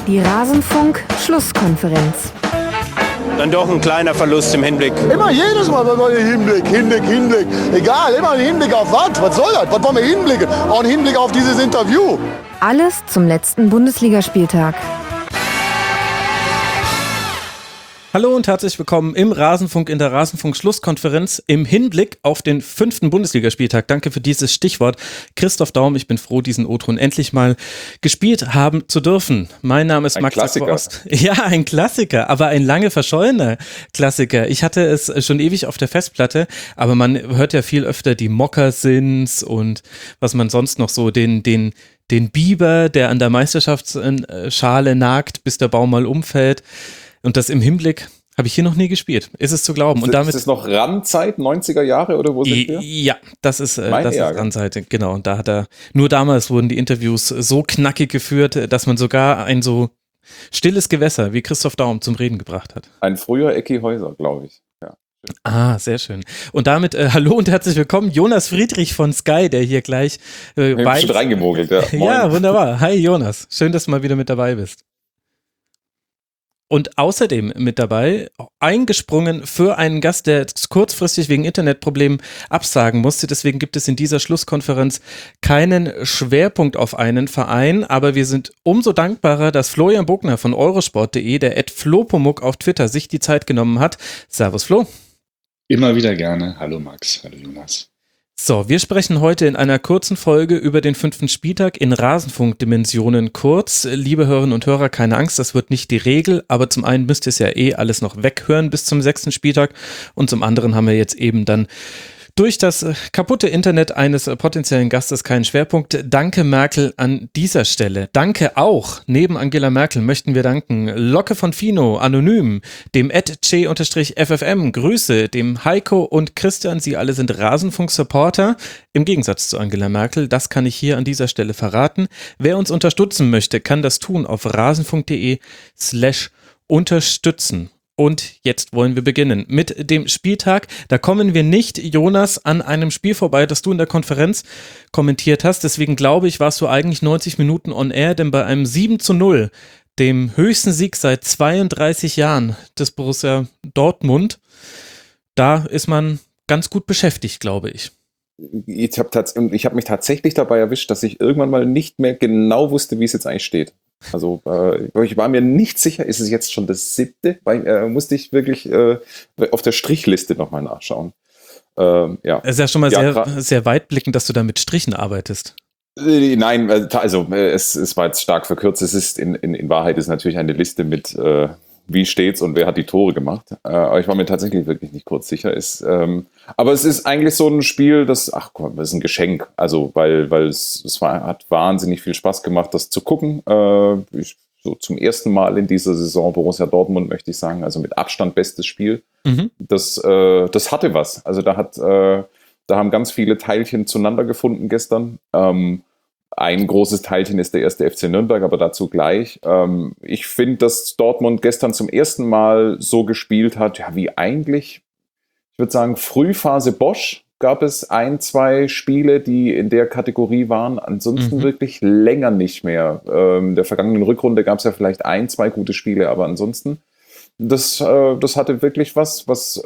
Die Rasenfunk-Schlusskonferenz. Dann doch ein kleiner Verlust im Hinblick. Immer jedes Mal Hinblick. Egal, immer ein Hinblick auf was? Was soll das? Was wollen wir hinblicken? Auch ein Hinblick auf dieses Interview. Alles zum letzten Bundesligaspieltag. Hallo und herzlich willkommen im Rasenfunk in der Rasenfunk-Schlusskonferenz im Hinblick auf den 5. Bundesligaspieltag. Danke für dieses Stichwort. Christoph Daum, ich bin froh, diesen O-Ton endlich mal gespielt haben zu dürfen. Mein Name ist Max Ackborst. Ja, ein Klassiker, aber ein lange verschollener Klassiker. Ich hatte es schon ewig auf der Festplatte, aber man hört ja viel öfter die Moccasins und was man sonst noch so, den Biber, der an der Meisterschaftsschale nagt, bis der Baum mal umfällt. Und das im Hinblick habe ich hier noch nie gespielt. Ist es zu glauben. Und damit ist es noch Randzeit, 90er Jahre oder wo sind wir? Ja, das ist Randzeit, genau. Und da hat nur damals wurden die Interviews so knackig geführt, dass man sogar ein so stilles Gewässer wie Christoph Daum zum Reden gebracht hat. Ein früher Ecki Häuser, glaube ich. Ja. Ah, sehr schön. Und damit hallo und herzlich willkommen, Jonas Friedrich von Sky, der hier gleich bei schon reingemogelt, ja. Ja, wunderbar. Hi Jonas, schön, dass du mal wieder mit dabei bist. Und außerdem mit dabei, eingesprungen für einen Gast, der kurzfristig wegen Internetproblemen absagen musste. Deswegen gibt es in dieser Schlusskonferenz keinen Schwerpunkt auf einen Verein. Aber wir sind umso dankbarer, dass Florian Bogner von Eurosport.de, der @flopomuk auf Twitter, sich die Zeit genommen hat. Servus Flo. Immer wieder gerne. Hallo Max, hallo Jonas. So, wir sprechen heute in einer kurzen Folge über den 5. Spieltag in Rasenfunk-Dimensionen kurz. Liebe Hörerinnen und Hörer, keine Angst, das wird nicht die Regel, aber zum einen müsst ihr es ja alles noch weghören bis zum 6. Spieltag und zum anderen haben wir jetzt eben dann durch das kaputte Internet eines potenziellen Gastes keinen Schwerpunkt. Danke Merkel an dieser Stelle. Danke auch, neben Angela Merkel möchten wir danken Locke von Fino, anonym, dem @che_ffm, Grüße, dem Heiko und Christian, sie alle sind Rasenfunk-Supporter, im Gegensatz zu Angela Merkel, das kann ich hier an dieser Stelle verraten. Wer uns unterstützen möchte, kann das tun auf rasenfunk.de/unterstützen. Und jetzt wollen wir beginnen mit dem Spieltag. Da kommen wir nicht, Jonas, an einem Spiel vorbei, das du in der Konferenz kommentiert hast. Deswegen glaube ich, warst du eigentlich 90 Minuten on air, denn bei einem 7:0, dem höchsten Sieg seit 32 Jahren des Borussia Dortmund, da ist man ganz gut beschäftigt, glaube ich. Ich habe mich tatsächlich dabei erwischt, dass ich irgendwann mal nicht mehr genau wusste, wie es jetzt eigentlich steht. Also ich war mir nicht sicher, ist es jetzt schon das 7., weil musste ich wirklich auf der Strichliste nochmal nachschauen. Ja. Es ist ja schon mal sehr weitblickend, dass du da mit Strichen arbeitest. Nein, also es war jetzt stark verkürzt. Es ist in Wahrheit ist natürlich eine Liste mit wie steht's und wer hat die Tore gemacht. Aber ich war mir tatsächlich wirklich nicht kurz sicher. Aber es ist eigentlich so ein Spiel, das ist ein Geschenk. Also weil hat wahnsinnig viel Spaß gemacht, das zu gucken. So zum ersten Mal in dieser Saison Borussia Dortmund, möchte ich sagen. Also mit Abstand bestes Spiel. Mhm. Das hatte was. Also da haben ganz viele Teilchen zueinander gefunden gestern. Ein großes Teilchen ist der 1. FC Nürnberg, aber dazu gleich. Ich finde, dass Dortmund gestern zum ersten Mal so gespielt hat, ja, wie eigentlich, ich würde sagen, Frühphase Bosch gab es 1, 2 Spiele, die in der Kategorie waren. Ansonsten wirklich länger nicht mehr. In der vergangenen Rückrunde gab es ja vielleicht 1, 2 gute Spiele, aber ansonsten, das hatte wirklich was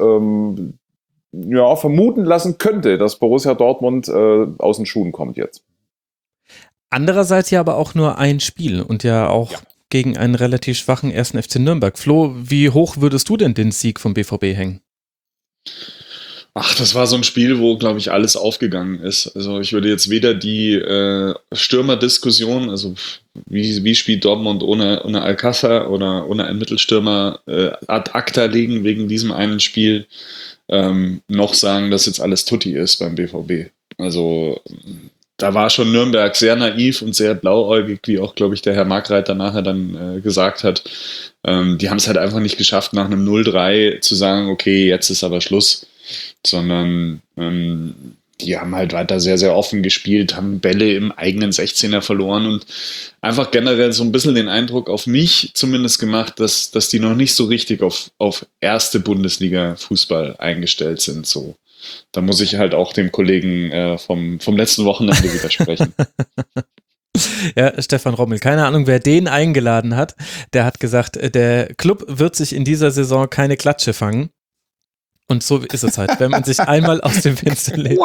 vermuten lassen könnte, dass Borussia Dortmund aus den Schuhen kommt jetzt. Andererseits ja aber auch nur ein Spiel und ja auch gegen einen relativ schwachen 1. FC Nürnberg. Flo, wie hoch würdest du denn den Sieg vom BVB hängen? Ach, das war so ein Spiel, wo, glaube ich, alles aufgegangen ist. Also ich würde jetzt weder die Stürmerdiskussion, also wie spielt Dortmund ohne Alcázar oder ohne einen Mittelstürmer ad acta legen wegen diesem einen Spiel, noch sagen, dass jetzt alles tutti ist beim BVB. Also da war schon Nürnberg sehr naiv und sehr blauäugig, wie auch, glaube ich, der Herr Markreiter nachher dann gesagt hat. Die haben es halt einfach nicht geschafft, nach einem 0-3 zu sagen, okay, jetzt ist aber Schluss. Sondern die haben halt weiter sehr, sehr offen gespielt, haben Bälle im eigenen 16er verloren und einfach generell so ein bisschen den Eindruck auf mich zumindest gemacht, dass die noch nicht so richtig auf erste Bundesliga-Fußball eingestellt sind. So. Da muss ich halt auch dem Kollegen vom letzten Wochenende widersprechen. Ja, Stefan Rommel, keine Ahnung, wer den eingeladen hat. Der hat gesagt, der Club wird sich in dieser Saison keine Klatsche fangen. Und so ist es halt, wenn man sich einmal aus dem Fenster lehnt.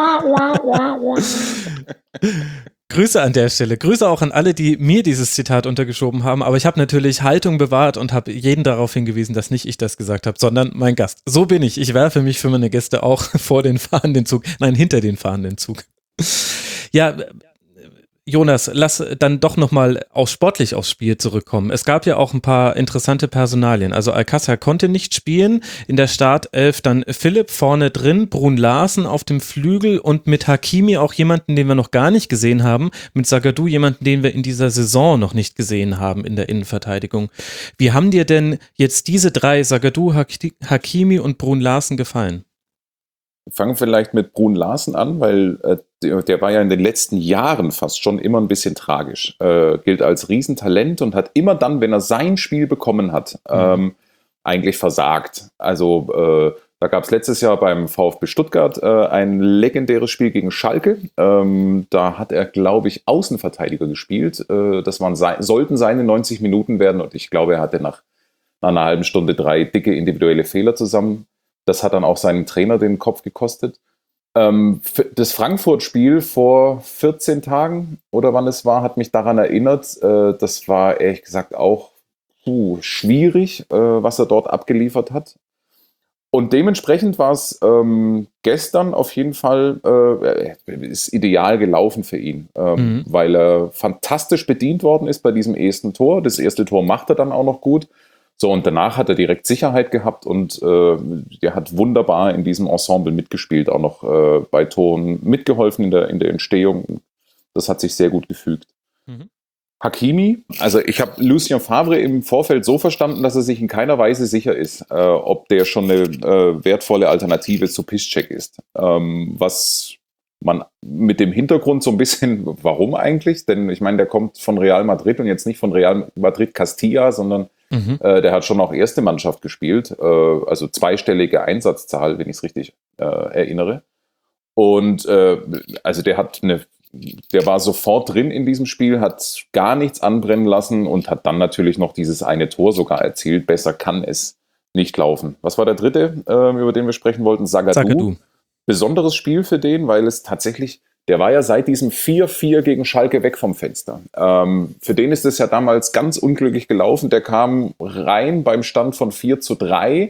Grüße an der Stelle. Grüße auch an alle, die mir dieses Zitat untergeschoben haben. Aber ich habe natürlich Haltung bewahrt und habe jeden darauf hingewiesen, dass nicht ich das gesagt habe, sondern mein Gast. So bin ich. Ich werfe mich für meine Gäste auch vor den fahrenden Zug. Nein, hinter den fahrenden Zug. Ja, Jonas, lass dann doch nochmal auch sportlich aufs Spiel zurückkommen. Es gab ja auch ein paar interessante Personalien. Also Alcázar konnte nicht spielen, in der Startelf dann Philipp vorne drin, Brun Larsen auf dem Flügel und mit Hakimi auch jemanden, den wir noch gar nicht gesehen haben, mit Zagadou jemanden, den wir in dieser Saison noch nicht gesehen haben in der Innenverteidigung. Wie haben dir denn jetzt diese drei, Zagadou, Hakimi und Brun Larsen, gefallen? Fangen vielleicht mit Brun Larsen an, weil der war ja in den letzten Jahren fast schon immer ein bisschen tragisch. Gilt als Riesentalent und hat immer dann, wenn er sein Spiel bekommen hat, eigentlich versagt. Also da gab es letztes Jahr beim VfB Stuttgart ein legendäres Spiel gegen Schalke. Da hat er, glaube ich, Außenverteidiger gespielt. Das sollten seine 90 Minuten werden und ich glaube, er hatte nach einer halben Stunde 3 dicke individuelle Fehler zusammen. Das hat dann auch seinen Trainer den Kopf gekostet. Das Frankfurt-Spiel vor 14 Tagen oder wann es war, hat mich daran erinnert. Das war ehrlich gesagt auch schwierig, was er dort abgeliefert hat. Und dementsprechend war es gestern auf jeden Fall ist ideal gelaufen für ihn, weil er fantastisch bedient worden ist bei diesem ersten Tor. Das erste Tor macht er dann auch noch gut. So, und danach hat er direkt Sicherheit gehabt und der hat wunderbar in diesem Ensemble mitgespielt, auch noch bei Toren mitgeholfen in der Entstehung. Das hat sich sehr gut gefügt. Hakimi, also ich habe Lucien Favre im Vorfeld so verstanden, dass er sich in keiner Weise sicher ist, ob der schon eine wertvolle Alternative zu Piszczek ist. Was man mit dem Hintergrund so ein bisschen, warum eigentlich? Denn ich meine, der kommt von Real Madrid und jetzt nicht von Real Madrid Castilla, sondern der hat schon auch erste Mannschaft gespielt, also zweistellige Einsatzzahl, wenn ich es richtig erinnere. Und also der war sofort drin in diesem Spiel, hat gar nichts anbrennen lassen und hat dann natürlich noch dieses eine Tor sogar erzielt. Besser kann es nicht laufen. Was war der dritte, über den wir sprechen wollten? Zagadou. Besonderes Spiel für den, weil es tatsächlich, der war ja seit diesem 4-4 gegen Schalke weg vom Fenster. Für den ist es ja damals ganz unglücklich gelaufen. Der kam rein beim Stand von 4-3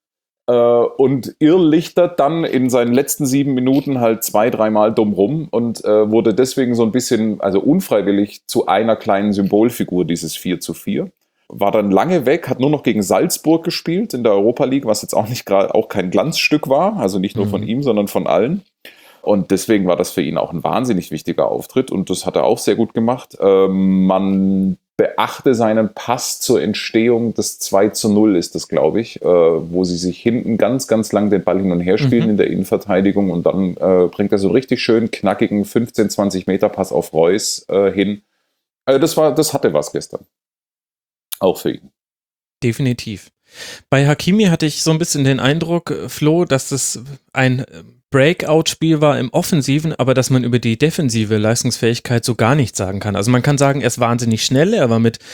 und irrlichtert dann in seinen letzten 7 Minuten halt 2-3 Mal dumm rum und wurde deswegen so ein bisschen, also unfreiwillig, zu einer kleinen Symbolfigur dieses 4-4. War dann lange weg, hat nur noch gegen Salzburg gespielt in der Europa League, was jetzt auch nicht gerade auch kein Glanzstück war, also nicht nur von ihm, sondern von allen. Und deswegen war das für ihn auch ein wahnsinnig wichtiger Auftritt und das hat er auch sehr gut gemacht. Man beachte seinen Pass zur Entstehung des 2-0 ist das, glaube ich, wo sie sich hinten ganz, ganz lang den Ball hin und her spielen in der Innenverteidigung und dann bringt er so einen richtig schön knackigen 15-20 Meter Pass auf Reus hin. Also das hatte was gestern. Auch für ihn. Definitiv. Bei Hakimi hatte ich so ein bisschen den Eindruck, Flo, dass das ein Breakout-Spiel war im Offensiven, aber dass man über die defensive Leistungsfähigkeit so gar nichts sagen kann. Also man kann sagen, er ist wahnsinnig schnell, er war mit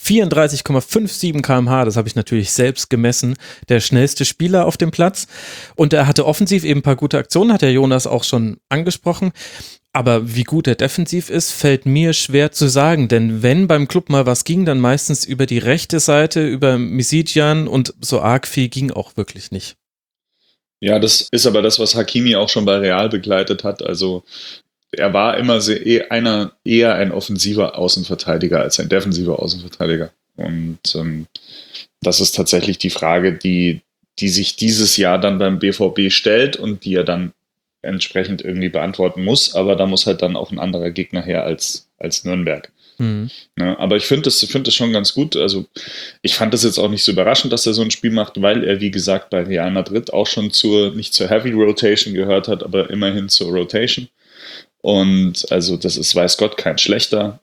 34,57 km/h, das habe ich natürlich selbst gemessen, der schnellste Spieler auf dem Platz und er hatte offensiv eben ein paar gute Aktionen, hat der Jonas auch schon angesprochen. Aber wie gut er defensiv ist, fällt mir schwer zu sagen, denn wenn beim Club mal was ging, dann meistens über die rechte Seite, über Mizidjan und so arg viel ging auch wirklich nicht. Ja, das ist aber das, was Hakimi auch schon bei Real begleitet hat. Also er war immer eher ein offensiver Außenverteidiger als ein defensiver Außenverteidiger. Und das ist tatsächlich die Frage, die sich dieses Jahr dann beim BVB stellt und die er dann entsprechend irgendwie beantworten muss, aber da muss halt dann auch ein anderer Gegner her als Nürnberg. Ja, aber ich finde das schon ganz gut. Also ich fand das jetzt auch nicht so überraschend, dass er so ein Spiel macht, weil er, wie gesagt, bei Real Madrid auch schon nicht zur Heavy Rotation gehört hat, aber immerhin zur Rotation. Und also das ist, weiß Gott, kein schlechter.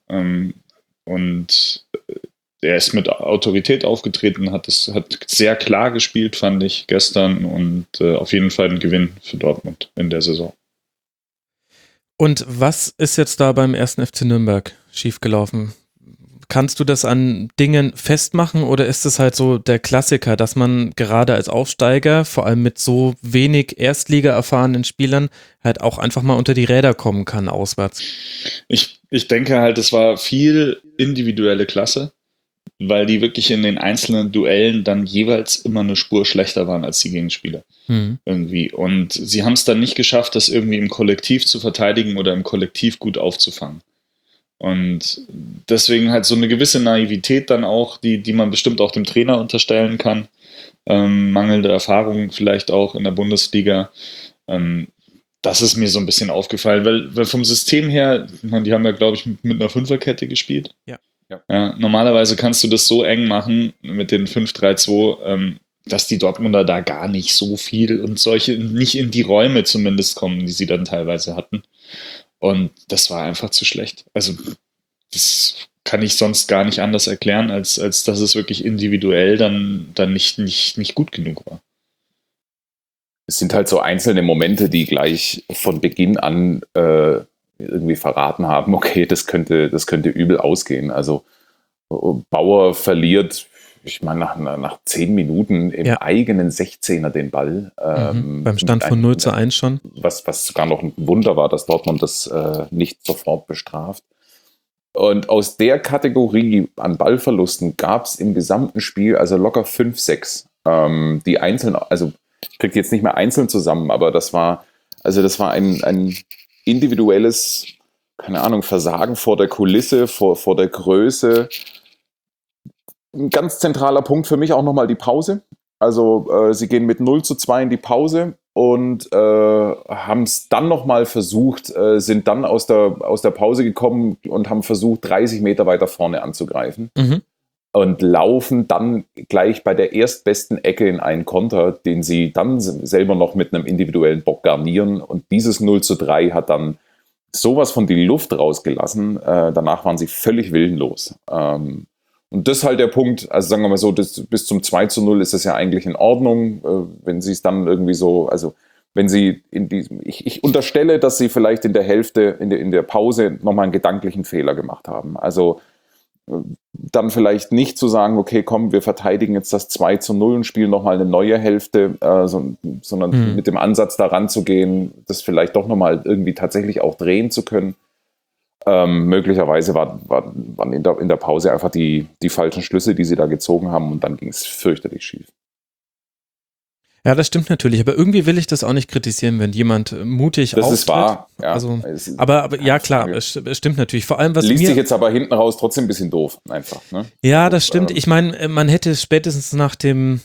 Und er ist mit Autorität aufgetreten, hat sehr klar gespielt, fand ich gestern und auf jeden Fall ein Gewinn für Dortmund in der Saison. Und was ist jetzt da beim 1. FC Nürnberg schiefgelaufen? Kannst du das an Dingen festmachen oder ist es halt so der Klassiker, dass man gerade als Aufsteiger, vor allem mit so wenig Erstliga-erfahrenen Spielern, halt auch einfach mal unter die Räder kommen kann auswärts? Ich denke halt, es war viel individuelle Klasse, weil die wirklich in den einzelnen Duellen dann jeweils immer eine Spur schlechter waren als die Gegenspieler. Irgendwie. Und sie haben es dann nicht geschafft, das irgendwie im Kollektiv zu verteidigen oder im Kollektiv gut aufzufangen. Und deswegen halt so eine gewisse Naivität dann auch, die man bestimmt auch dem Trainer unterstellen kann. Mangelnde Erfahrung vielleicht auch in der Bundesliga. Das ist mir so ein bisschen aufgefallen, weil vom System her, die haben ja, glaube ich, mit einer Fünferkette gespielt. Ja. Ja, normalerweise kannst du das so eng machen mit den 5-3-2, dass die Dortmunder da gar nicht so viel und solche nicht in die Räume zumindest kommen, die sie dann teilweise hatten. Und das war einfach zu schlecht. Also das kann ich sonst gar nicht anders erklären, als dass es wirklich individuell dann nicht gut genug war. Es sind halt so einzelne Momente, die gleich von Beginn an irgendwie verraten haben, okay, das könnte übel ausgehen. Also Bauer verliert, ich meine, nach 10 Minuten im eigenen 16er den Ball. Beim Stand von 0-1 schon. Was sogar noch ein Wunder war, dass Dortmund das nicht sofort bestraft. Und aus der Kategorie an Ballverlusten gab es im gesamten Spiel also locker 5, 6. Die einzeln, also ich kriege jetzt nicht mehr einzeln zusammen, aber das war ein individuelles, keine Ahnung, Versagen vor der Kulisse, vor der Größe. Ein ganz zentraler Punkt für mich auch nochmal die Pause. Also sie gehen mit 0-2 in die Pause und haben es dann nochmal versucht, sind dann aus der Pause gekommen und haben versucht, 30 Meter weiter vorne anzugreifen. Und laufen dann gleich bei der erstbesten Ecke in einen Konter, den sie dann selber noch mit einem individuellen Bock garnieren. Und dieses 0-3 hat dann sowas von die Luft rausgelassen. Danach waren sie völlig willenlos. Und das ist halt der Punkt, also sagen wir mal so, bis zum 2-0 ist es ja eigentlich in Ordnung, wenn sie es dann irgendwie so, also wenn sie in diesem, ich unterstelle, dass sie vielleicht in der Hälfte, in der Pause nochmal einen gedanklichen Fehler gemacht haben. Also dann vielleicht nicht zu sagen, okay, komm, wir verteidigen jetzt das 2-0 und spielen nochmal eine neue Hälfte, sondern mit dem Ansatz daran zu gehen, das vielleicht doch nochmal irgendwie tatsächlich auch drehen zu können. Möglicherweise waren in der Pause einfach die falschen Schlüsse, die sie da gezogen haben, und dann ging es fürchterlich schief. Ja, das stimmt natürlich, aber irgendwie will ich das auch nicht kritisieren, wenn jemand mutig auftritt. Das ist wahr, ja. Also, aber ja, klar, es stimmt natürlich. Vor allem, was liest sich jetzt aber hinten raus trotzdem ein bisschen doof, einfach. Ne? Ja, das stimmt. Ich meine, man hätte spätestens nach dem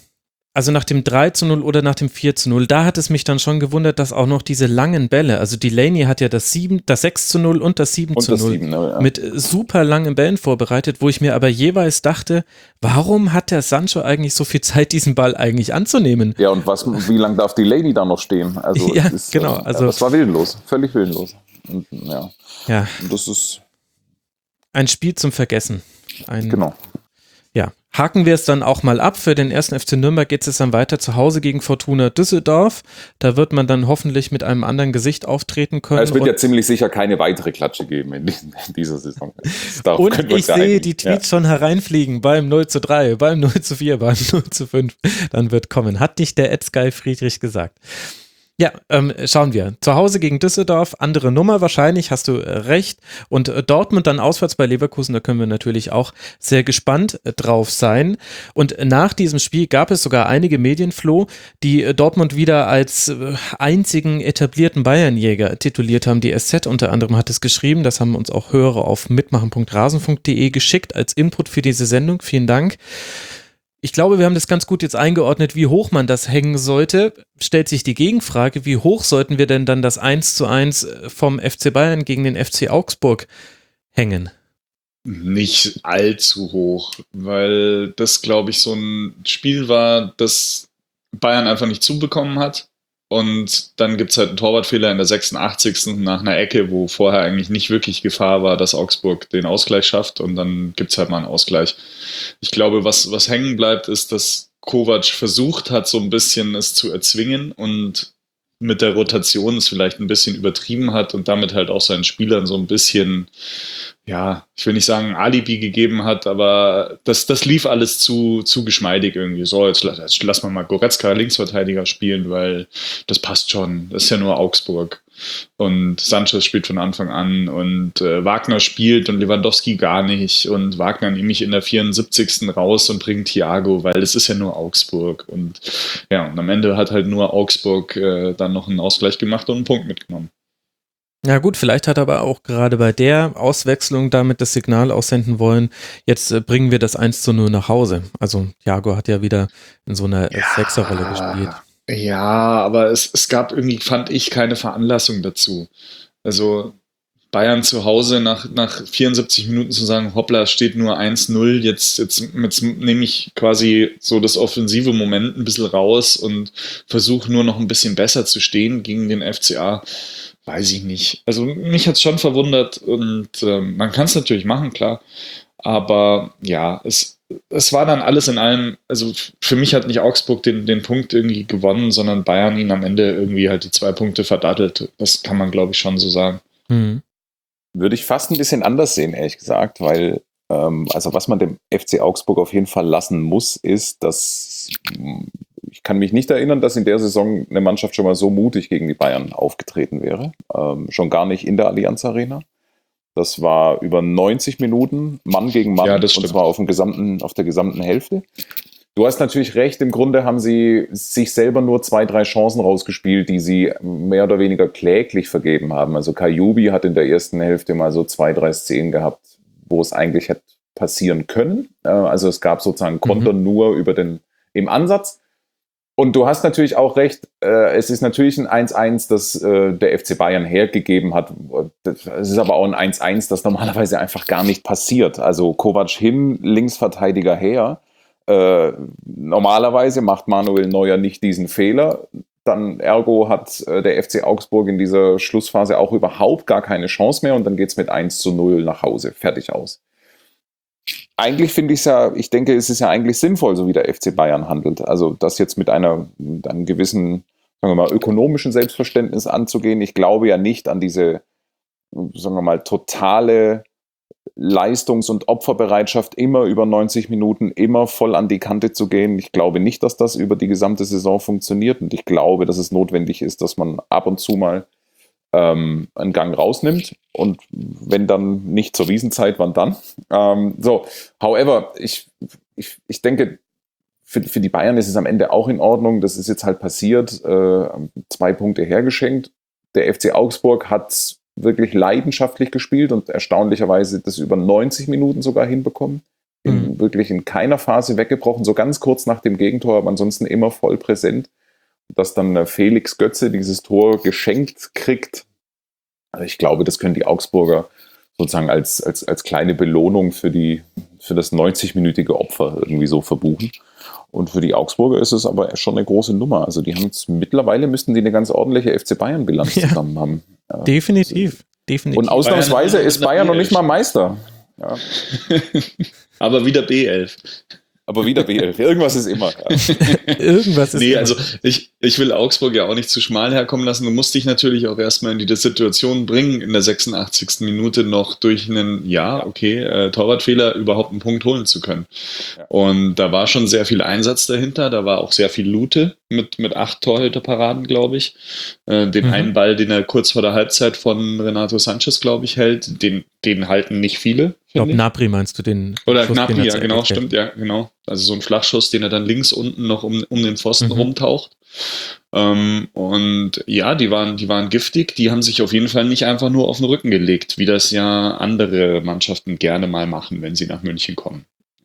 3-0 oder nach dem 4-0, da hat es mich dann schon gewundert, dass auch noch diese langen Bälle, also Delaney hat ja das 6-0 und das 7-0 mit super langen Bällen vorbereitet, wo ich mir aber jeweils dachte, warum hat der Sancho eigentlich so viel Zeit, diesen Ball eigentlich anzunehmen? Ja, und wie lange darf Delaney da noch stehen? Also, ja, genau. Also, das war willenlos, völlig willenlos. Und, und das ist ein Spiel zum Vergessen. Genau. Ja, haken wir es dann auch mal ab. Für den 1. FC Nürnberg geht es dann weiter zu Hause gegen Fortuna Düsseldorf. Da wird man dann hoffentlich mit einem anderen Gesicht auftreten können. Es wird ja ziemlich sicher keine weitere Klatsche geben in dieser Saison. Und ich sehe die Tweets schon hereinfliegen beim 0-3, beim 0-4, beim 0-5. Dann wird kommen. Hat nicht der Ed-Sky Friedrich gesagt. Ja, schauen wir. Zu Hause gegen Düsseldorf, andere Nummer wahrscheinlich, hast du recht. Und Dortmund dann auswärts bei Leverkusen, da können wir natürlich auch sehr gespannt drauf sein. Und nach diesem Spiel gab es sogar einige Medienfloh, die Dortmund wieder als einzigen etablierten Bayernjäger tituliert haben. Die SZ unter anderem hat es geschrieben, das haben uns auch Hörer auf mitmachen.rasenfunk.de geschickt als Input für diese Sendung. Vielen Dank. Ich glaube, wir haben das ganz gut jetzt eingeordnet, wie hoch man das hängen sollte. Stellt sich die Gegenfrage, wie hoch sollten wir denn dann das 1:1 vom FC Bayern gegen den FC Augsburg hängen? Nicht allzu hoch, weil das, glaube ich, so ein Spiel war, das Bayern einfach nicht zubekommen hat. Und dann gibt es halt einen Torwartfehler in der 86. nach einer Ecke, wo vorher eigentlich nicht wirklich Gefahr war, dass Augsburg den Ausgleich schafft, und dann gibt es halt mal einen Ausgleich. Ich glaube, was hängen bleibt, ist, dass Kovac versucht hat, so ein bisschen es zu erzwingen und mit der Rotation es vielleicht ein bisschen übertrieben hat und damit halt auch seinen Spielern so ein bisschen, ja, ich will nicht sagen Alibi gegeben hat, aber das lief alles zu geschmeidig irgendwie. So, jetzt lass mal Goretzka Linksverteidiger spielen, weil das passt schon. Das ist ja nur Augsburg. Und Sanchez spielt von Anfang an und Wagner spielt und Lewandowski gar nicht und Wagner nehme ich in der 74. raus und bringt Thiago, weil es ist ja nur Augsburg und ja, und am Ende hat halt nur Augsburg dann noch einen Ausgleich gemacht und einen Punkt mitgenommen. Ja gut, vielleicht hat aber auch gerade bei der Auswechslung damit das Signal aussenden wollen, jetzt bringen wir das 1:0 nach Hause. Also Thiago hat ja wieder in so einer Sechserrolle gespielt. Ja, aber es gab irgendwie, fand ich, keine Veranlassung dazu. Also Bayern zu Hause nach 74 Minuten zu sagen, hoppla, es steht nur 1:0, jetzt nehme ich quasi so das offensive Moment ein bisschen raus und versuche nur noch ein bisschen besser zu stehen gegen den FCA. Weiß ich nicht. Also mich hat es schon verwundert und man kann es natürlich machen, klar. Aber ja, es war dann alles in allem, also für mich hat nicht Augsburg den Punkt irgendwie gewonnen, sondern Bayern ihn am Ende irgendwie halt die 2 Punkte verdattelt. Das kann man, glaube ich, schon so sagen. Würde ich fast ein bisschen anders sehen, ehrlich gesagt, weil also was man dem FC Augsburg auf jeden Fall lassen muss, ist, dass ich kann mich nicht erinnern, dass in der Saison eine Mannschaft schon mal so mutig gegen die Bayern aufgetreten wäre. Schon gar nicht in der Allianz Arena. Das war über 90 Minuten, Mann gegen Mann, ja, das stimmt. Und zwar auf der gesamten Hälfte. Du hast natürlich recht, im Grunde haben sie sich selber nur 2-3 Chancen rausgespielt, die sie mehr oder weniger kläglich vergeben haben. Also Kajubi hat in der ersten Hälfte mal so 2-3 Szenen gehabt, wo es eigentlich hätte passieren können. Also es gab sozusagen Konter nur im Ansatz. Und du hast natürlich auch recht, es ist natürlich ein 1-1, das der FC Bayern hergegeben hat. Es ist aber auch ein 1-1, das normalerweise einfach gar nicht passiert. Also Kovac hin, Linksverteidiger her. Normalerweise macht Manuel Neuer nicht diesen Fehler. Dann ergo hat der FC Augsburg in dieser Schlussphase auch überhaupt gar keine Chance mehr und dann geht es mit 1:0 nach Hause. Fertig aus. Eigentlich finde ich es ja, ich denke, es ist ja eigentlich sinnvoll, so wie der FC Bayern handelt. Also das jetzt mit einem gewissen, sagen wir mal, ökonomischen Selbstverständnis anzugehen. Ich glaube ja nicht an diese, sagen wir mal, totale Leistungs- und Opferbereitschaft, immer über 90 Minuten, immer voll an die Kante zu gehen. Ich glaube nicht, dass das über die gesamte Saison funktioniert und ich glaube, dass es notwendig ist, dass man ab und zu mal einen Gang rausnimmt und wenn dann nicht zur Wiesenzeit, wann dann? However, ich denke, für die Bayern ist es am Ende auch in Ordnung, das ist jetzt halt passiert, 2 Punkte hergeschenkt. Der FC Augsburg hat wirklich leidenschaftlich gespielt und erstaunlicherweise das über 90 Minuten sogar hinbekommen. Wirklich in keiner Phase weggebrochen, so ganz kurz nach dem Gegentor, aber ansonsten immer voll präsent. Dass dann Felix Götze dieses Tor geschenkt kriegt. Also ich glaube, das können die Augsburger sozusagen als kleine Belohnung für das 90-minütige Opfer irgendwie so verbuchen. Und für die Augsburger ist es aber schon eine große Nummer. Also die haben jetzt mittlerweile müssten die eine ganz ordentliche FC Bayern-Bilanz zusammen haben. Ja, definitiv. Und ausnahmsweise ist Bayern noch nicht mal Meister. Ja. Aber wieder B11. Aber wieder B11. Irgendwas ist immer. Ja. Irgendwas ist immer. Also ich will Augsburg ja auch nicht zu schmal herkommen lassen. Du musst dich natürlich auch erstmal in die Situation bringen, in der 86. Minute noch durch einen, Torwartfehler überhaupt einen Punkt holen zu können. Ja. Und da war schon sehr viel Einsatz dahinter. Da war auch sehr viel Lute mit 8 Torhüterparaden, glaube ich. Den einen Ball, den er kurz vor der Halbzeit von Renato Sanchez, glaube ich, hält, den halten nicht viele. Ich glaube, Gnabry meinst du den? Oder Gnabry, ja, genau, stimmt, ja, genau. Also so ein Flachschuss, den er dann links unten noch um den Pfosten rumtaucht. Und ja, die waren giftig. Die haben sich auf jeden Fall nicht einfach nur auf den Rücken gelegt, wie das ja andere Mannschaften gerne mal machen, wenn sie nach München kommen.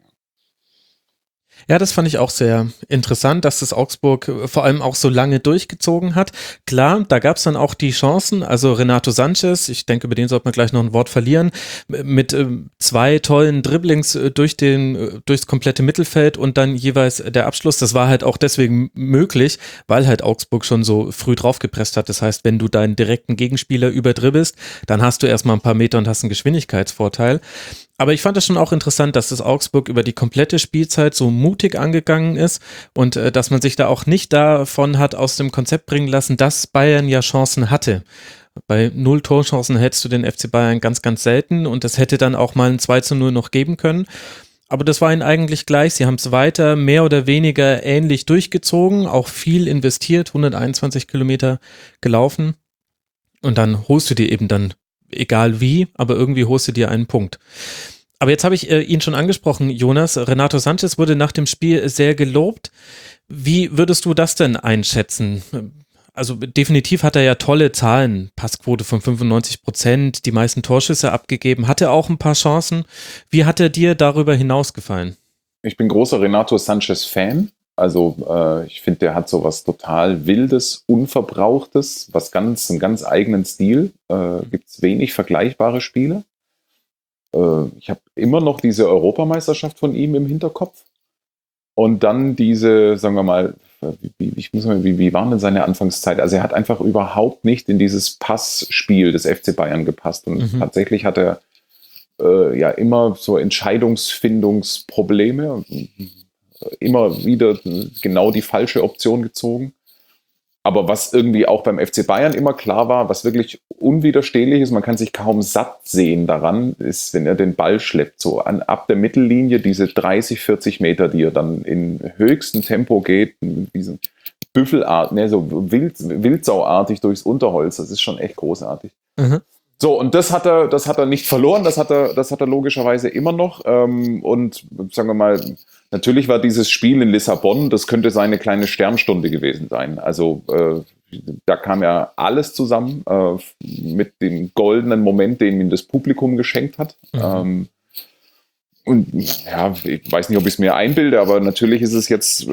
Ja, das fand ich auch sehr interessant, dass das Augsburg vor allem auch so lange durchgezogen hat. Klar, da gab es dann auch die Chancen, also Renato Sanchez, ich denke, über den sollte man gleich noch ein Wort verlieren, mit 2 tollen Dribblings durchs komplette Mittelfeld und dann jeweils der Abschluss. Das war halt auch deswegen möglich, weil halt Augsburg schon so früh draufgepresst hat. Das heißt, wenn du deinen direkten Gegenspieler überdribbelst, dann hast du erstmal ein paar Meter und hast einen Geschwindigkeitsvorteil. Aber ich fand es schon auch interessant, dass das Augsburg über die komplette Spielzeit so mutig angegangen ist und dass man sich da auch nicht davon hat aus dem Konzept bringen lassen, dass Bayern ja Chancen hatte. Bei 0 Torchancen hättest du den FC Bayern ganz, ganz selten und es hätte dann auch mal ein 2:0 noch geben können. Aber das war ihnen eigentlich gleich. Sie haben es weiter mehr oder weniger ähnlich durchgezogen, auch viel investiert, 121 Kilometer gelaufen. Und dann holst du dir eben dann, egal wie, aber irgendwie holst du dir einen Punkt. Aber jetzt habe ich ihn schon angesprochen, Jonas. Renato Sanches wurde nach dem Spiel sehr gelobt. Wie würdest du das denn einschätzen? Also definitiv hat er ja tolle Zahlen, Passquote von 95%, die meisten Torschüsse abgegeben, hatte auch ein paar Chancen. Wie hat er dir darüber hinaus gefallen? Ich bin großer Renato Sanches-Fan. Also ich finde, der hat so was total Wildes, Unverbrauchtes, einen ganz eigenen Stil. Gibt es wenig vergleichbare Spiele. Ich habe immer noch diese Europameisterschaft von ihm im Hinterkopf. Und dann diese, sagen wir mal, wie war denn seine Anfangszeit? Also er hat einfach überhaupt nicht in dieses Passspiel des FC Bayern gepasst. Und tatsächlich hat er ja immer so Entscheidungsfindungsprobleme. Immer wieder genau die falsche Option gezogen. Aber was irgendwie auch beim FC Bayern immer klar war, was wirklich unwiderstehlich ist, man kann sich kaum satt sehen daran, ist, wenn er den Ball schleppt, so ab der Mittellinie, diese 30, 40 Meter, die er dann in höchstem Tempo geht, diesen Büffelart, so Wildsauartig durchs Unterholz, das ist schon echt großartig. Mhm. So, und das hat er nicht verloren, das hat er logischerweise immer noch. Und sagen wir mal, natürlich war dieses Spiel in Lissabon, das könnte seine kleine Sternstunde gewesen sein. Also da kam ja alles zusammen mit dem goldenen Moment, den ihm das Publikum geschenkt hat. Mhm. Und ja, ich weiß nicht, ob ich es mir einbilde, aber natürlich ist es jetzt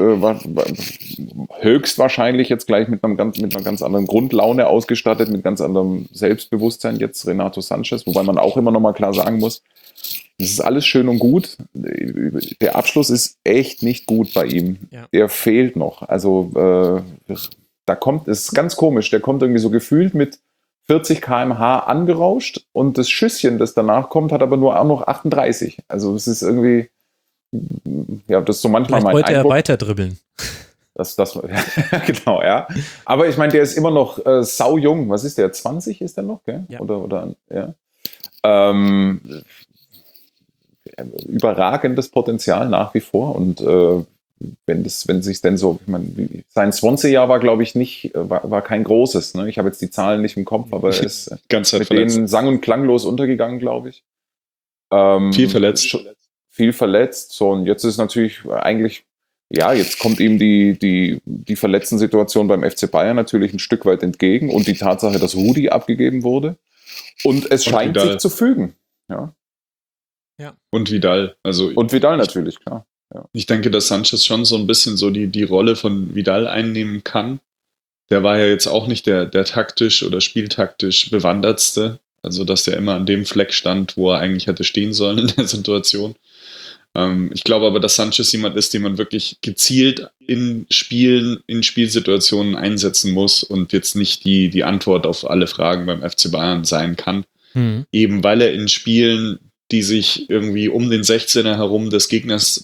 höchstwahrscheinlich jetzt gleich mit einer ganz anderen Grundlaune ausgestattet, mit ganz anderem Selbstbewusstsein jetzt Renato Sanches, wobei man auch immer noch mal klar sagen muss, das ist alles schön und gut. Der Abschluss ist echt nicht gut bei ihm. Ja. Der fehlt noch. Also es ist ganz komisch, der kommt irgendwie so gefühlt mit 40 km/h angerauscht und das Schüsschen, das danach kommt, hat aber nur auch noch 38. Also es ist irgendwie, ja, das ist so manchmal mein wollte Eindruck. Er weiter dribbeln. Das genau, ja. Aber ich meine, der ist immer noch saujung. Was ist der? 20 ist der noch, gell? Ja. Oder ja. Überragendes Potenzial nach wie vor und wenn sich denn so, ich meine, sein Swansea-Jahr war, glaube ich, war kein großes. Ne? Ich habe jetzt die Zahlen nicht im Kopf, aber er ist mit denen sang- und klanglos untergegangen, glaube ich. Viel verletzt. Viel verletzt. So, und jetzt ist natürlich eigentlich, ja, jetzt kommt ihm die Verletzten-Situation beim FC Bayern natürlich ein Stück weit entgegen und die Tatsache, dass Rudi abgegeben wurde. Und es scheint sich zu fügen. Ja. Ja. Und Vidal. Und Vidal natürlich, klar. Ja. Ich denke, dass Sanches schon so ein bisschen so die Rolle von Vidal einnehmen kann. Der war ja jetzt auch nicht der taktisch oder spieltaktisch bewandertste. Also, dass der immer an dem Fleck stand, wo er eigentlich hätte stehen sollen in der Situation. Ich glaube aber, dass Sanches jemand ist, den man wirklich gezielt in Spielsituationen einsetzen muss und jetzt nicht die Antwort auf alle Fragen beim FC Bayern sein kann. Mhm. Eben weil er in Spielen, die sich irgendwie um den 16er herum des Gegners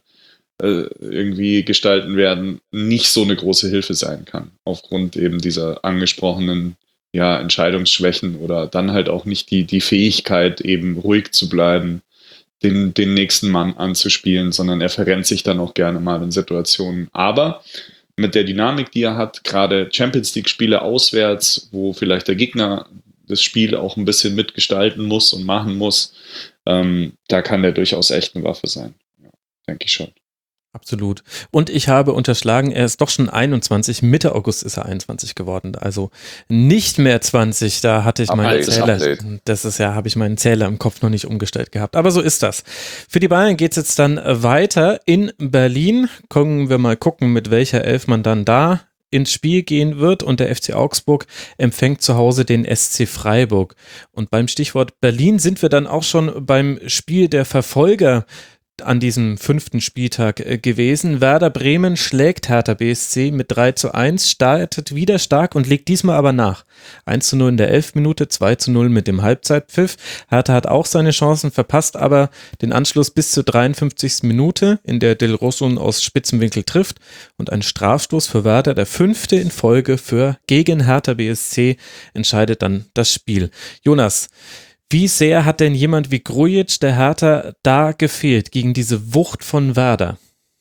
irgendwie gestalten werden, nicht so eine große Hilfe sein kann. Aufgrund eben dieser angesprochenen Entscheidungsschwächen oder dann halt auch nicht die Fähigkeit, eben ruhig zu bleiben, den nächsten Mann anzuspielen, sondern er verrennt sich dann auch gerne mal in Situationen. Aber mit der Dynamik, die er hat, gerade Champions-League-Spiele auswärts, wo vielleicht der Gegner das Spiel auch ein bisschen mitgestalten muss und machen muss, da kann der durchaus echt eine Waffe sein. Ja, denke ich schon. Absolut. Und ich habe unterschlagen, er ist doch schon 21, Mitte August ist er 21 geworden, also nicht mehr 20, da hatte ich meinen Zähler, habe ich meinen Zähler im Kopf noch nicht umgestellt gehabt, aber so ist das. Für die Bayern geht es jetzt dann weiter in Berlin, können wir mal gucken, mit welcher Elf man dann da ins Spiel gehen wird und der FC Augsburg empfängt zu Hause den SC Freiburg. Und beim Stichwort Berlin sind wir dann auch schon beim Spiel der Verfolger an diesem 5. Spieltag gewesen. Werder Bremen schlägt Hertha BSC mit 3:1, startet wieder stark und legt diesmal aber nach. 1:0 in der 11. Minute, 2:0 mit dem Halbzeitpfiff. Hertha hat auch seine Chancen, verpasst aber den Anschluss bis zur 53. Minute, in der Del Rosun aus Spitzenwinkel trifft und ein Strafstoß für Werder, der 5. in Folge gegen Hertha BSC, entscheidet dann das Spiel. Jonas, wie sehr hat denn jemand wie Grujic der Hertha da gefehlt gegen diese Wucht von Werder?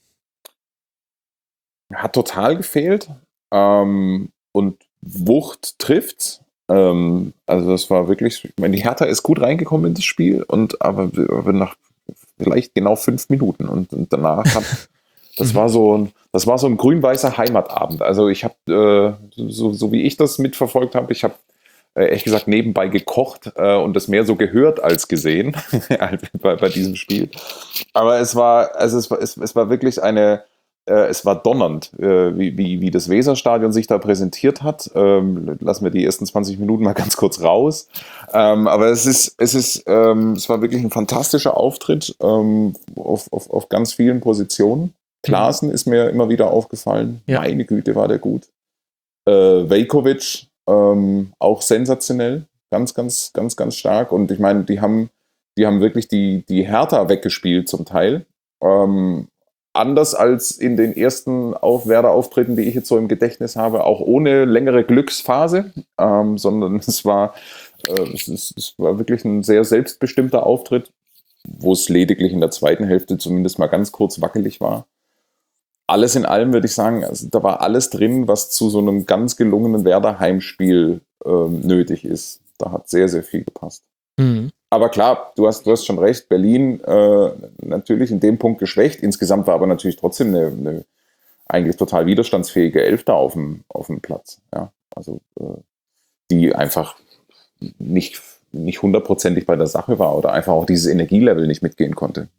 Hat total gefehlt. Und Wucht trifft. Also das war wirklich, ich meine, die Hertha ist gut reingekommen in das Spiel, aber nach vielleicht genau 5 Minuten. Und danach das war so ein grün-weißer Heimatabend. Also ich habe, so wie ich das mitverfolgt habe, ich habe ehrlich gesagt nebenbei gekocht und das mehr so gehört als gesehen bei diesem Spiel. Aber es war wirklich es war donnernd, wie das Weserstadion sich da präsentiert hat. Lassen wir die ersten 20 Minuten mal ganz kurz raus. Aber es war wirklich ein fantastischer Auftritt auf ganz vielen Positionen. Klaassen ist mir immer wieder aufgefallen. Ja. Meine Güte, war der gut. Veljković, auch sensationell, ganz, ganz, ganz, ganz stark. Und ich meine, die haben wirklich die Hertha weggespielt zum Teil. Anders als in den ersten Werder-Auftritten, die ich jetzt so im Gedächtnis habe, auch ohne längere Glücksphase, sondern es war wirklich ein sehr selbstbestimmter Auftritt, wo es lediglich in der zweiten Hälfte zumindest mal ganz kurz wackelig war. Alles in allem würde ich sagen, also da war alles drin, was zu so einem ganz gelungenen Werder-Heimspiel nötig ist. Da hat sehr, sehr viel gepasst. Mhm. Aber klar, du hast schon recht, Berlin natürlich in dem Punkt geschwächt. Insgesamt war aber natürlich trotzdem eine eigentlich total widerstandsfähige Elf da auf dem Platz. Ja? Also die einfach nicht 100%ig bei der Sache war oder einfach auch dieses Energielevel nicht mitgehen konnte.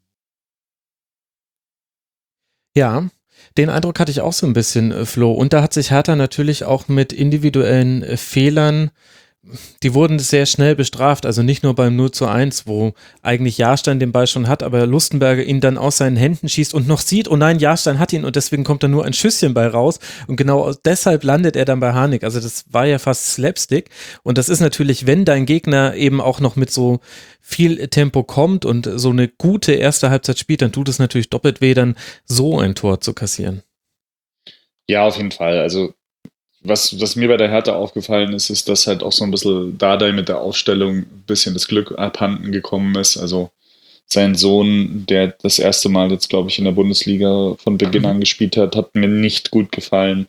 Ja, den Eindruck hatte ich auch so ein bisschen, Flo. Und da hat sich Hertha natürlich auch mit individuellen Fehlern, die wurden sehr schnell bestraft, also nicht nur beim 0:1, wo eigentlich Jahrstein den Ball schon hat, aber Lustenberger ihn dann aus seinen Händen schießt und noch sieht, oh nein, Jahrstein hat ihn und deswegen kommt da nur ein Schüsschen bei raus und genau deshalb landet er dann bei Harnik. Also das war ja fast Slapstick und das ist natürlich, wenn dein Gegner eben auch noch mit so viel Tempo kommt und so eine gute erste Halbzeit spielt, dann tut es natürlich doppelt weh, dann so ein Tor zu kassieren. Ja, auf jeden Fall. Also was mir bei der Hertha aufgefallen ist, dass halt auch so ein bisschen Dardai mit der Aufstellung ein bisschen das Glück abhanden gekommen ist. Also sein Sohn, der das erste Mal jetzt, glaube ich, in der Bundesliga von Beginn an gespielt hat mir nicht gut gefallen.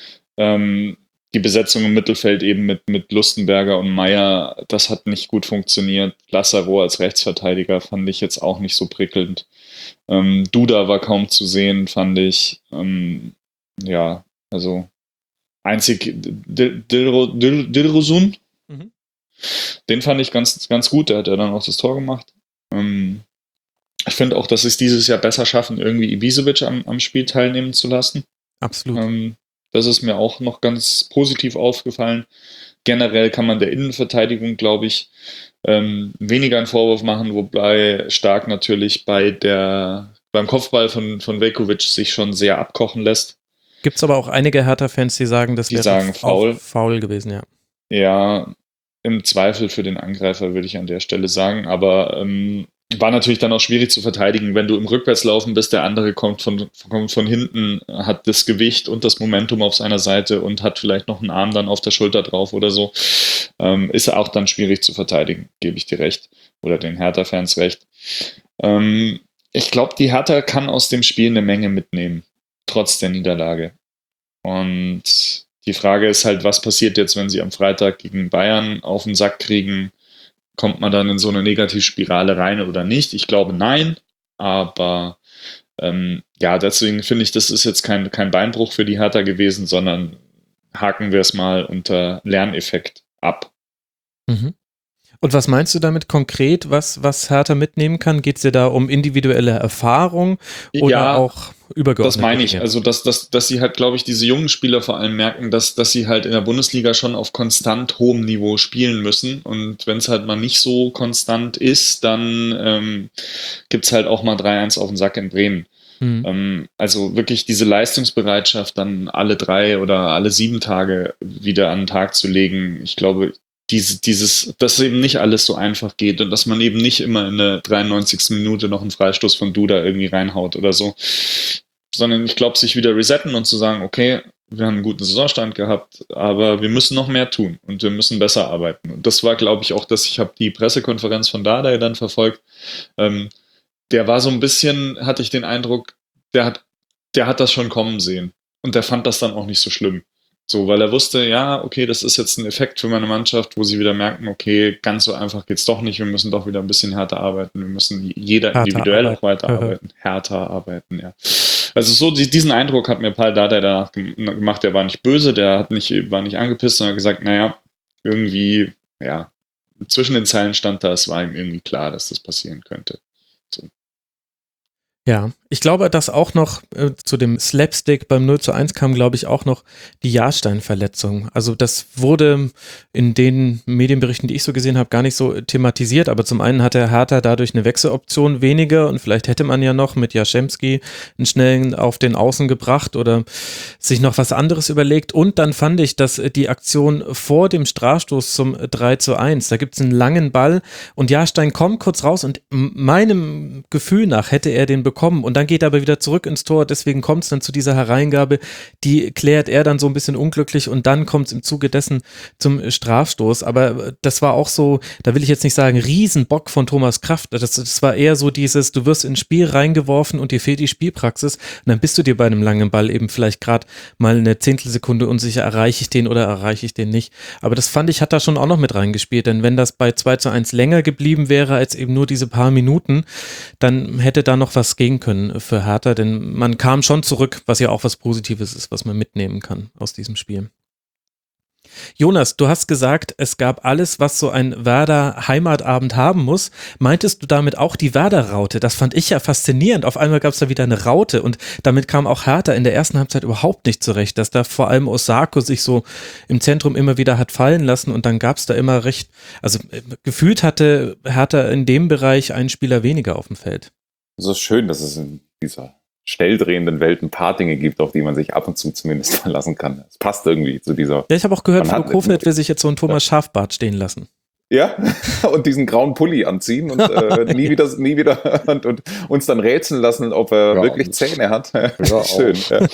Die Besetzung im Mittelfeld eben mit Lustenberger und Meier, das hat nicht gut funktioniert. Lazaro als Rechtsverteidiger fand ich jetzt auch nicht so prickelnd. Duda war kaum zu sehen, fand ich. Ja, also einzig Dilrosun, den fand ich ganz, ganz gut, der hat ja dann auch das Tor gemacht. Ich finde auch, dass sie es dieses Jahr besser schaffen, irgendwie Ibisevic am Spiel teilnehmen zu lassen. Absolut. Das ist mir auch noch ganz positiv aufgefallen. Generell kann man der Innenverteidigung, glaube ich, weniger einen Vorwurf machen, wobei Stark natürlich beim Kopfball von Veljković sich schon sehr abkochen lässt. Gibt es aber auch einige Hertha-Fans, die sagen, das wäre faul gewesen, ja. Ja, im Zweifel für den Angreifer, würde ich an der Stelle sagen. Aber war natürlich dann auch schwierig zu verteidigen, wenn du im Rückwärtslaufen bist, der andere kommt von hinten, hat das Gewicht und das Momentum auf seiner Seite und hat vielleicht noch einen Arm dann auf der Schulter drauf oder so. Ist auch dann schwierig zu verteidigen, gebe ich dir recht. Oder den Hertha-Fans recht. Ich glaube, die Hertha kann aus dem Spiel eine Menge mitnehmen. Trotz der Niederlage. Und die Frage ist halt, was passiert jetzt, wenn sie am Freitag gegen Bayern auf den Sack kriegen? Kommt man dann in so eine Negativspirale rein oder nicht? Ich glaube, nein. Aber deswegen finde ich, das ist jetzt kein Beinbruch für die Hertha gewesen, sondern haken wir es mal unter Lerneffekt ab. Mhm. Und was meinst du damit konkret, was Hertha mitnehmen kann? Geht es dir da um individuelle Erfahrung oder auch übergeordnet? Das meine ich. Also, dass sie halt, glaube ich, diese jungen Spieler vor allem merken, dass sie halt in der Bundesliga schon auf konstant hohem Niveau spielen müssen. Und wenn es halt mal nicht so konstant ist, dann gibt es halt auch mal 3-1 auf den Sack in Bremen. Also wirklich diese Leistungsbereitschaft dann alle 3 oder alle 7 Tage wieder an den Tag zu legen. Ich glaube, dass eben nicht alles so einfach geht und dass man eben nicht immer in der 93. Minute noch einen Freistoß von Duda irgendwie reinhaut oder so, sondern ich glaube, sich wieder resetten und zu sagen, okay, wir haben einen guten Saisonstand gehabt, aber wir müssen noch mehr tun und wir müssen besser arbeiten. Und das war, glaube ich, auch, ich habe die Pressekonferenz von Dardai dann verfolgt. Der war so ein bisschen, hatte ich den Eindruck, der hat das schon kommen sehen und der fand das dann auch nicht so schlimm. So, weil er wusste, ja, okay, das ist jetzt ein Effekt für meine Mannschaft, wo sie wieder merken, okay, ganz so einfach geht's doch nicht, wir müssen doch wieder ein bisschen härter arbeiten, wir müssen jeder individuell auch weiterarbeiten, härter arbeiten, ja. Also so diesen Eindruck hat mir Paul Dardai danach gemacht, der war nicht böse, war nicht angepisst, sondern hat gesagt, naja, irgendwie, ja, zwischen den Zeilen stand da, es war ihm irgendwie klar, dass das passieren könnte. So. Ja, ich glaube, dass auch noch zu dem Slapstick beim 0:1 kam, glaube ich, auch noch die Jahrstein-Verletzung. Also das wurde in den Medienberichten, die ich so gesehen habe, gar nicht so thematisiert, aber zum einen hatte Hertha dadurch eine Wechseloption weniger und vielleicht hätte man ja noch mit Jaschemski einen schnellen auf den Außen gebracht oder sich noch was anderes überlegt. Und dann fand ich, dass die Aktion vor dem Strafstoß zum 3:1, da gibt es einen langen Ball und Jahrstein kommt kurz raus und meinem Gefühl nach hätte er den bekommen und dann geht er aber wieder zurück ins Tor, deswegen kommt es dann zu dieser Hereingabe, die klärt er dann so ein bisschen unglücklich und dann kommt es im Zuge dessen zum Strafstoß, aber das war auch so, da will ich jetzt nicht sagen Riesenbock von Thomas Kraft, das war eher so dieses, du wirst ins Spiel reingeworfen und dir fehlt die Spielpraxis und dann bist du dir bei einem langen Ball eben vielleicht gerade mal eine Zehntelsekunde unsicher, erreiche ich den oder erreiche ich den nicht, aber das fand ich, hat da schon auch noch mit reingespielt, denn wenn das bei 2:1 länger geblieben wäre als eben nur diese paar Minuten, dann hätte da noch was gehen können für Hertha, denn man kam schon zurück, was ja auch was Positives ist, was man mitnehmen kann aus diesem Spiel. Jonas, du hast gesagt, es gab alles, was so ein Werder-Heimatabend haben muss. Meintest du damit auch die Werder-Raute? Das fand ich ja faszinierend. Auf einmal gab es da wieder eine Raute und damit kam auch Hertha in der ersten Halbzeit überhaupt nicht zurecht, dass da vor allem Osako sich so im Zentrum immer wieder hat fallen lassen und dann gab es da immer also gefühlt hatte Hertha in dem Bereich einen Spieler weniger auf dem Feld. Es ist schön, dass es in dieser schnelldrehenden Welt ein paar Dinge gibt, auf die man sich ab und zu zumindest verlassen kann. Es passt irgendwie zu dieser... Ja, ich habe auch gehört, Flo Kofeld will sich jetzt so einen Thomas Schafbart stehen lassen. Ja, und diesen grauen Pulli anziehen und nie wieder und uns dann rätseln lassen, ob er wirklich Zähne hat. Schön. Ja.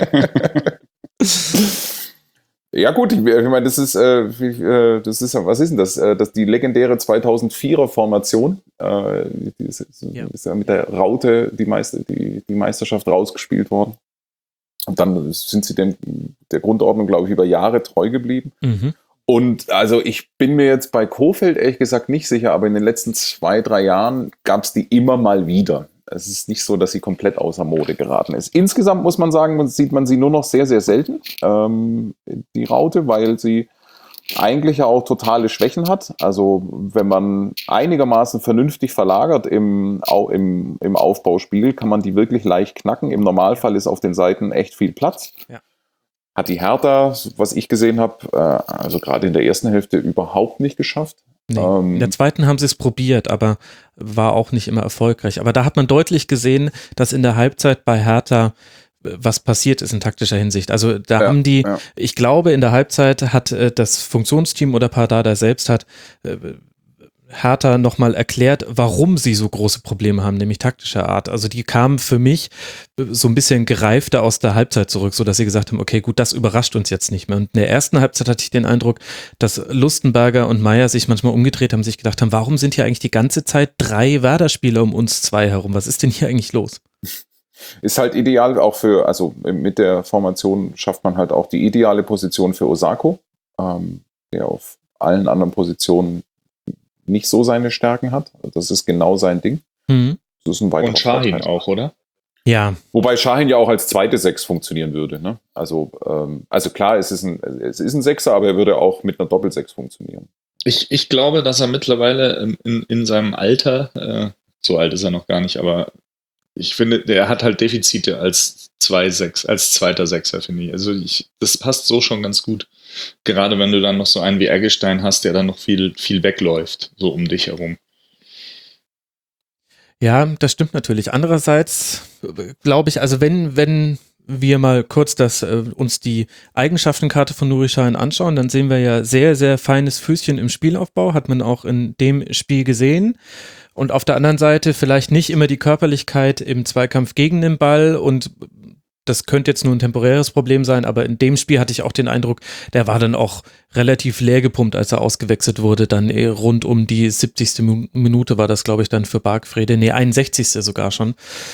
Ja gut, ich meine, das ist was ist denn das? Das die legendäre 2004er Formation, ist ja mit der Raute die Meisterschaft rausgespielt worden. Und dann sind sie der Grundordnung, glaube ich, über Jahre treu geblieben. Mhm. Und also ich bin mir jetzt bei Kofeld ehrlich gesagt nicht sicher, aber in den letzten 2-3 Jahren gab es die immer mal wieder. Es ist nicht so, dass sie komplett außer Mode geraten ist. Insgesamt muss man sagen, sieht man sie nur noch sehr, sehr selten, die Raute, weil sie eigentlich ja auch totale Schwächen hat. Also wenn man einigermaßen vernünftig verlagert im Aufbauspiel, kann man die wirklich leicht knacken. Im Normalfall ist auf den Seiten echt viel Platz. Ja. Hat die Hertha, was ich gesehen habe, also gerade in der ersten Hälfte überhaupt nicht geschafft. Nee. In der zweiten haben sie es probiert, aber war auch nicht immer erfolgreich. Aber da hat man deutlich gesehen, dass in der Halbzeit bei Hertha was passiert ist in taktischer Hinsicht. Also da haben die, ich glaube, in der Halbzeit hat das Funktionsteam oder Pardada selbst hat Hertha nochmal erklärt, warum sie so große Probleme haben, nämlich taktischer Art. Also die kamen für mich so ein bisschen gereifter aus der Halbzeit zurück, sodass sie gesagt haben, okay, gut, das überrascht uns jetzt nicht mehr. Und in der ersten Halbzeit hatte ich den Eindruck, dass Lustenberger und Meier sich manchmal umgedreht haben, sich gedacht haben, warum sind hier eigentlich die ganze Zeit 3 Werder-Spieler um uns 2 herum? Was ist denn hier eigentlich los? Ist halt ideal auch also mit der Formation schafft man halt auch die ideale Position für Osako, der auf allen anderen Positionen nicht so seine Stärken hat. Das ist genau sein Ding. Mhm. Das ist ein weiterer Und Şahin auch, oder? Ja. Wobei Şahin ja auch als zweite 6 funktionieren würde. Ne? Also klar, es ist ein Sechser, aber er würde auch mit einer Doppel-6 funktionieren. Ich glaube, dass er mittlerweile in seinem Alter, so alt ist er noch gar nicht, aber ich finde, der hat halt Defizite als zweiter Sechser, finde ich. Also das passt so schon ganz gut. Gerade wenn du dann noch so einen wie Eggestein hast, der dann noch viel, viel wegläuft, so um dich herum. Ja, das stimmt natürlich. Andererseits glaube ich, also wenn wir mal kurz uns die Eigenschaftenkarte von Nuri Sahin anschauen, dann sehen wir ja sehr, sehr feines Füßchen im Spielaufbau, hat man auch in dem Spiel gesehen. Und auf der anderen Seite vielleicht nicht immer die Körperlichkeit im Zweikampf gegen den Ball, und das könnte jetzt nur ein temporäres Problem sein, aber in dem Spiel hatte ich auch den Eindruck, der war dann auch relativ leer gepumpt, als er ausgewechselt wurde, dann rund um die 70. Minute war das, glaube ich, dann für Bargfrede, 61. sogar schon.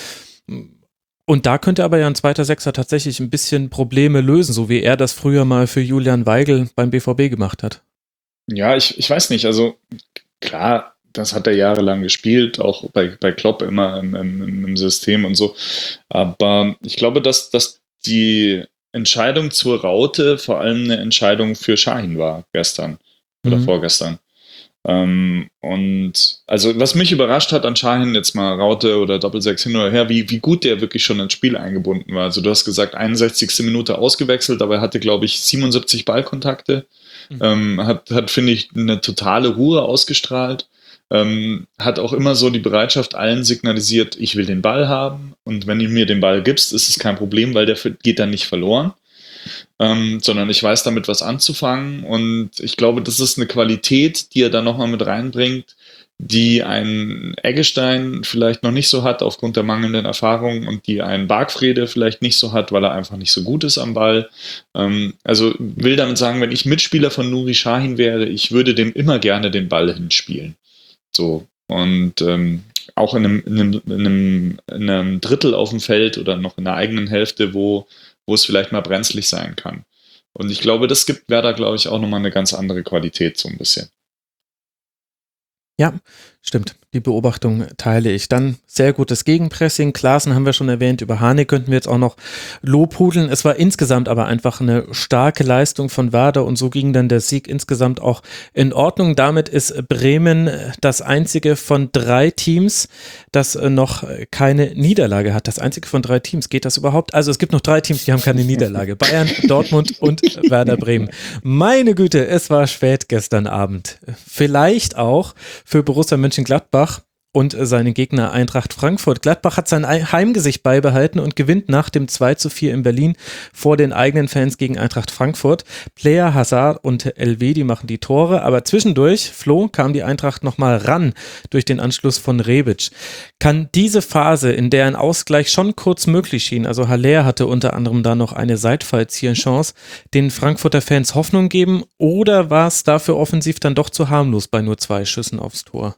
Und da könnte aber ja ein zweiter Sechser tatsächlich ein bisschen Probleme lösen, so wie er das früher mal für Julian Weigl beim BVB gemacht hat. Ja, ich weiß nicht, also klar, das hat er jahrelang gespielt, auch bei Klopp immer im System und so. Aber ich glaube, dass die Entscheidung zur Raute vor allem eine Entscheidung für Sahin war gestern oder vorgestern. Und also was mich überrascht hat an Sahin, jetzt mal Raute oder Doppelsechs hin oder her, wie gut der wirklich schon ins Spiel eingebunden war. Also du hast gesagt, 61. Minute ausgewechselt, aber er hatte, glaube ich, 77 Ballkontakte. Hat, finde ich, eine totale Ruhe ausgestrahlt. Hat auch immer so die Bereitschaft allen signalisiert, ich will den Ball haben, und wenn du mir den Ball gibst, ist es kein Problem, weil der geht dann nicht verloren, sondern ich weiß damit was anzufangen, und ich glaube, das ist eine Qualität, die er da nochmal mit reinbringt, die ein Eggestein vielleicht noch nicht so hat aufgrund der mangelnden Erfahrung und die ein Bargfrede vielleicht nicht so hat, weil er einfach nicht so gut ist am Ball. Also will damit sagen, wenn ich Mitspieler von Nuri Sahin wäre, ich würde dem immer gerne den Ball hinspielen. So, und auch in einem Drittel auf dem Feld oder noch in der eigenen Hälfte, wo es vielleicht mal brenzlig sein kann. Und ich glaube, das gibt Werder, glaube ich, auch nochmal eine ganz andere Qualität so ein bisschen. Ja, stimmt. Die Beobachtung teile ich. Dann sehr gutes Gegenpressing. Klaassen haben wir schon erwähnt. Über Harnik könnten wir jetzt auch noch lobhudeln. Es war insgesamt aber einfach eine starke Leistung von Werder, und so ging dann der Sieg insgesamt auch in Ordnung. Damit ist Bremen das einzige von 3 Teams, das noch keine Niederlage hat. Das einzige von 3 Teams. Geht das überhaupt? Also es gibt noch 3 Teams, die haben keine Niederlage. Bayern, Dortmund und Werder Bremen. Meine Güte, es war spät gestern Abend. Vielleicht auch für Borussia Mönchengladbach und seinen Gegner Eintracht Frankfurt. Gladbach hat sein Heimgesicht beibehalten und gewinnt nach dem 2:4 in Berlin vor den eigenen Fans gegen Eintracht Frankfurt. Player, Hazard und Elvedi machen die Tore, aber zwischendurch, Flo, kam die Eintracht nochmal ran durch den Anschluss von Rebic. Kann diese Phase, in der ein Ausgleich schon kurz möglich schien, also Haller hatte unter anderem da noch eine Seitfallziehenchance, den Frankfurter Fans Hoffnung geben, oder war es dafür offensiv dann doch zu harmlos bei nur 2 Schüssen aufs Tor?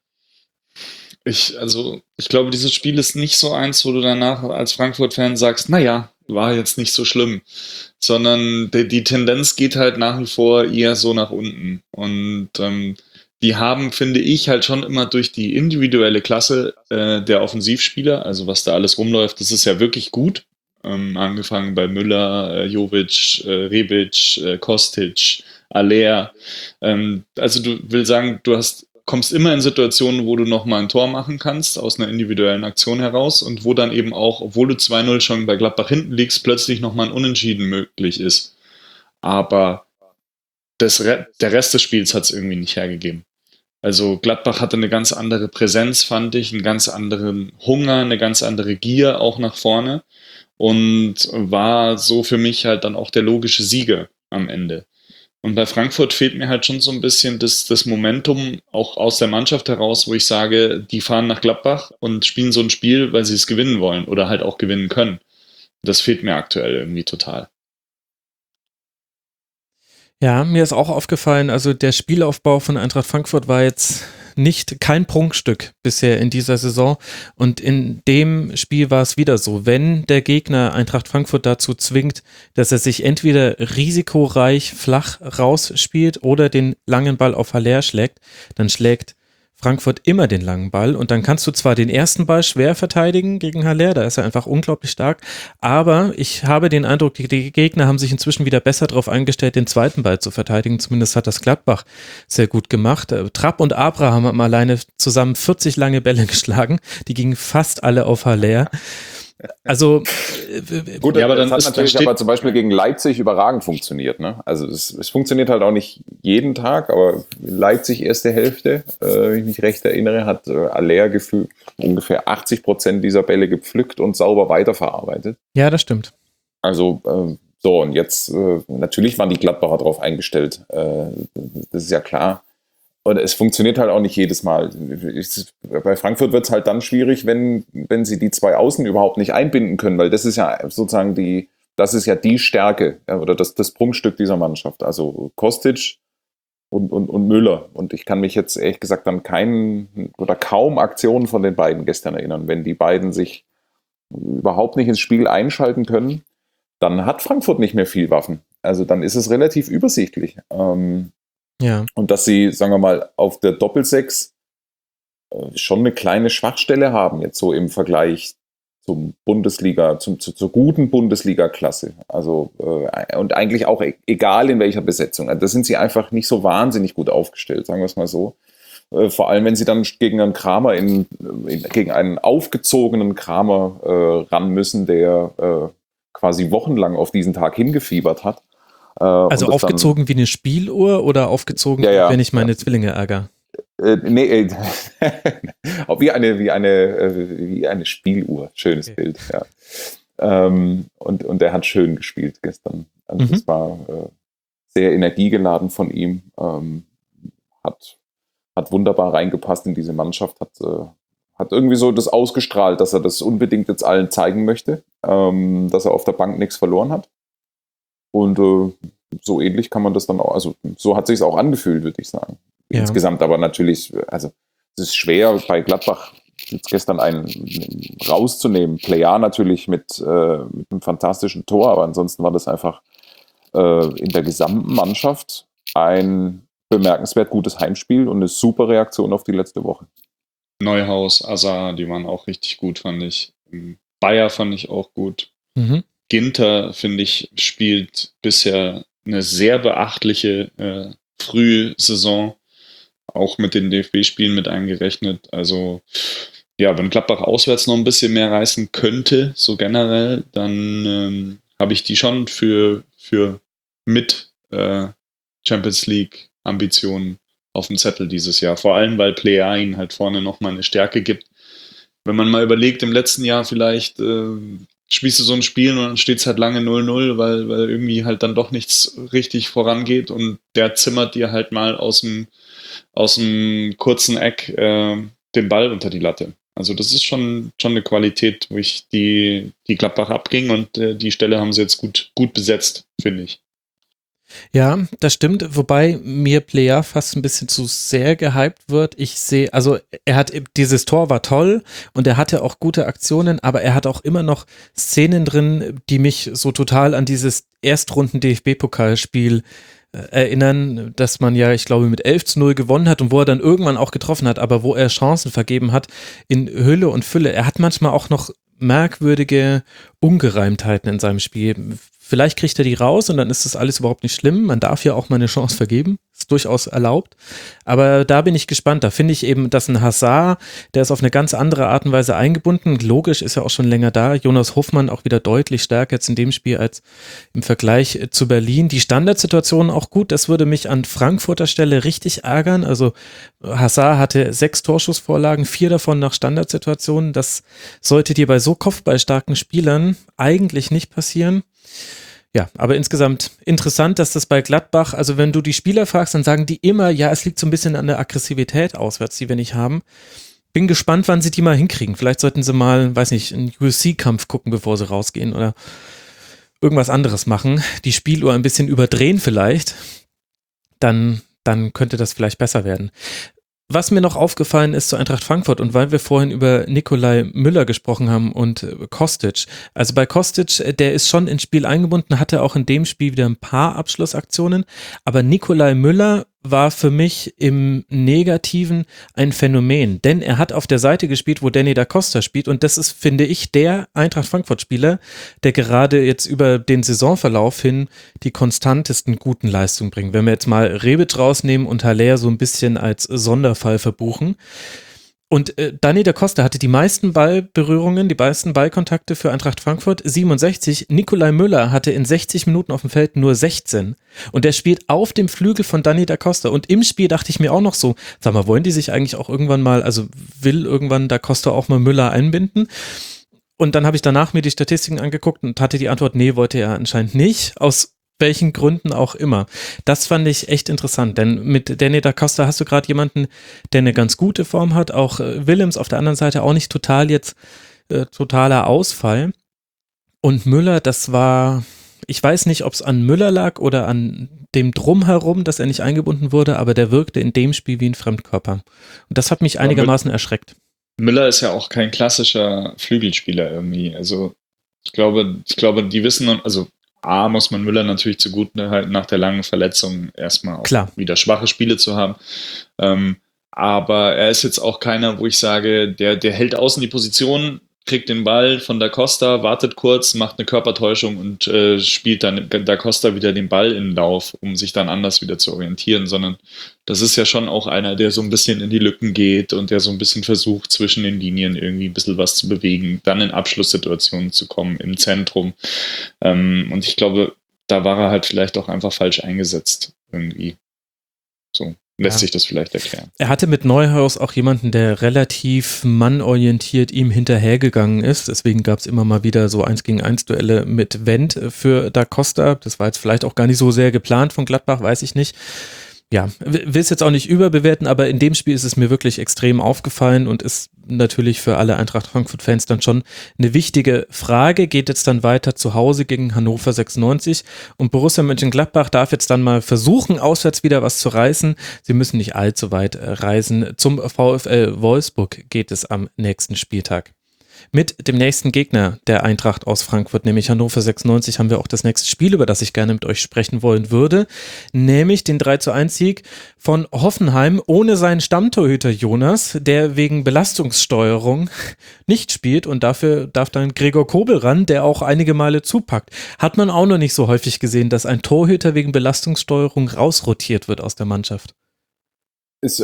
Ich glaube, dieses Spiel ist nicht so eins, wo du danach als Frankfurt-Fan sagst, naja, war jetzt nicht so schlimm, sondern die Tendenz geht halt nach wie vor eher so nach unten. Und die haben, finde ich, halt schon immer durch die individuelle Klasse der Offensivspieler, also was da alles rumläuft, das ist ja wirklich gut. Angefangen bei Müller, Jovic, Rebic, Kostic, Aller. Also du will sagen, kommst immer in Situationen, wo du nochmal ein Tor machen kannst, aus einer individuellen Aktion heraus, und wo dann eben auch, obwohl du 2:0 schon bei Gladbach hinten liegst, plötzlich nochmal ein Unentschieden möglich ist. Aber der Rest des Spiels hat es irgendwie nicht hergegeben. Also Gladbach hatte eine ganz andere Präsenz, fand ich, einen ganz anderen Hunger, eine ganz andere Gier auch nach vorne, und war so für mich halt dann auch der logische Sieger am Ende. Und bei Frankfurt fehlt mir halt schon so ein bisschen das Momentum auch aus der Mannschaft heraus, wo ich sage, die fahren nach Gladbach und spielen so ein Spiel, weil sie es gewinnen wollen oder halt auch gewinnen können. Das fehlt mir aktuell irgendwie total. Ja, mir ist auch aufgefallen, also der Spielaufbau von Eintracht Frankfurt war jetzt kein Prunkstück bisher in dieser Saison, und in dem Spiel war es wieder so, wenn der Gegner Eintracht Frankfurt dazu zwingt, dass er sich entweder risikoreich flach rausspielt oder den langen Ball auf Haller schlägt, dann schlägt Frankfurt immer den langen Ball und dann kannst du zwar den ersten Ball schwer verteidigen gegen Haller, da ist er einfach unglaublich stark, aber ich habe den Eindruck, die Gegner haben sich inzwischen wieder besser darauf eingestellt, den zweiten Ball zu verteidigen, zumindest hat das Gladbach sehr gut gemacht. Trapp und Abraham haben alleine zusammen 40 lange Bälle geschlagen, die gingen fast alle auf Haller. Also gut, ja, aber dann das hat natürlich aber zum Beispiel gegen Leipzig überragend funktioniert. Ne? Also es funktioniert halt auch nicht jeden Tag, aber Leipzig erste Hälfte, wenn ich mich recht erinnere, hat Haller ungefähr 80% dieser Bälle gepflückt und sauber weiterverarbeitet. Ja, das stimmt. Also so, und jetzt natürlich waren die Gladbacher darauf eingestellt, das ist ja klar. Und es funktioniert halt auch nicht jedes Mal. Bei Frankfurt wird es halt dann schwierig, wenn sie die zwei Außen überhaupt nicht einbinden können, weil das ist ja sozusagen die Stärke oder das Prunkstück dieser Mannschaft. Also Kostic und Müller. Und ich kann mich jetzt ehrlich gesagt an kaum Aktionen von den beiden gestern erinnern. Wenn die beiden sich überhaupt nicht ins Spiel einschalten können, dann hat Frankfurt nicht mehr viel Waffen. Also dann ist es relativ übersichtlich. Ja. Und dass sie, sagen wir mal, auf der Doppelsechs schon eine kleine Schwachstelle haben, jetzt so im Vergleich zur guten Bundesliga-Klasse. Also, und eigentlich auch egal in welcher Besetzung. Da sind sie einfach nicht so wahnsinnig gut aufgestellt, sagen wir es mal so. Vor allem, wenn sie dann gegen einen Kramer, gegen einen aufgezogenen Kramer ran müssen, der quasi wochenlang auf diesen Tag hingefiebert hat. Also aufgezogen wie eine Spieluhr oder aufgezogen, wenn ich meine Zwillinge ärgere? Nee, wie eine Spieluhr. Schönes Bild, ja. Und er hat schön gespielt gestern. Also das war sehr energiegeladen von ihm. Hat wunderbar reingepasst in diese Mannschaft, hat irgendwie so das ausgestrahlt, dass er das unbedingt jetzt allen zeigen möchte, dass er auf der Bank nichts verloren hat. Und so ähnlich kann man das dann auch, also so hat sich es auch angefühlt, würde ich sagen. Ja. Insgesamt aber natürlich, also es ist schwer bei Gladbach jetzt gestern einen rauszunehmen. Plea natürlich mit einem fantastischen Tor, aber ansonsten war das einfach in der gesamten Mannschaft ein bemerkenswert gutes Heimspiel und eine super Reaktion auf die letzte Woche. Neuhaus, Azar, die waren auch richtig gut, fand ich. Bayer fand ich auch gut. Mhm. Ginter, finde ich, spielt bisher eine sehr beachtliche Frühsaison, auch mit den DFB-Spielen mit eingerechnet. Also ja, wenn Gladbach auswärts noch ein bisschen mehr reißen könnte, so generell, dann habe ich die schon für mit Champions League Ambitionen auf dem Zettel dieses Jahr. Vor allem, weil Plea ihnen halt vorne nochmal eine Stärke gibt. Wenn man mal überlegt, im letzten Jahr vielleicht spielst du so ein Spiel und dann steht es halt lange 0-0, weil irgendwie halt dann doch nichts richtig vorangeht und der zimmert dir halt mal aus dem kurzen Eck den Ball unter die Latte. Also das ist schon eine Qualität, wo ich die Gladbach abging und die Stelle haben sie jetzt gut besetzt, finde ich. Ja, das stimmt, wobei mir Plea fast ein bisschen zu sehr gehypt wird. Ich sehe, also dieses Tor war toll und er hatte auch gute Aktionen, aber er hat auch immer noch Szenen drin, die mich so total an dieses Erstrunden-DFB-Pokalspiel erinnern, dass man ja, ich glaube, mit 11-0 gewonnen hat und wo er dann irgendwann auch getroffen hat, aber wo er Chancen vergeben hat in Hülle und Fülle. Er hat manchmal auch noch merkwürdige Ungereimtheiten in seinem Spiel. Vielleicht kriegt er die raus und dann ist das alles überhaupt nicht schlimm. Man darf ja auch mal eine Chance vergeben. Ist durchaus erlaubt. Aber da bin ich gespannt. Da finde ich eben, dass ein Hazard, der ist auf eine ganz andere Art und Weise eingebunden. Logisch, ist ja auch schon länger da. Jonas Hofmann auch wieder deutlich stärker jetzt in dem Spiel als im Vergleich zu Berlin. Die Standardsituation auch gut. Das würde mich an Frankfurter Stelle richtig ärgern. Also Hazard hatte 6 Torschussvorlagen, 4 davon nach Standardsituationen. Das sollte dir bei so kopfballstarken Spielern eigentlich nicht passieren. Ja, aber insgesamt interessant, dass das bei Gladbach, also wenn du die Spieler fragst, dann sagen die immer, ja, es liegt so ein bisschen an der Aggressivität auswärts, die wir nicht haben. Bin gespannt, wann sie die mal hinkriegen. Vielleicht sollten sie mal, weiß nicht, einen UFC-Kampf gucken, bevor sie rausgehen oder irgendwas anderes machen. Die Spieluhr ein bisschen überdrehen vielleicht. Dann könnte das vielleicht besser werden. Was mir noch aufgefallen ist zu Eintracht Frankfurt und weil wir vorhin über Nikolai Müller gesprochen haben und Kostic. Also bei Kostic, der ist schon ins Spiel eingebunden, hatte auch in dem Spiel wieder ein paar Abschlussaktionen, aber Nikolai Müller war für mich im Negativen ein Phänomen, denn er hat auf der Seite gespielt, wo Danny da Costa spielt und das ist, finde ich, der Eintracht Frankfurt-Spieler, der gerade jetzt über den Saisonverlauf hin die konstantesten guten Leistungen bringt. Wenn wir jetzt mal Rebic rausnehmen und Haller so ein bisschen als Sonderfall verbuchen. Und Danny da Costa hatte die meisten Ballberührungen, die meisten Ballkontakte für Eintracht Frankfurt, 67. Nikolai Müller hatte in 60 Minuten auf dem Feld nur 16. Und der spielt auf dem Flügel von Danny da Costa. Und im Spiel dachte ich mir auch noch so, sag mal, wollen die sich eigentlich auch irgendwann mal, also will irgendwann da Costa auch mal Müller einbinden? Und dann habe ich danach mir die Statistiken angeguckt und hatte die Antwort, nee, wollte er anscheinend nicht, aus welchen Gründen auch immer. Das fand ich echt interessant, denn mit Danny da Costa hast du gerade jemanden, der eine ganz gute Form hat, auch Willems auf der anderen Seite auch nicht totaler Ausfall. Und Müller, das war, ich weiß nicht, ob es an Müller lag oder an dem Drumherum, dass er nicht eingebunden wurde, aber der wirkte in dem Spiel wie ein Fremdkörper. Und das hat mich einigermaßen erschreckt. Müller ist ja auch kein klassischer Flügelspieler irgendwie. Also ich glaube, die wissen, also A, muss man Müller natürlich zugute halten, nach der langen Verletzung erstmal auch wieder schwache Spiele zu haben. Aber er ist jetzt auch keiner, wo ich sage, der hält außen die Position, kriegt den Ball von da Costa, wartet kurz, macht eine Körpertäuschung und spielt dann da Costa wieder den Ball in den Lauf, um sich dann anders wieder zu orientieren, sondern das ist ja schon auch einer, der so ein bisschen in die Lücken geht und der so ein bisschen versucht, zwischen den Linien irgendwie ein bisschen was zu bewegen, dann in Abschlusssituationen zu kommen, im Zentrum. Und ich glaube, da war er halt vielleicht auch einfach falsch eingesetzt irgendwie. So. Lässt sich das vielleicht erklären. Er hatte mit Neuhaus auch jemanden, der relativ mannorientiert ihm hinterhergegangen ist. Deswegen gab es immer mal wieder so 1-gegen-1 Duelle mit Wendt für Da Costa. Das war jetzt vielleicht auch gar nicht so sehr geplant von Gladbach, weiß ich nicht. Ja, will es jetzt auch nicht überbewerten, aber in dem Spiel ist es mir wirklich extrem aufgefallen und ist natürlich für alle Eintracht Frankfurt-Fans dann schon eine wichtige Frage. Geht jetzt dann weiter zu Hause gegen Hannover 96 und Borussia Mönchengladbach darf jetzt dann mal versuchen, auswärts wieder was zu reißen. Sie müssen nicht allzu weit reisen. Zum VfL Wolfsburg geht es am nächsten Spieltag. Mit dem nächsten Gegner der Eintracht aus Frankfurt, nämlich Hannover 96, haben wir auch das nächste Spiel, über das ich gerne mit euch sprechen wollen würde, nämlich den 3:1-Sieg von Hoffenheim ohne seinen Stammtorhüter Jonas, der wegen Belastungssteuerung nicht spielt und dafür darf dann Gregor Kobel ran, der auch einige Male zupackt. Hat man auch noch nicht so häufig gesehen, dass ein Torhüter wegen Belastungssteuerung rausrotiert wird aus der Mannschaft. Ich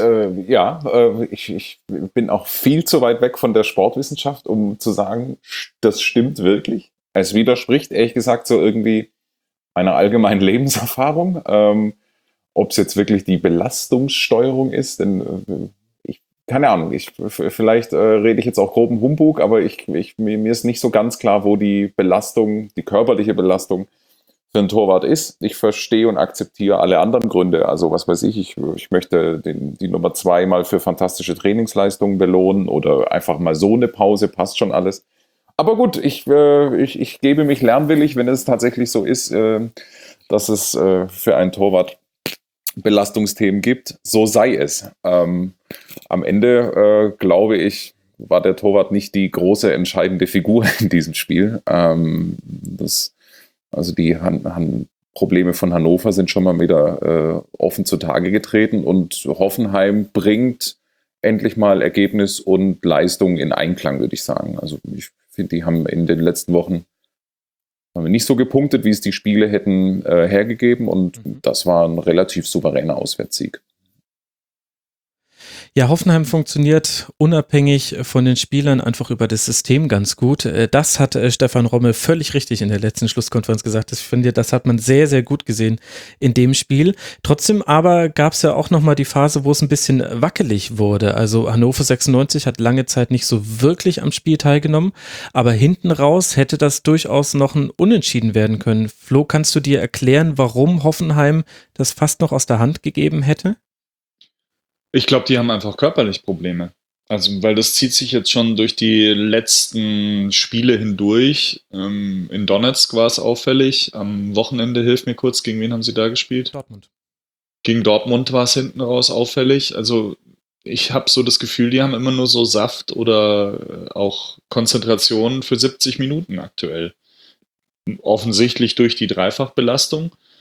bin auch viel zu weit weg von der Sportwissenschaft, um zu sagen, das stimmt wirklich. Es widerspricht, ehrlich gesagt, so irgendwie einer allgemeinen Lebenserfahrung. Ob es jetzt wirklich die Belastungssteuerung ist, denn keine Ahnung, vielleicht rede ich jetzt auch groben Humbug, aber mir ist nicht so ganz klar, wo die Belastung, die körperliche Belastung für einen Torwart ist. Ich verstehe und akzeptiere alle anderen Gründe. Also was weiß ich möchte die Nummer 2 mal für fantastische Trainingsleistungen belohnen oder einfach mal so eine Pause, passt schon alles. Aber gut, ich gebe mich lernwillig, wenn es tatsächlich so ist, dass es für einen Torwart Belastungsthemen gibt. So sei es. Am Ende, glaube ich, war der Torwart nicht die große entscheidende Figur in diesem Spiel. Also die Probleme von Hannover sind schon mal wieder offen zutage getreten und Hoffenheim bringt endlich mal Ergebnis und Leistung in Einklang, würde ich sagen. Also ich finde, die haben in den letzten Wochen nicht so gepunktet, wie es die Spiele hätten hergegeben und das war ein relativ souveräner Auswärtssieg. Ja, Hoffenheim funktioniert unabhängig von den Spielern einfach über das System ganz gut. Das hat Stefan Rommel völlig richtig in der letzten Schlusskonferenz gesagt. Ich finde, das hat man sehr, sehr gut gesehen in dem Spiel. Trotzdem aber gab es ja auch nochmal die Phase, wo es ein bisschen wackelig wurde. Also Hannover 96 hat lange Zeit nicht so wirklich am Spiel teilgenommen, aber hinten raus hätte das durchaus noch ein Unentschieden werden können. Flo, kannst du dir erklären, warum Hoffenheim das fast noch aus der Hand gegeben hätte? Ich glaube, die haben einfach körperlich Probleme. Also, weil das zieht sich jetzt schon durch die letzten Spiele hindurch. In Donetsk war es auffällig. Am Wochenende, hilf mir kurz, gegen wen haben sie da gespielt? Dortmund. Gegen Dortmund war es hinten raus auffällig. Also, ich habe so das Gefühl, die haben immer nur so Saft oder auch Konzentration für 70 Minuten aktuell. Offensichtlich durch die Dreifachbelastung.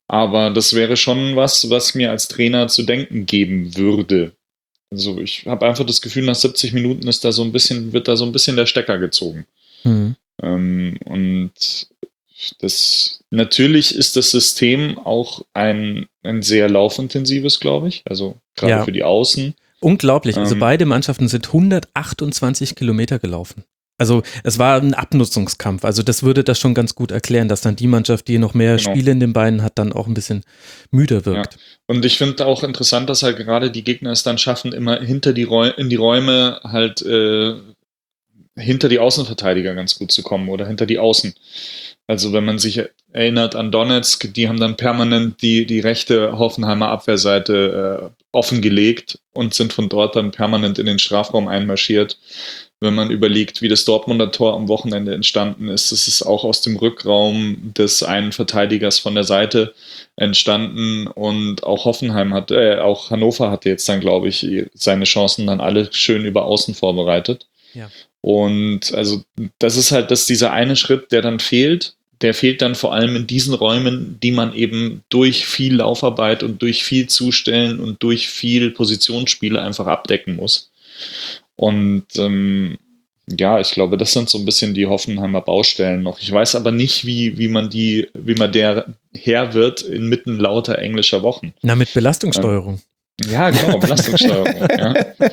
Aber das wäre schon was mir als Trainer zu denken geben würde. Also ich habe einfach das Gefühl, nach 70 Minuten wird da so ein bisschen der Stecker gezogen. Mhm. Und natürlich ist das System auch ein sehr laufintensives, glaube ich. Also gerade für die Außen. Unglaublich. Also beide Mannschaften sind 128 Kilometer gelaufen. Also es war ein Abnutzungskampf. Also das würde das schon ganz gut erklären, dass dann die Mannschaft, die noch mehr Spiele in den Beinen hat, dann auch ein bisschen müder wirkt. Ja. Und ich finde auch interessant, dass halt gerade die Gegner es dann schaffen, immer in die Räume halt hinter die Außenverteidiger ganz gut zu kommen oder hinter die Außen. Also wenn man sich erinnert an Donetsk, die haben dann permanent die rechte Hoffenheimer Abwehrseite offengelegt und sind von dort dann permanent in den Strafraum einmarschiert. Wenn man überlegt, wie das Dortmunder Tor am Wochenende entstanden ist, das ist auch aus dem Rückraum des einen Verteidigers von der Seite entstanden und auch auch Hannover hatte jetzt dann, glaube ich, seine Chancen dann alle schön über Außen vorbereitet. Ja. Und also das ist halt dieser eine Schritt, der dann fehlt. Der fehlt dann vor allem in diesen Räumen, die man eben durch viel Laufarbeit und durch viel Zustellen und durch viel Positionsspiele einfach abdecken muss. Und ich glaube, das sind so ein bisschen die Hoffenheimer Baustellen noch. Ich weiß aber nicht, wie man der Herr wird inmitten lauter englischer Wochen. Na, mit Belastungssteuerung. Ja, genau, Belastungssteuerung. Ja.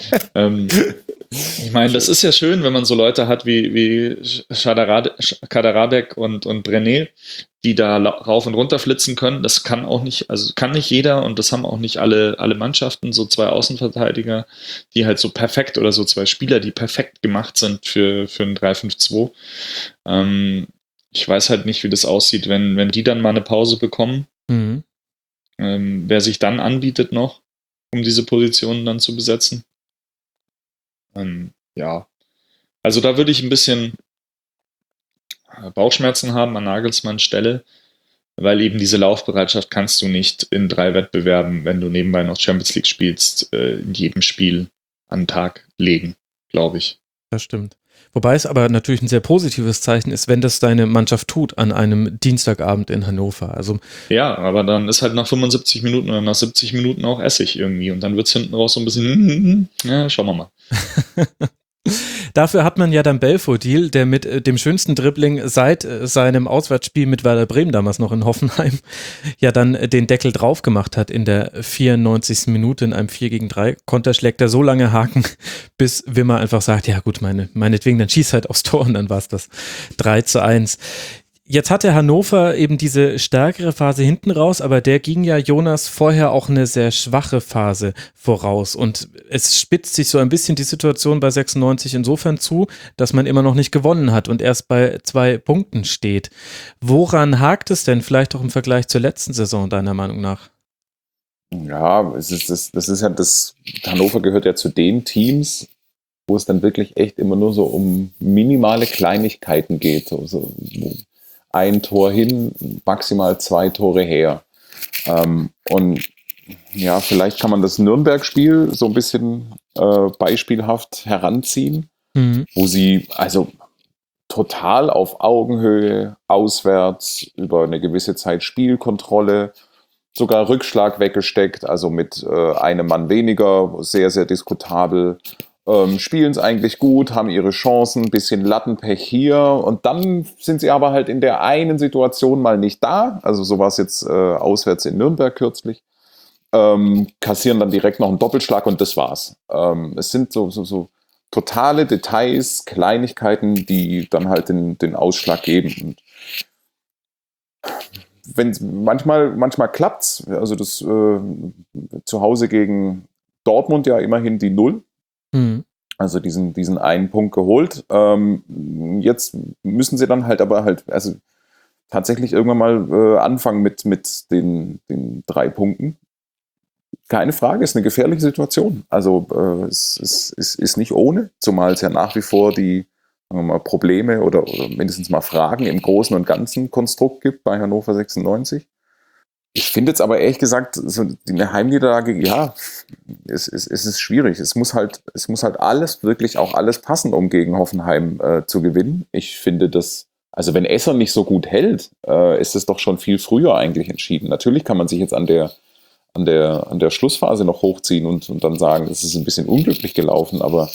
Ich meine, das ist ja schön, wenn man so Leute hat wie Kaderabek und Brené, die da rauf und runter flitzen können. Das kann nicht jeder und das haben auch nicht alle Mannschaften, so zwei Außenverteidiger, die halt so perfekt oder so zwei Spieler, die perfekt gemacht sind für ein 3-5-2. Ich weiß halt nicht, wie das aussieht, wenn die dann mal eine Pause bekommen. Mhm. Wer sich dann anbietet noch, um diese Positionen dann zu besetzen. Also da würde ich ein bisschen Bauchschmerzen haben an Nagelsmanns Stelle, weil eben diese Laufbereitschaft kannst du nicht in 3 Wettbewerben, wenn du nebenbei noch Champions League spielst, in jedem Spiel an den Tag legen, glaube ich. Das stimmt. Wobei es aber natürlich ein sehr positives Zeichen ist, wenn das deine Mannschaft tut an einem Dienstagabend in Hannover. Also ja, aber dann ist halt nach 75 Minuten oder nach 70 Minuten auch Essig irgendwie und dann wird es hinten raus so ein bisschen, schauen wir mal. Dafür hat man ja dann Belfodil, der mit dem schönsten Dribbling seit seinem Auswärtsspiel mit Werder Bremen damals noch in Hoffenheim ja dann den Deckel drauf gemacht hat in der 94. Minute in einem 4-gegen-3 Konter, schlägt er so lange Haken, bis Wimmer einfach sagt, ja gut, meinetwegen, dann schieß halt aufs Tor und dann war es das 3-1. Jetzt hatte Hannover eben diese stärkere Phase hinten raus, aber der ging ja Jonas vorher auch eine sehr schwache Phase voraus und es spitzt sich so ein bisschen die Situation bei 96 insofern zu, dass man immer noch nicht gewonnen hat und erst bei 2 Punkten steht. Woran hakt es denn vielleicht auch im Vergleich zur letzten Saison deiner Meinung nach? Ja, Hannover gehört ja zu den Teams, wo es dann wirklich echt immer nur so um minimale Kleinigkeiten geht, so ein Tor hin, maximal 2 Tore her. Und ja, vielleicht kann man das Nürnberg-Spiel so ein bisschen beispielhaft heranziehen, wo sie also total auf Augenhöhe, auswärts, über eine gewisse Zeit Spielkontrolle, sogar Rückschlag weggesteckt, also mit einem Mann weniger, sehr, sehr diskutabel. Spielen es eigentlich gut, haben ihre Chancen, ein bisschen Lattenpech hier und dann sind sie aber halt in der einen Situation mal nicht da, also so war es jetzt auswärts in Nürnberg kürzlich, kassieren dann direkt noch einen Doppelschlag und das war's. Es sind so totale Details, Kleinigkeiten, die dann halt den Ausschlag geben. Und manchmal klappt's, also das zu Hause gegen Dortmund ja immerhin die 0. Also diesen einen Punkt geholt. Jetzt müssen sie dann halt also tatsächlich irgendwann mal anfangen mit den 3 Punkten. Keine Frage, ist eine gefährliche Situation. Also es ist nicht ohne, zumal es ja nach wie vor die, sagen wir mal, Probleme oder mindestens mal Fragen im Großen und Ganzen Konstrukt gibt bei Hannover 96. Ich finde jetzt aber ehrlich gesagt, so eine Heimniederlage, ja, es ist schwierig. Es muss halt alles, wirklich auch alles passen, um gegen Hoffenheim zu gewinnen. Ich finde das Also wenn Esser nicht so gut hält, ist es doch schon viel früher eigentlich entschieden. Natürlich kann man sich jetzt an der Schlussphase noch hochziehen und dann sagen, es ist ein bisschen unglücklich gelaufen, aber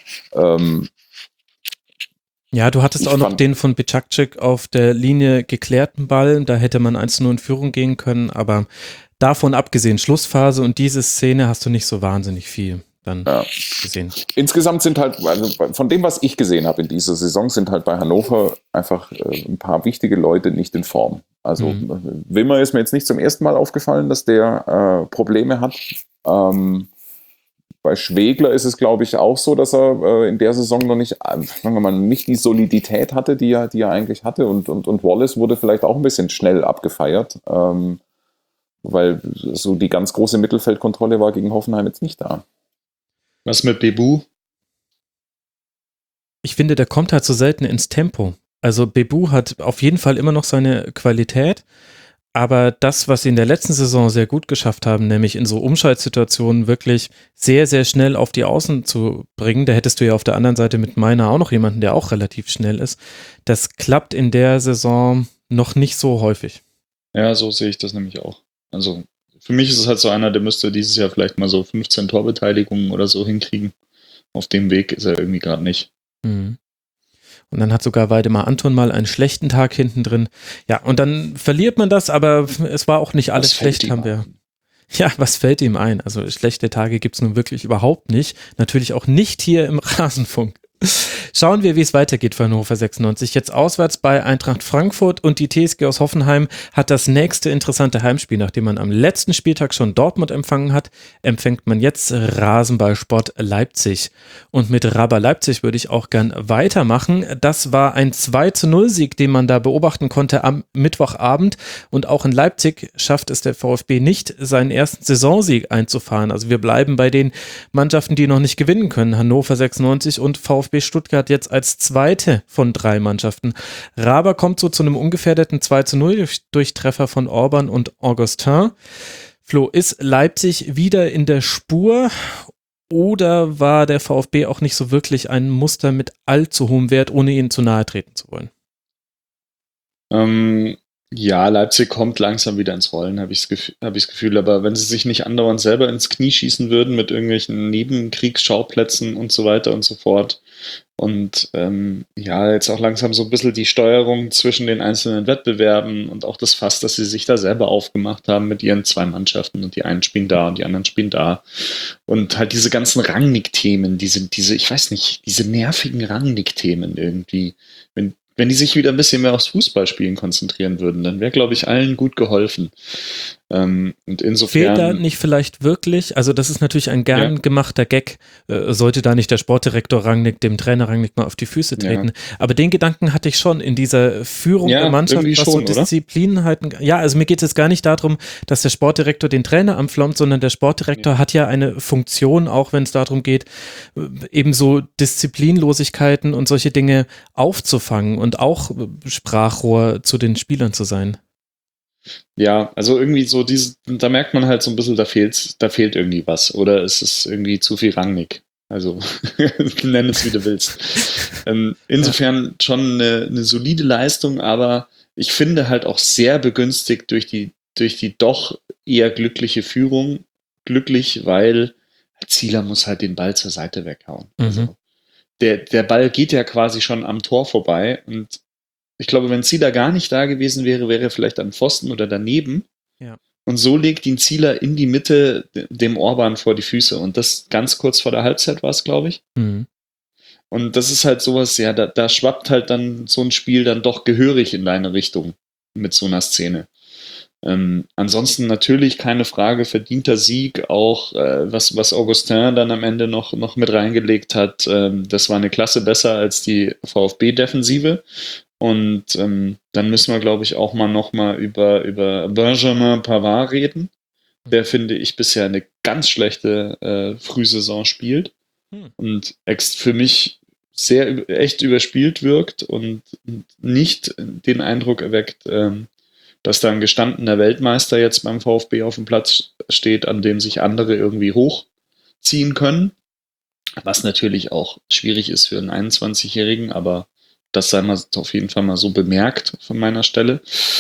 ja, du hattest auch noch den von Bicakcic auf der Linie geklärten Ball, da hätte man 1:0 in Führung gehen können, aber davon abgesehen, Schlussphase und diese Szene hast du nicht so wahnsinnig viel dann gesehen. Insgesamt sind halt, also von dem, was ich gesehen habe in dieser Saison, sind halt bei Hannover einfach ein paar wichtige Leute nicht in Form. Also Wimmer ist mir jetzt nicht zum ersten Mal aufgefallen, dass der Probleme hat. Bei Schwegler ist es, glaube ich, auch so, dass er in der Saison noch nicht, sagen wir mal, nicht die Solidität hatte, die er eigentlich hatte. Und Wallace wurde vielleicht auch ein bisschen schnell abgefeiert, weil so die ganz große Mittelfeldkontrolle war gegen Hoffenheim jetzt nicht da. Was mit Bebu? Ich finde, der kommt halt so selten ins Tempo. Also Bebu hat auf jeden Fall immer noch seine Qualität, aber das, was sie in der letzten Saison sehr gut geschafft haben, nämlich in so Umschaltsituationen wirklich sehr, sehr schnell auf die Außen zu bringen, da hättest du ja auf der anderen Seite mit Meiner auch noch jemanden, der auch relativ schnell ist. Das klappt in der Saison noch nicht so häufig. Ja, so sehe ich das nämlich auch. Also für mich ist es halt so einer, der müsste dieses Jahr vielleicht mal so 15 Torbeteiligungen oder so hinkriegen. Auf dem Weg ist er irgendwie gerade nicht. Mhm. Und dann hat sogar Waldemar Anton mal einen schlechten Tag hinten drin. Ja, und dann verliert man das, aber es war auch nicht alles schlecht, haben wir. Ja, was fällt ihm ein? Also schlechte Tage gibt es nun wirklich überhaupt nicht. Natürlich auch nicht hier im Rasenfunk. Schauen wir, wie es weitergeht für Hannover 96. Jetzt auswärts bei Eintracht Frankfurt und die TSG aus Hoffenheim hat das nächste interessante Heimspiel. Nachdem man am letzten Spieltag schon Dortmund empfangen hat, empfängt man jetzt Rasenballsport Leipzig. Und mit Raba Leipzig würde ich auch gern weitermachen. Das war ein 2:0-Sieg, den man da beobachten konnte am Mittwochabend. Und auch in Leipzig schafft es der VfB nicht, seinen ersten Saisonsieg einzufahren. Also wir bleiben bei den Mannschaften, die noch nicht gewinnen können. Hannover 96 und VfB Stuttgart jetzt als zweite von 3 Mannschaften. Raba kommt so zu einem ungefährdeten 2:0 durch Treffer von Orban und Augustin. Flo, ist Leipzig wieder in der Spur oder war der VfB auch nicht so wirklich ein Muster mit allzu hohem Wert, ohne ihnen zu nahe treten zu wollen? Ja, Leipzig kommt langsam wieder ins Rollen, habe ich das Gefühl. Aber wenn sie sich nicht andauernd selber ins Knie schießen würden mit irgendwelchen Nebenkriegsschauplätzen und so weiter und so fort und jetzt auch langsam so ein bisschen die Steuerung zwischen den einzelnen Wettbewerben und auch das Fass, dass sie sich da selber aufgemacht haben mit ihren 2 Mannschaften und die einen spielen da und die anderen spielen da und halt diese ganzen Rangnick-Themen, diese nervigen Rangnick-Themen irgendwie, wenn die sich wieder ein bisschen mehr aufs Fußballspielen konzentrieren würden, dann wäre, glaube ich, allen gut geholfen. Und insofern fehlt da nicht vielleicht wirklich, also das ist natürlich ein gern gemachter Gag, sollte da nicht der Sportdirektor Rangnick dem Trainer Rangnick mal auf die Füße treten. Ja. Aber den Gedanken hatte ich schon in dieser Führung der Mannschaft, was schon, so Disziplinheiten. Ja, also mir geht es jetzt gar nicht darum, dass der Sportdirektor den Trainer anflaumt, sondern der Sportdirektor hat ja eine Funktion, auch wenn es darum geht, eben so Disziplinlosigkeiten und solche Dinge aufzufangen und auch Sprachrohr zu den Spielern zu sein. Ja, also irgendwie so da merkt man halt so ein bisschen, da fehlt irgendwie was. Oder es ist irgendwie zu viel Rangnick. Also nenn es, wie du willst. Insofern schon eine solide Leistung, aber ich finde halt auch sehr begünstigt durch die doch eher glückliche Führung. Glücklich, weil Zieler muss halt den Ball zur Seite weghauen. Mhm. Also der Ball geht ja quasi schon am Tor vorbei und ich glaube, wenn Zieler gar nicht da gewesen wäre, wäre er vielleicht am Pfosten oder daneben. Ja. Und so legt ihn Zieler in die Mitte dem Orban vor die Füße. Und das ganz kurz vor der Halbzeit war es, glaube ich. Mhm. Und das ist halt sowas, ja, da schwappt halt dann so ein Spiel dann doch gehörig in deine Richtung mit so einer Szene. Ansonsten natürlich keine Frage, verdienter Sieg, auch was Augustin dann am Ende noch mit reingelegt hat. Das war eine Klasse besser als die VfB-Defensive. Und dann müssen wir, glaube ich, auch noch mal über Benjamin Pavard reden, der, finde ich, bisher eine ganz schlechte Frühsaison spielt und für mich sehr echt überspielt wirkt und nicht den Eindruck erweckt, dass da ein gestandener Weltmeister jetzt beim VfB auf dem Platz steht, an dem sich andere irgendwie hochziehen können, was natürlich auch schwierig ist für einen 21-Jährigen, aber Das sei mal auf jeden Fall mal so bemerkt von meiner Stelle.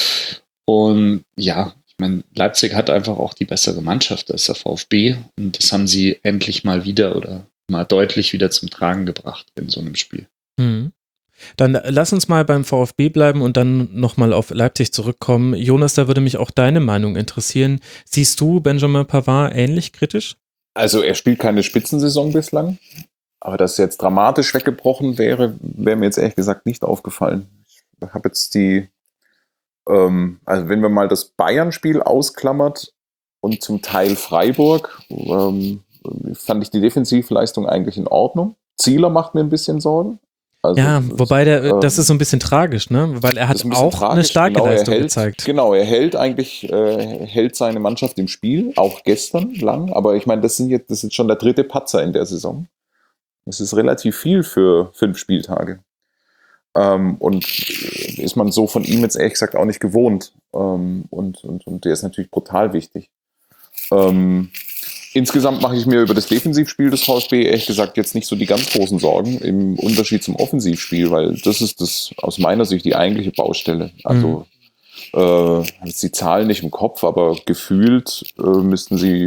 Und ja, ich meine, Leipzig hat einfach auch die bessere Mannschaft als der VfB. Und das haben sie endlich mal wieder oder mal deutlich wieder zum Tragen gebracht in so einem Spiel. Mhm. Dann lass uns mal beim VfB bleiben und dann nochmal auf Leipzig zurückkommen. Jonas, da würde mich auch deine Meinung interessieren. Siehst du Benjamin Pavard ähnlich kritisch? Also er spielt keine Spitzensaison bislang, aber dass jetzt dramatisch weggebrochen wäre mir jetzt ehrlich gesagt nicht aufgefallen. Ich habe jetzt also wenn man mal das Bayern-Spiel ausklammert und zum Teil Freiburg, fand ich die Defensivleistung eigentlich in Ordnung. Zieler macht mir ein bisschen Sorgen. Also, ja, wobei das ist so ein bisschen tragisch, ne? Weil er hat auch eine starke Leistung gezeigt. Genau, er hält seine Mannschaft im Spiel, auch gestern lang, aber ich meine, das ist schon der 3. Patzer in der Saison. Das ist relativ viel für 5 Spieltage. Und ist man so von ihm jetzt ehrlich gesagt auch nicht gewohnt. Und der ist natürlich brutal wichtig. Insgesamt mache ich mir über das Defensivspiel des VfB ehrlich gesagt jetzt nicht so die ganz großen Sorgen im Unterschied zum Offensivspiel, weil das ist aus meiner Sicht die eigentliche Baustelle. Also die Zahlen nicht im Kopf, aber gefühlt müssten sie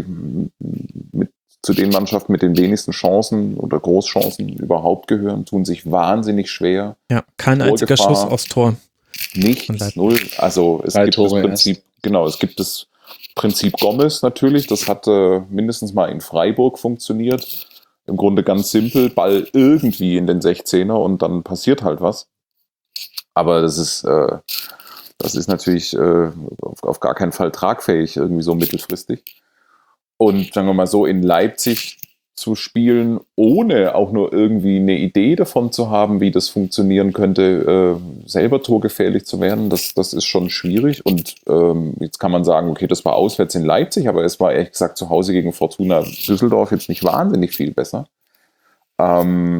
zu den Mannschaften mit den wenigsten Chancen oder Großchancen überhaupt gehören, tun sich wahnsinnig schwer. Ja, kein einziger Schuss aufs Tor. Nichts, 0. Also es gibt das Prinzip Gomez natürlich, das hat mindestens mal in Freiburg funktioniert. Im Grunde ganz simpel, Ball irgendwie in den 16er und dann passiert halt was. Aber das ist natürlich auf gar keinen Fall tragfähig, irgendwie so mittelfristig. Und sagen wir mal so, in Leipzig zu spielen, ohne auch nur irgendwie eine Idee davon zu haben, wie das funktionieren könnte, selber torgefährlich zu werden, das ist schon schwierig. Und jetzt kann man sagen, okay, das war auswärts in Leipzig, aber es war ehrlich gesagt zu Hause gegen Fortuna Düsseldorf jetzt nicht wahnsinnig viel besser. Da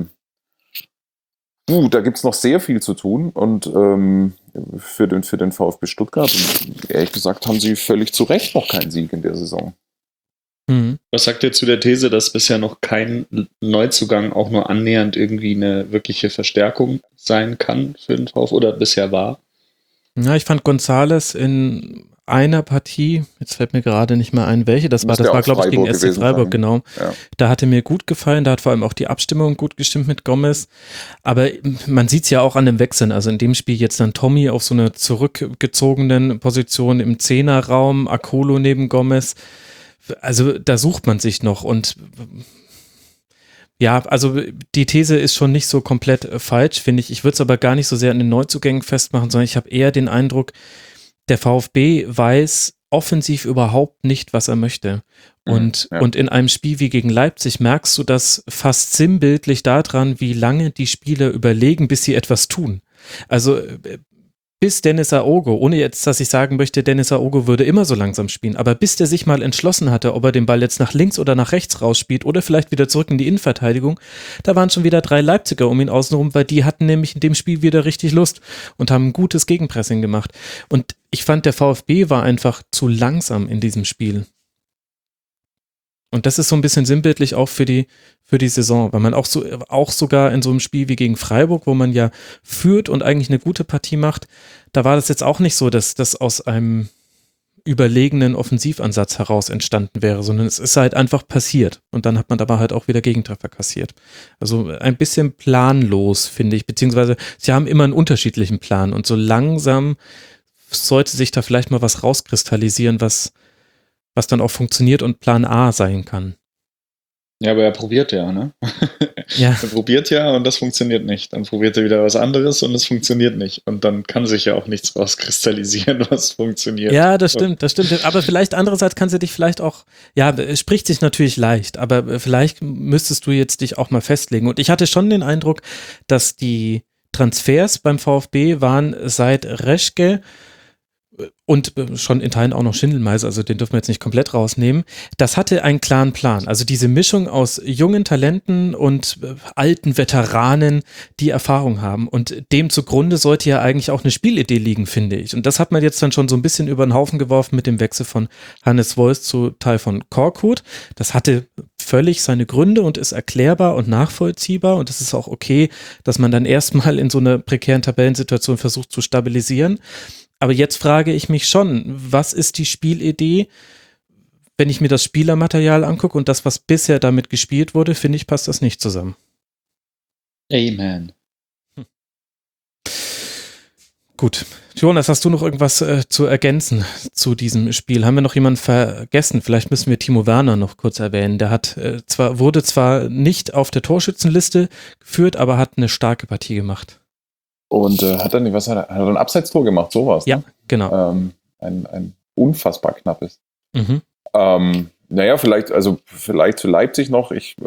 gibt es noch sehr viel zu tun und für den VfB Stuttgart, und ehrlich gesagt, haben sie völlig zu Recht noch keinen Sieg in der Saison. Was sagt ihr zu der These, dass bisher noch kein Neuzugang auch nur annähernd irgendwie eine wirkliche Verstärkung sein kann für den VfB oder bisher war? Ja, ich fand González in einer Partie, jetzt fällt mir gerade nicht mehr ein, welche das war glaube ich gegen SC Freiburg, genau. Ja. Da hatte mir gut gefallen, da hat vor allem auch die Abstimmung gut gestimmt mit Gomez, aber man sieht es ja auch an dem Wechseln, also in dem Spiel jetzt dann Tommy auf so einer zurückgezogenen Position im Zehnerraum, Akolo neben Gomez. Also da sucht man sich noch und ja, also die These ist schon nicht so komplett falsch, finde ich. Ich würde es aber gar nicht so sehr an den Neuzugängen festmachen, sondern ich habe eher den Eindruck, der VfB weiß offensiv überhaupt nicht, was er möchte. Und in einem Spiel wie gegen Leipzig merkst du das fast sinnbildlich daran, wie lange die Spieler überlegen, bis sie etwas tun. Also bis Dennis Aogo, ohne jetzt, dass ich sagen möchte, Dennis Aogo würde immer so langsam spielen, aber bis der sich mal entschlossen hatte, ob er den Ball jetzt nach links oder nach rechts rausspielt oder vielleicht wieder zurück in die Innenverteidigung, da waren schon wieder 3 Leipziger um ihn außenrum, weil die hatten nämlich in dem Spiel wieder richtig Lust und haben ein gutes Gegenpressing gemacht. Und ich fand, der VfB war einfach zu langsam in diesem Spiel. Und das ist so ein bisschen sinnbildlich auch für die Saison, weil man auch sogar in so einem Spiel wie gegen Freiburg, wo man ja führt und eigentlich eine gute Partie macht, da war das jetzt auch nicht so, dass das aus einem überlegenen Offensivansatz heraus entstanden wäre, sondern es ist halt einfach passiert und dann hat man aber halt auch wieder Gegentreffer kassiert. Also ein bisschen planlos, finde ich, beziehungsweise sie haben immer einen unterschiedlichen Plan und so langsam sollte sich da vielleicht mal was rauskristallisieren, was dann auch funktioniert und Plan A sein kann. Ja, aber er probiert ja, ne? Ja. Er probiert ja und das funktioniert nicht. Dann probiert er wieder was anderes und es funktioniert nicht. Und dann kann sich ja auch nichts rauskristallisieren, was funktioniert. Ja, das stimmt. Aber vielleicht andererseits kannst du dich vielleicht auch, ja, es spricht sich natürlich leicht, aber vielleicht müsstest du jetzt dich auch mal festlegen. Und ich hatte schon den Eindruck, dass die Transfers beim VfB waren seit Reschke und schon in Teilen auch noch Schindelmeiser, also den dürfen wir jetzt nicht komplett rausnehmen, das hatte einen klaren Plan. Also diese Mischung aus jungen Talenten und alten Veteranen, die Erfahrung haben. Und dem zugrunde sollte ja eigentlich auch eine Spielidee liegen, finde ich. Und das hat man jetzt dann schon so ein bisschen über den Haufen geworfen mit dem Wechsel von Hannes Wolf zu Taifun Korkut. Das hatte völlig seine Gründe und ist erklärbar und nachvollziehbar. Und es ist auch okay, dass man dann erstmal in so einer prekären Tabellensituation versucht zu stabilisieren. Aber jetzt frage ich mich schon, was ist die Spielidee? Wenn ich mir das Spielermaterial angucke und das, was bisher damit gespielt wurde, finde ich, passt das nicht zusammen. Amen. Gut. Jonas, hast du noch irgendwas zu ergänzen zu diesem Spiel? Haben wir noch jemanden vergessen? Vielleicht müssen wir Timo Werner noch kurz erwähnen. Der hat wurde zwar nicht auf der Torschützenliste geführt, aber hat eine starke Partie gemacht. Und hat er ein Abseitstor gemacht, sowas? Ja, ne? genau. Ein unfassbar knappes. Mhm. Naja, vielleicht zu Leipzig noch. Ich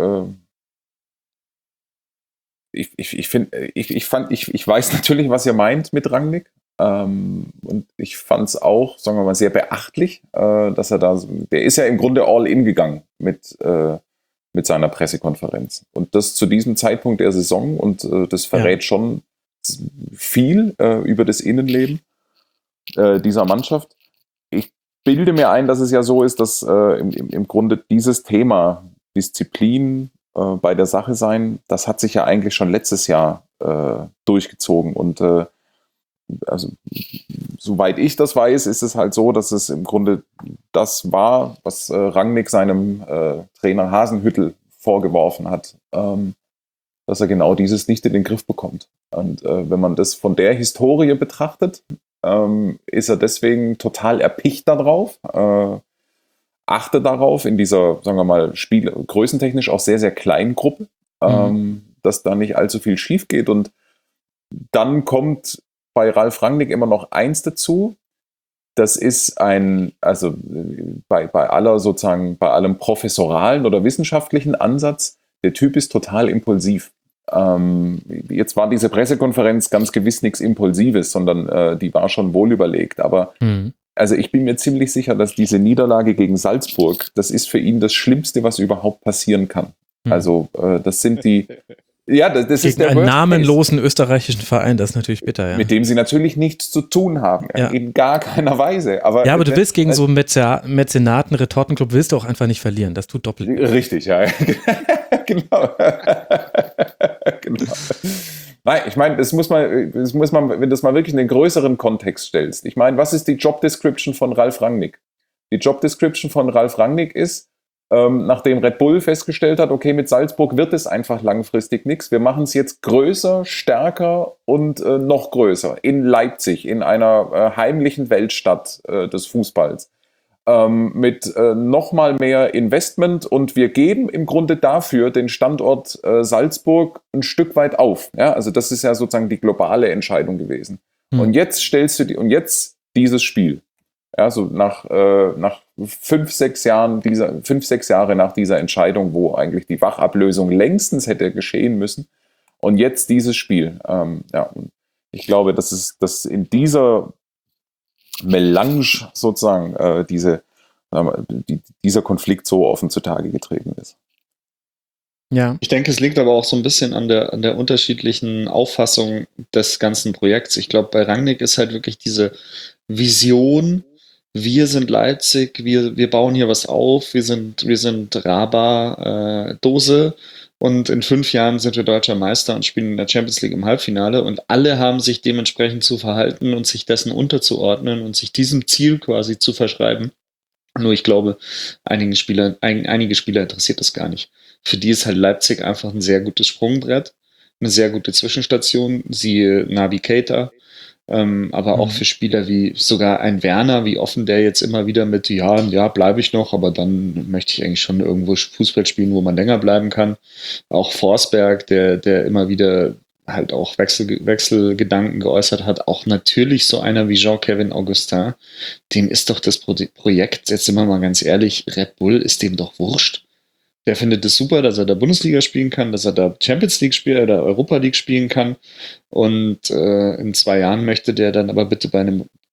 weiß natürlich, was ihr meint mit Rangnick. Und ich fand es auch, sagen wir mal, sehr beachtlich, dass er der ist ja im Grunde all in gegangen mit seiner Pressekonferenz. Und das zu diesem Zeitpunkt der Saison und das verrät schon viel über das Innenleben dieser Mannschaft. Ich bilde mir ein, dass es ja so ist, dass im Grunde dieses Thema Disziplin bei der Sache sein, das hat sich ja eigentlich schon letztes Jahr durchgezogen. Und also soweit ich das weiß, ist es halt so, dass es im Grunde das war, was Rangnick seinem Trainer Hasenhüttl vorgeworfen hat, dass er genau dieses nicht in den Griff bekommt. Und wenn man das von der Historie betrachtet, ist er deswegen total erpicht darauf, achte darauf in dieser, sagen wir mal, größentechnisch auch sehr, sehr kleinen Gruppe, dass da nicht allzu viel schief geht. Und dann kommt bei Ralf Rangnick immer noch eins dazu. Das ist also bei allem professoralen oder wissenschaftlichen Ansatz, der Typ ist total impulsiv. Jetzt war diese Pressekonferenz ganz gewiss nichts Impulsives, sondern die war schon wohl überlegt. Aber also ich bin mir ziemlich sicher, dass diese Niederlage gegen Salzburg, das ist für ihn das Schlimmste, was überhaupt passieren kann. Also das sind die... Ja, das gegen ist der einen namenlosen österreichischen Verein, das ist natürlich bitter, ja. Mit dem sie natürlich nichts zu tun haben, ja. In gar keiner Weise. Aber du willst gegen so einen Mäzenaten, Retortenclub, willst du auch einfach nicht verlieren, das tut doppelt. Richtig, ja. Genau. Genau. Nein, ich meine, das muss man, wenn du das mal wirklich in den größeren Kontext stellst. Ich meine, was ist die Job Description von Ralf Rangnick? Die Job Description von Ralf Rangnick ist, nachdem Red Bull festgestellt hat, okay, mit Salzburg wird es einfach langfristig nichts. Wir machen es jetzt größer, stärker und noch größer. In Leipzig, in einer heimlichen Weltstadt des Fußballs. Mit noch mal mehr Investment und wir geben im Grunde dafür den Standort Salzburg ein Stück weit auf. Ja? Also das ist ja sozusagen die globale Entscheidung gewesen. Und jetzt jetzt dieses Spiel. Ja, so nach 5-6 Jahre nach dieser Entscheidung, wo eigentlich die Wachablösung längstens hätte geschehen müssen. Und jetzt dieses Spiel. Und ich glaube, dass in dieser Melange sozusagen dieser Konflikt so offen zutage getreten ist. Ja. Ich denke, es liegt aber auch so ein bisschen an der unterschiedlichen Auffassung des ganzen Projekts. Ich glaube, bei Rangnick ist halt wirklich diese Vision, wir sind Leipzig, wir bauen hier was auf, wir sind Raba-Dose und in 5 Jahren sind wir deutscher Meister und spielen in der Champions League im Halbfinale und alle haben sich dementsprechend zu verhalten und sich dessen unterzuordnen und sich diesem Ziel quasi zu verschreiben. Nur ich glaube, einige Spieler interessiert das gar nicht. Für die ist halt Leipzig einfach ein sehr gutes Sprungbrett, eine sehr gute Zwischenstation, siehe Naby Keita. Aber auch für Spieler wie sogar ein Werner, wie offen der jetzt immer wieder mit, ja, bleibe ich noch, aber dann möchte ich eigentlich schon irgendwo Fußball spielen, wo man länger bleiben kann. Auch Forsberg, der immer wieder halt auch Wechselgedanken geäußert hat, auch natürlich so einer wie Jean-Kevin Augustin, dem ist doch das Projekt, jetzt sind wir mal ganz ehrlich, Red Bull ist dem doch wurscht. Der findet es super, dass er da Bundesliga spielen kann, dass er da Champions League oder Europa League spielen kann. Und in 2 Jahren möchte der dann aber bitte bei einem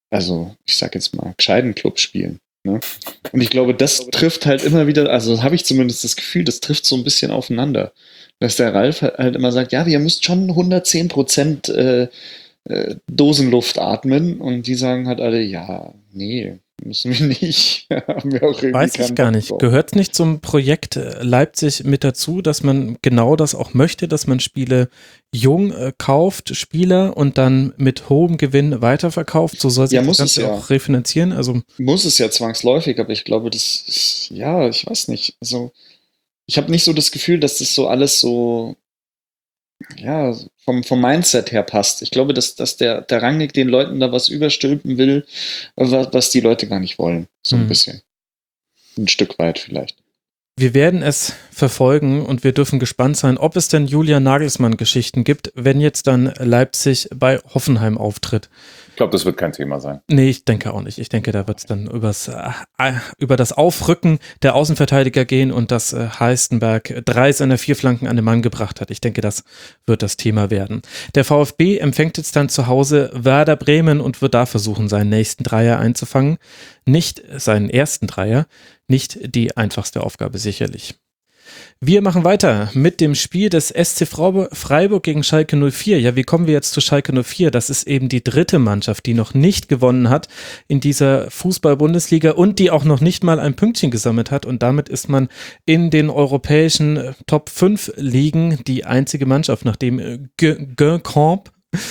also ich sag jetzt mal, gescheiten Club spielen. Ne? Und ich glaube, das trifft halt immer wieder, also habe ich zumindest das Gefühl, das trifft so ein bisschen aufeinander. Dass der Ralf halt immer sagt, ja, ihr müsst schon 110% Dosenluft atmen und die sagen halt alle, ja, nee, müssen wir nicht. Haben wir auch irgendwie Weiß ich keinen gar Bock nicht. drauf. Gehört nicht zum Projekt Leipzig mit dazu, dass man genau das auch möchte, dass man Spiele jung kauft, Spieler und dann mit hohem Gewinn weiterverkauft? So soll sich Ja, das muss es Ganze ja. auch refinanzieren. Also Muss es ja zwangsläufig, aber ich glaube, das ist, ja, ich weiß nicht. Also, ich habe nicht so das Gefühl, dass das so alles so, ja, vom Mindset her passt. Ich glaube, dass der Rangnick den Leuten da was überstülpen will, was die Leute gar nicht wollen. So ein bisschen. Ein Stück weit vielleicht. wir werden es verfolgen und wir dürfen gespannt sein, ob es denn Julian Nagelsmann-Geschichten gibt, wenn jetzt dann Leipzig bei Hoffenheim auftritt. Ich glaube, das wird kein Thema sein. Nee, ich denke auch nicht. Ich denke, da wird es dann über das Aufrücken der Außenverteidiger gehen und dass Heistenberg 3 seiner 4 Flanken an den Mann gebracht hat. Ich denke, das wird das Thema werden. Der VfB empfängt jetzt dann zu Hause Werder Bremen und wird da versuchen, seinen nächsten Dreier einzufangen. Nicht seinen ersten Dreier, nicht die einfachste Aufgabe sicherlich. Wir machen weiter mit dem Spiel des SC Freiburg gegen Schalke 04. Ja, wie kommen wir jetzt zu Schalke 04? Das ist eben die dritte Mannschaft, die noch nicht gewonnen hat in dieser Fußball-Bundesliga und die auch noch nicht mal ein Pünktchen gesammelt hat. Und damit ist man in den europäischen Top 5 Ligen die einzige Mannschaft, nachdem Guingamp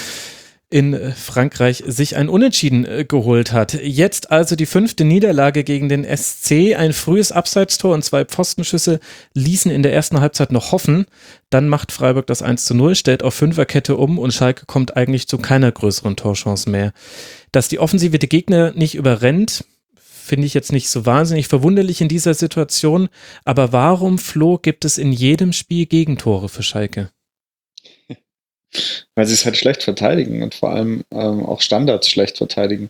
in Frankreich sich ein Unentschieden geholt hat. Jetzt also die 5. Niederlage gegen den SC. Ein frühes Abseitstor und 2 Pfostenschüsse ließen in der ersten Halbzeit noch hoffen. Dann macht Freiburg das 1:0, stellt auf Fünferkette um und Schalke kommt eigentlich zu keiner größeren Torchance mehr. Dass die Offensive die Gegner nicht überrennt, finde ich jetzt nicht so wahnsinnig verwunderlich in dieser Situation. Aber warum, Flo, gibt es in jedem Spiel Gegentore für Schalke? Weil sie es halt schlecht verteidigen und vor allem auch Standards schlecht verteidigen.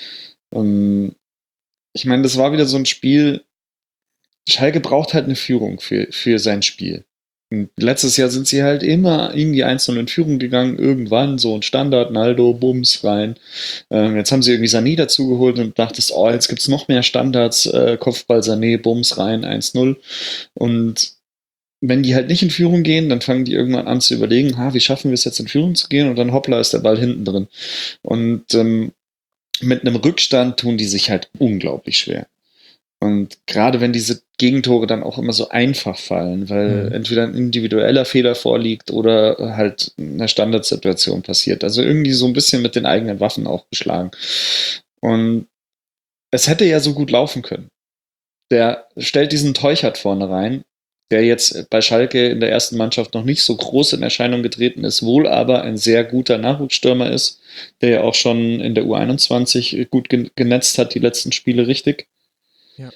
Ich meine, das war wieder so ein Spiel, Schalke braucht halt eine Führung für sein Spiel. Und letztes Jahr sind sie halt immer irgendwie 1:0 in Führung gegangen, irgendwann so ein Standard, Naldo, Bums rein. Jetzt haben sie irgendwie Sané dazugeholt und dachtest, oh, jetzt gibt's noch mehr Standards, Kopfball Sané, Bums rein, 1:0. Und wenn die halt nicht in Führung gehen, dann fangen die irgendwann an zu überlegen, wie schaffen wir es jetzt in Führung zu gehen? Und dann hoppla ist der Ball hinten drin. Und mit einem Rückstand tun die sich halt unglaublich schwer. Und gerade wenn diese Gegentore dann auch immer so einfach fallen, weil entweder ein individueller Fehler vorliegt oder halt eine Standardsituation passiert. Also irgendwie so ein bisschen mit den eigenen Waffen auch geschlagen. Und es hätte ja so gut laufen können. Der stellt diesen Teuchert vorne rein, der jetzt bei Schalke in der ersten Mannschaft noch nicht so groß in Erscheinung getreten ist, wohl aber ein sehr guter Nachwuchsstürmer ist, der ja auch schon in der U21 gut genetzt hat, die letzten Spiele richtig. Ja.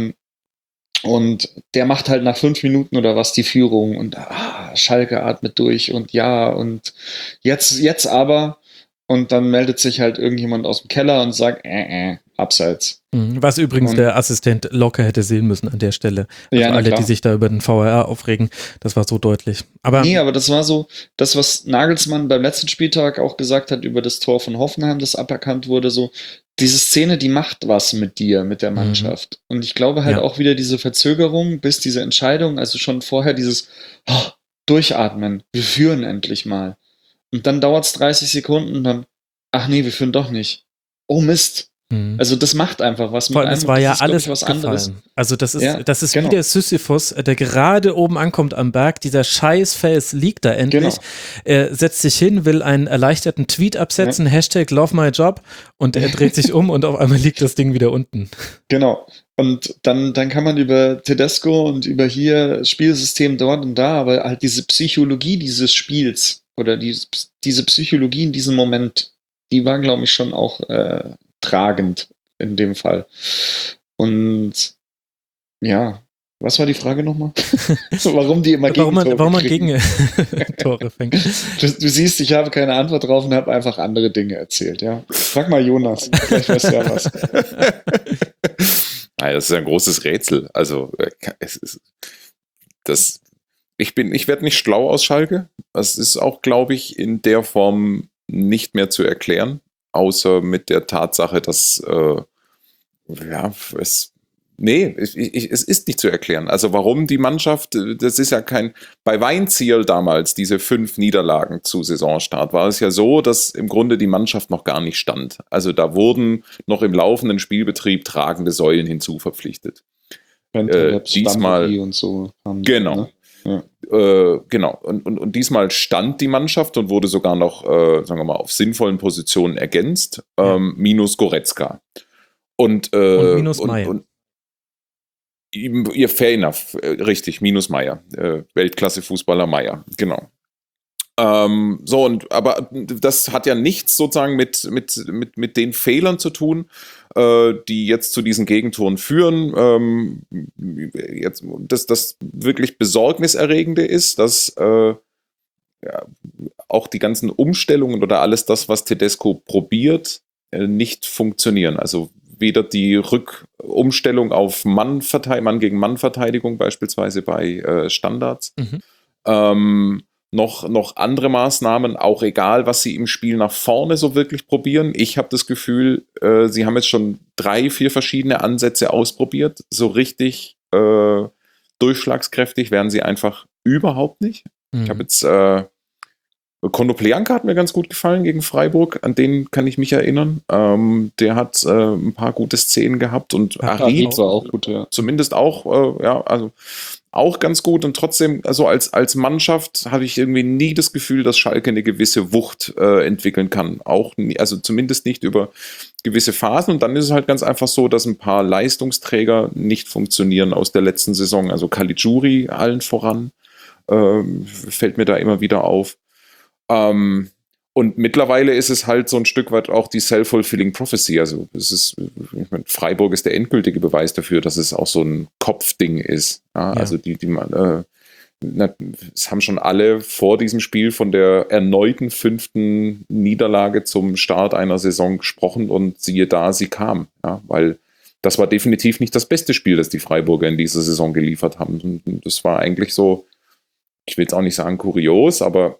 Und der macht halt nach 5 Minuten oder was die Führung und Schalke atmet durch und ja und jetzt aber und dann meldet sich halt irgendjemand aus dem Keller und sagt, abseits. Was übrigens der Assistent locker hätte sehen müssen an der Stelle. Also ja, alle, die sich da über den VAR aufregen, das war so deutlich. Aber das war so, das, was Nagelsmann beim letzten Spieltag auch gesagt hat über das Tor von Hoffenheim, das aberkannt wurde, so, diese Szene, die macht was mit dir, mit der Mannschaft. Und ich glaube halt auch wieder diese Verzögerung bis diese Entscheidung, also schon vorher dieses Durchatmen, wir führen endlich mal. Und dann dauert es 30 Sekunden und dann, wir führen doch nicht. Oh Mist. Also das macht einfach was mit vor allem, einem. es war ja ist, alles was abgefallen. anderes. Also das ist genau. wie der Sisyphus, der gerade oben ankommt am Berg, dieser Scheißfels liegt da endlich, setzt sich hin, will einen erleichterten Tweet absetzen, Hashtag Love My Job und er dreht sich um und auf einmal liegt das Ding wieder unten. Genau. Und dann kann man über Tedesco und über hier Spielsystem dort und da, aber halt diese Psychologie dieses Spiels oder diese Psychologie in diesem Moment, die war, glaube ich, schon auch tragend in dem Fall. Und ja, was war die Frage nochmal? Warum die immer Gegentore warum man Gegentore fängt. Du siehst, ich habe keine Antwort drauf und habe einfach andere Dinge erzählt. Ja, frag mal Jonas, vielleicht weiß der was. Nein, das ist ein großes Rätsel. Also ich werde nicht schlau aus Schalke. Das ist auch, glaube ich, in der Form nicht mehr zu erklären. außer mit der Tatsache, dass es ist nicht zu erklären. Also warum die Mannschaft, das ist ja bei Weinzierl damals, diese 5 Niederlagen zu Saisonstart, war es ja so, dass im Grunde die Mannschaft noch gar nicht stand. Also da wurden noch im laufenden Spielbetrieb tragende Säulen hinzuverpflichtet. Diesmal und so. Genau. Ne? Ja. Genau. Und diesmal stand die Mannschaft und wurde sogar noch, sagen wir mal, auf sinnvollen Positionen ergänzt, minus Goretzka. Und minus Meier. Ihr fair enough, richtig, minus Meier, Weltklasse-Fußballer Meier, genau. Aber das hat ja nichts sozusagen mit den Fehlern zu tun, die jetzt zu diesen Gegentoren führen. Das wirklich Besorgniserregende ist, dass auch die ganzen Umstellungen oder alles das, was Tedesco probiert, nicht funktionieren. Also weder die Rückumstellung auf Mann gegen Mann Verteidigung beispielsweise bei Standards, noch andere Maßnahmen, auch egal, was sie im Spiel nach vorne so wirklich probieren. Ich habe das Gefühl, sie haben jetzt schon 3-4 verschiedene Ansätze ausprobiert. So richtig durchschlagskräftig werden sie einfach überhaupt nicht. Ich habe jetzt Konoplyanka hat mir ganz gut gefallen gegen Freiburg, an den kann ich mich erinnern. Der hat ein paar gute Szenen gehabt und Arid war auch gut, ja. Zumindest auch, also auch ganz gut und trotzdem, also als Mannschaft habe ich irgendwie nie das Gefühl, dass Schalke eine gewisse Wucht entwickeln kann. Also zumindest nicht über gewisse Phasen und dann ist es halt ganz einfach so, dass ein paar Leistungsträger nicht funktionieren aus der letzten Saison, also Caligiuri allen voran, fällt mir da immer wieder auf. Und mittlerweile ist es halt so ein Stück weit auch die self-fulfilling prophecy. Also Freiburg ist der endgültige Beweis dafür, dass es auch so ein Kopfding ist. Ja? Ja. Also es haben schon alle vor diesem Spiel von der erneuten 5. Niederlage zum Start einer Saison gesprochen und siehe da, sie kam. Ja? Weil das war definitiv nicht das beste Spiel, das die Freiburger in dieser Saison geliefert haben. Und das war eigentlich so, ich will jetzt auch nicht sagen kurios, aber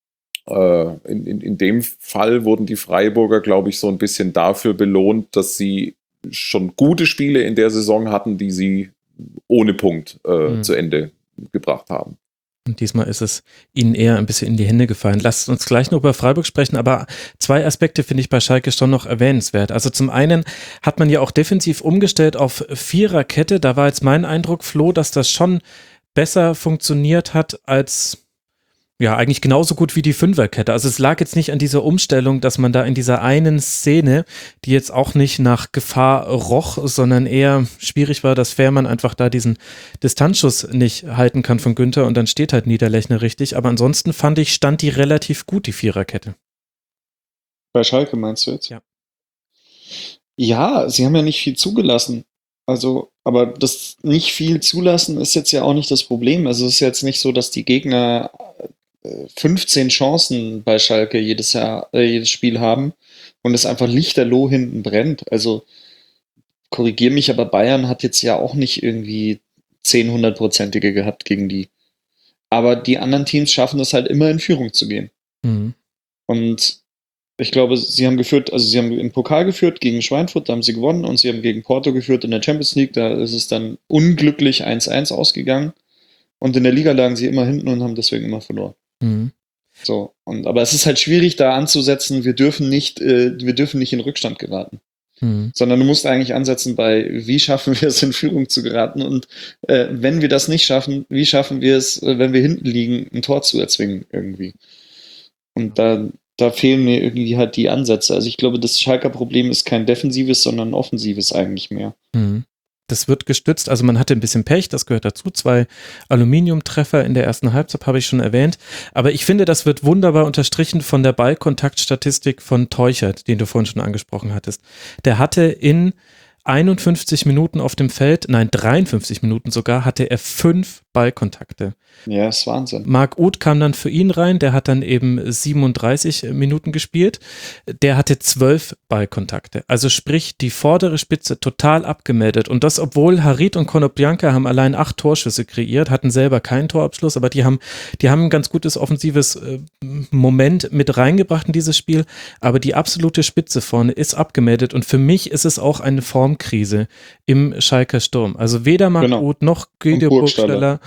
in dem Fall wurden die Freiburger, glaube ich, so ein bisschen dafür belohnt, dass sie schon gute Spiele in der Saison hatten, die sie ohne Punkt zu Ende gebracht haben. Und diesmal ist es ihnen eher ein bisschen in die Hände gefallen. Lasst uns gleich noch über Freiburg sprechen, aber 2 Aspekte finde ich bei Schalke schon noch erwähnenswert. Also zum einen hat man ja auch defensiv umgestellt auf Viererkette. Da war jetzt mein Eindruck, Flo, dass das schon besser funktioniert hat als eigentlich genauso gut wie die Fünferkette. Also es lag jetzt nicht an dieser Umstellung, dass man da in dieser einen Szene, die jetzt auch nicht nach Gefahr roch, sondern eher schwierig war, dass Fährmann einfach da diesen Distanzschuss nicht halten kann von Günther und dann steht halt Niederlechner richtig. Aber ansonsten fand ich, stand die relativ gut, die Viererkette. Bei Schalke meinst du jetzt? Ja. Ja, sie haben ja nicht viel zugelassen. Also, aber das nicht viel zulassen ist jetzt ja auch nicht das Problem. Also es ist jetzt nicht so, dass die Gegner 15 Chancen bei Schalke jedes Spiel haben und es einfach lichterloh hinten brennt. Also korrigier mich, aber Bayern hat jetzt ja auch nicht irgendwie 10 100-prozentige gehabt gegen die. Aber die anderen Teams schaffen es halt immer in Führung zu gehen. Mhm. Und ich glaube, sie haben im Pokal geführt gegen Schweinfurt, da haben sie gewonnen und sie haben gegen Porto geführt in der Champions League, da ist es dann unglücklich 1-1 ausgegangen und in der Liga lagen sie immer hinten und haben deswegen immer verloren. Mhm. So, aber es ist halt schwierig, da anzusetzen, wir dürfen nicht in Rückstand geraten. Sondern du musst eigentlich ansetzen bei, wie schaffen wir es, in Führung zu geraten und wenn wir das nicht schaffen, wie schaffen wir es, wenn wir hinten liegen, ein Tor zu erzwingen irgendwie. Und da fehlen mir irgendwie halt die Ansätze. Also ich glaube, das Schalker Problem ist kein defensives, sondern ein offensives eigentlich mehr. Das wird gestützt, also man hatte ein bisschen Pech, das gehört dazu, 2 Aluminiumtreffer in der ersten Halbzeit, habe ich schon erwähnt, aber ich finde, das wird wunderbar unterstrichen von der Ballkontaktstatistik von Teuchert, den du vorhin schon angesprochen hattest. Der hatte in 51 Minuten auf dem Feld, nein 53 Minuten sogar, hatte er 5 Ballkontakte. Ja, ist Wahnsinn. Marc Uth kam dann für ihn rein, der hat dann eben 37 Minuten gespielt, der hatte 12 Ballkontakte, also sprich die vordere Spitze total abgemeldet und das, obwohl Harit und Konoplyanka haben allein 8 Torschüsse kreiert, hatten selber keinen Torabschluss, aber die haben ein ganz gutes offensives Moment mit reingebracht in dieses Spiel, aber die absolute Spitze vorne ist abgemeldet und für mich ist es auch eine Formkrise im Schalker Sturm, also weder Marc Uth noch Guido Burgstaller,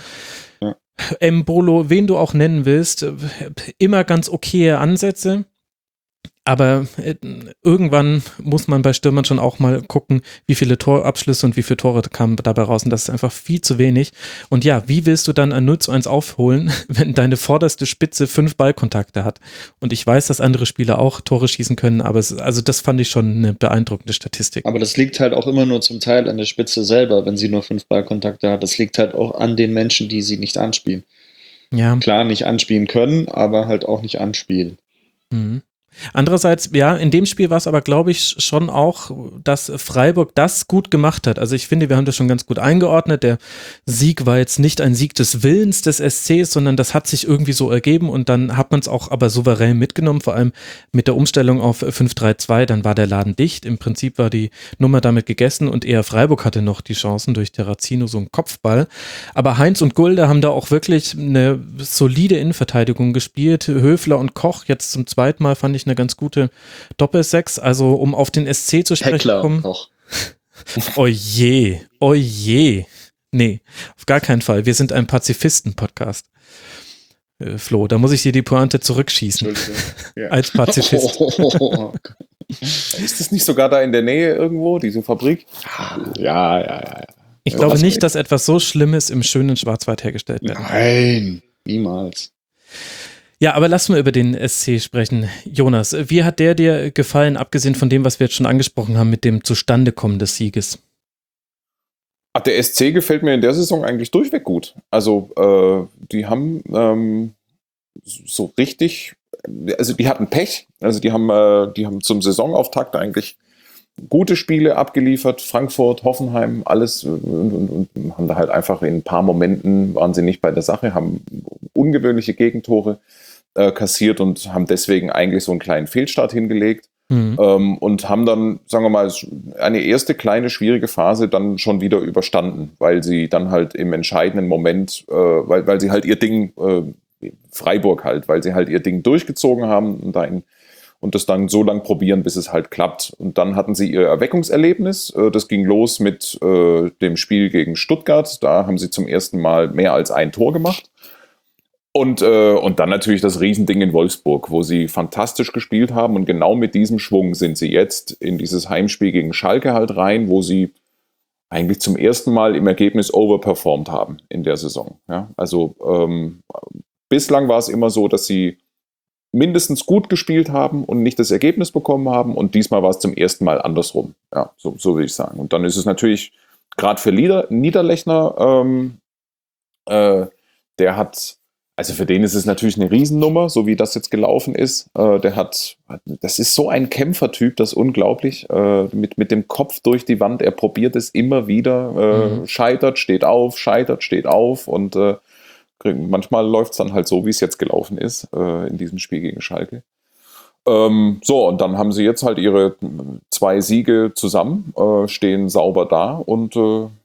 Embolo, wen du auch nennen willst, immer ganz okaye Ansätze, aber irgendwann muss man bei Stürmern schon auch mal gucken, wie viele Torabschlüsse und wie viele Tore kamen dabei raus und das ist einfach viel zu wenig und ja, wie willst du dann ein 0:1 aufholen, wenn deine vorderste Spitze 5 Ballkontakte hat und ich weiß, dass andere Spieler auch Tore schießen können, aber also das fand ich schon eine beeindruckende Statistik. Aber das liegt halt auch immer nur zum Teil an der Spitze selber, wenn sie nur 5 Ballkontakte hat, das liegt halt auch an den Menschen, die sie nicht anspielen. Ja. Klar, nicht anspielen können, aber halt auch nicht anspielen. Mhm. Andererseits, ja, in dem Spiel war es aber, glaube ich, schon auch, dass Freiburg das gut gemacht hat. Also ich finde, wir haben das schon ganz gut eingeordnet. Der Sieg war jetzt nicht ein Sieg des Willens des SCs, sondern das hat sich irgendwie so ergeben und dann hat man es auch aber souverän mitgenommen, vor allem mit der Umstellung auf 5-3-2, dann war der Laden dicht. Im Prinzip war die Nummer damit gegessen und eher Freiburg hatte noch die Chancen durch Terrazino, so einen Kopfball. Aber Heinz und Gulde haben da auch wirklich eine solide Innenverteidigung gespielt. Höfler und Koch jetzt zum zweiten Mal fand ich eine ganz gute Doppelsechs, also um auf den SC zu sprechen Heckler kommen. Koch. Oje. Nee, auf gar keinen Fall. Wir sind ein Pazifisten-Podcast. Flo, da muss ich dir die Pointe zurückschießen. Ja. Als Pazifist. Ist das nicht sogar da in der Nähe irgendwo, diese Fabrik? Ja. Ich glaube nicht, dass etwas so Schlimmes im schönen Schwarzwald hergestellt wird. Nein, niemals. Ja, aber lass mal über den SC sprechen. Jonas, wie hat der dir gefallen, abgesehen von dem, was wir jetzt schon angesprochen haben, mit dem Zustandekommen des Sieges? Ach, der SC gefällt mir in der Saison eigentlich durchweg gut. Also die haben so richtig, also die hatten Pech. Also die haben zum Saisonauftakt eigentlich gute Spiele abgeliefert. Frankfurt, Hoffenheim, alles und haben da halt einfach in ein paar Momenten waren sie nicht bei der Sache, haben ungewöhnliche Gegentore kassiert und haben deswegen eigentlich so einen kleinen Fehlstart hingelegt und haben dann, sagen wir mal, eine erste kleine schwierige Phase dann schon wieder überstanden, weil sie dann halt im entscheidenden Moment, weil sie halt ihr Ding, Freiburg halt, weil sie halt ihr Ding durchgezogen haben und das dann so lang probieren, bis es halt klappt. Und dann hatten sie ihr Erweckungserlebnis. Das ging los mit dem Spiel gegen Stuttgart. Da haben sie zum ersten Mal mehr als ein Tor gemacht. Und dann natürlich das Riesending in Wolfsburg, wo sie fantastisch gespielt haben. Und genau mit diesem Schwung sind sie jetzt in dieses Heimspiel gegen Schalke halt rein, wo sie eigentlich zum ersten Mal im Ergebnis overperformed haben in der Saison. Ja? Also bislang war es immer so, dass sie mindestens gut gespielt haben und nicht das Ergebnis bekommen haben. Und diesmal war es zum ersten Mal andersrum. Ja, so will ich sagen. Und dann ist es natürlich, gerade für Niederlechner, der hat, also für den ist es natürlich eine Riesennummer, so wie das jetzt gelaufen ist. Das ist so ein Kämpfertyp, das ist unglaublich. Mit dem Kopf durch die Wand, er probiert es immer wieder, scheitert, steht auf und manchmal läuft es dann halt so, wie es jetzt gelaufen ist, in diesem Spiel gegen Schalke. Und dann haben sie jetzt halt ihre 2 Siege zusammen, stehen sauber da und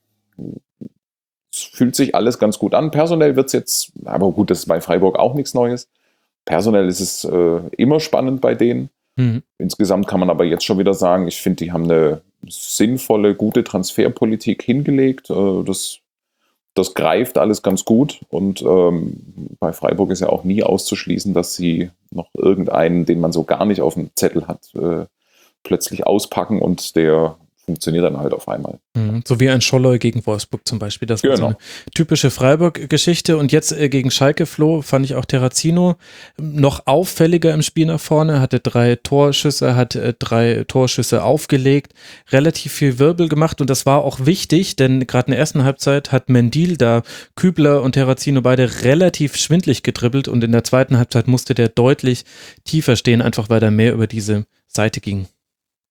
es fühlt sich alles ganz gut an. Personell wird es jetzt, aber gut, das ist bei Freiburg auch nichts Neues. Personell ist es immer spannend bei denen. Insgesamt kann man aber jetzt schon wieder sagen, ich finde, die haben eine sinnvolle, gute Transferpolitik hingelegt. Das greift alles ganz gut und bei Freiburg ist ja auch nie auszuschließen, dass sie noch irgendeinen, den man so gar nicht auf dem Zettel hat, plötzlich auspacken und der funktioniert dann halt auf einmal. So wie ein Scholloy gegen Wolfsburg zum Beispiel. Das war so eine typische Freiburg-Geschichte. Und jetzt gegen Schalke, Flo, fand ich auch Terrazino noch auffälliger im Spiel nach vorne, hatte 3 Torschüsse, hat 3 Torschüsse aufgelegt, relativ viel Wirbel gemacht und das war auch wichtig, denn gerade in der ersten Halbzeit hat Mendil da Kübler und Terrazino beide relativ schwindlig gedribbelt und in der zweiten Halbzeit musste der deutlich tiefer stehen, einfach weil er mehr über diese Seite ging.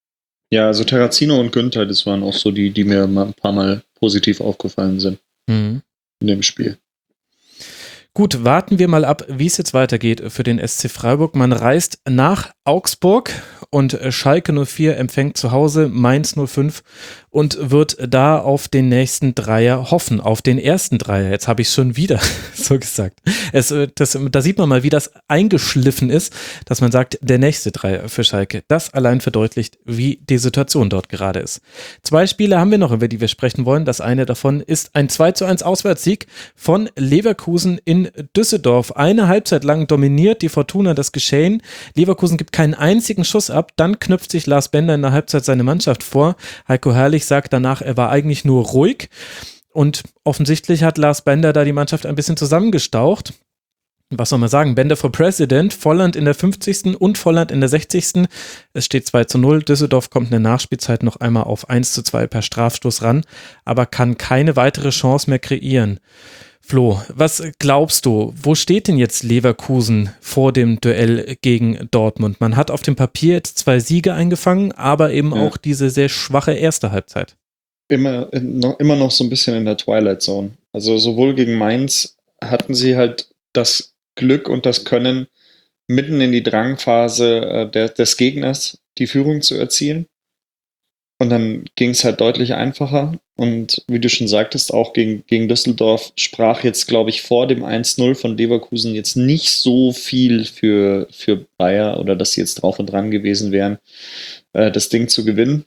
Ja, also Terrazino und Günther, das waren auch so die mir mal ein paar Mal positiv aufgefallen sind Mhm. in dem Spiel. Gut, warten wir mal ab, wie es jetzt weitergeht für den SC Freiburg. Man reist nach Augsburg und Schalke 04 empfängt zu Hause Mainz 05 und wird da auf den nächsten Dreier hoffen, auf den ersten Dreier. Jetzt habe ich es schon wieder so gesagt. Da sieht man mal, wie das eingeschliffen ist, dass man sagt, der nächste Dreier für Schalke. Das allein verdeutlicht, wie die Situation dort gerade ist. 2 Spiele haben wir noch, über die wir sprechen wollen. Das eine davon ist ein 2:1 Auswärtssieg von Leverkusen in Düsseldorf. Eine Halbzeit lang dominiert die Fortuna das Geschehen. Leverkusen gibt keinen einzigen Schuss ab. Dann knüpft sich Lars Bender in der Halbzeit seine Mannschaft vor. Heiko Herrlich sagt danach, er war eigentlich nur ruhig. Und offensichtlich hat Lars Bender da die Mannschaft ein bisschen zusammengestaucht. Was soll man sagen? Bender for President, Volland in der 50. und Volland in der 60. Es steht 2:0. Düsseldorf kommt in der Nachspielzeit noch einmal auf 1:2 per Strafstoß ran, aber kann keine weitere Chance mehr kreieren. Flo, was glaubst du, wo steht denn jetzt Leverkusen vor dem Duell gegen Dortmund? Man hat auf dem Papier jetzt 2 Siege eingefangen, aber eben auch diese sehr schwache erste Halbzeit. Immer noch so ein bisschen in der Twilight Zone. Also sowohl gegen Mainz hatten sie halt das Glück und das Können, mitten in die Drangphase des Gegners die Führung zu erzielen. Und dann ging es halt deutlich einfacher. Und wie du schon sagtest, auch gegen Düsseldorf sprach jetzt, glaube ich, vor dem 1:0 von Leverkusen jetzt nicht so viel für Bayer oder dass sie jetzt drauf und dran gewesen wären, das Ding zu gewinnen.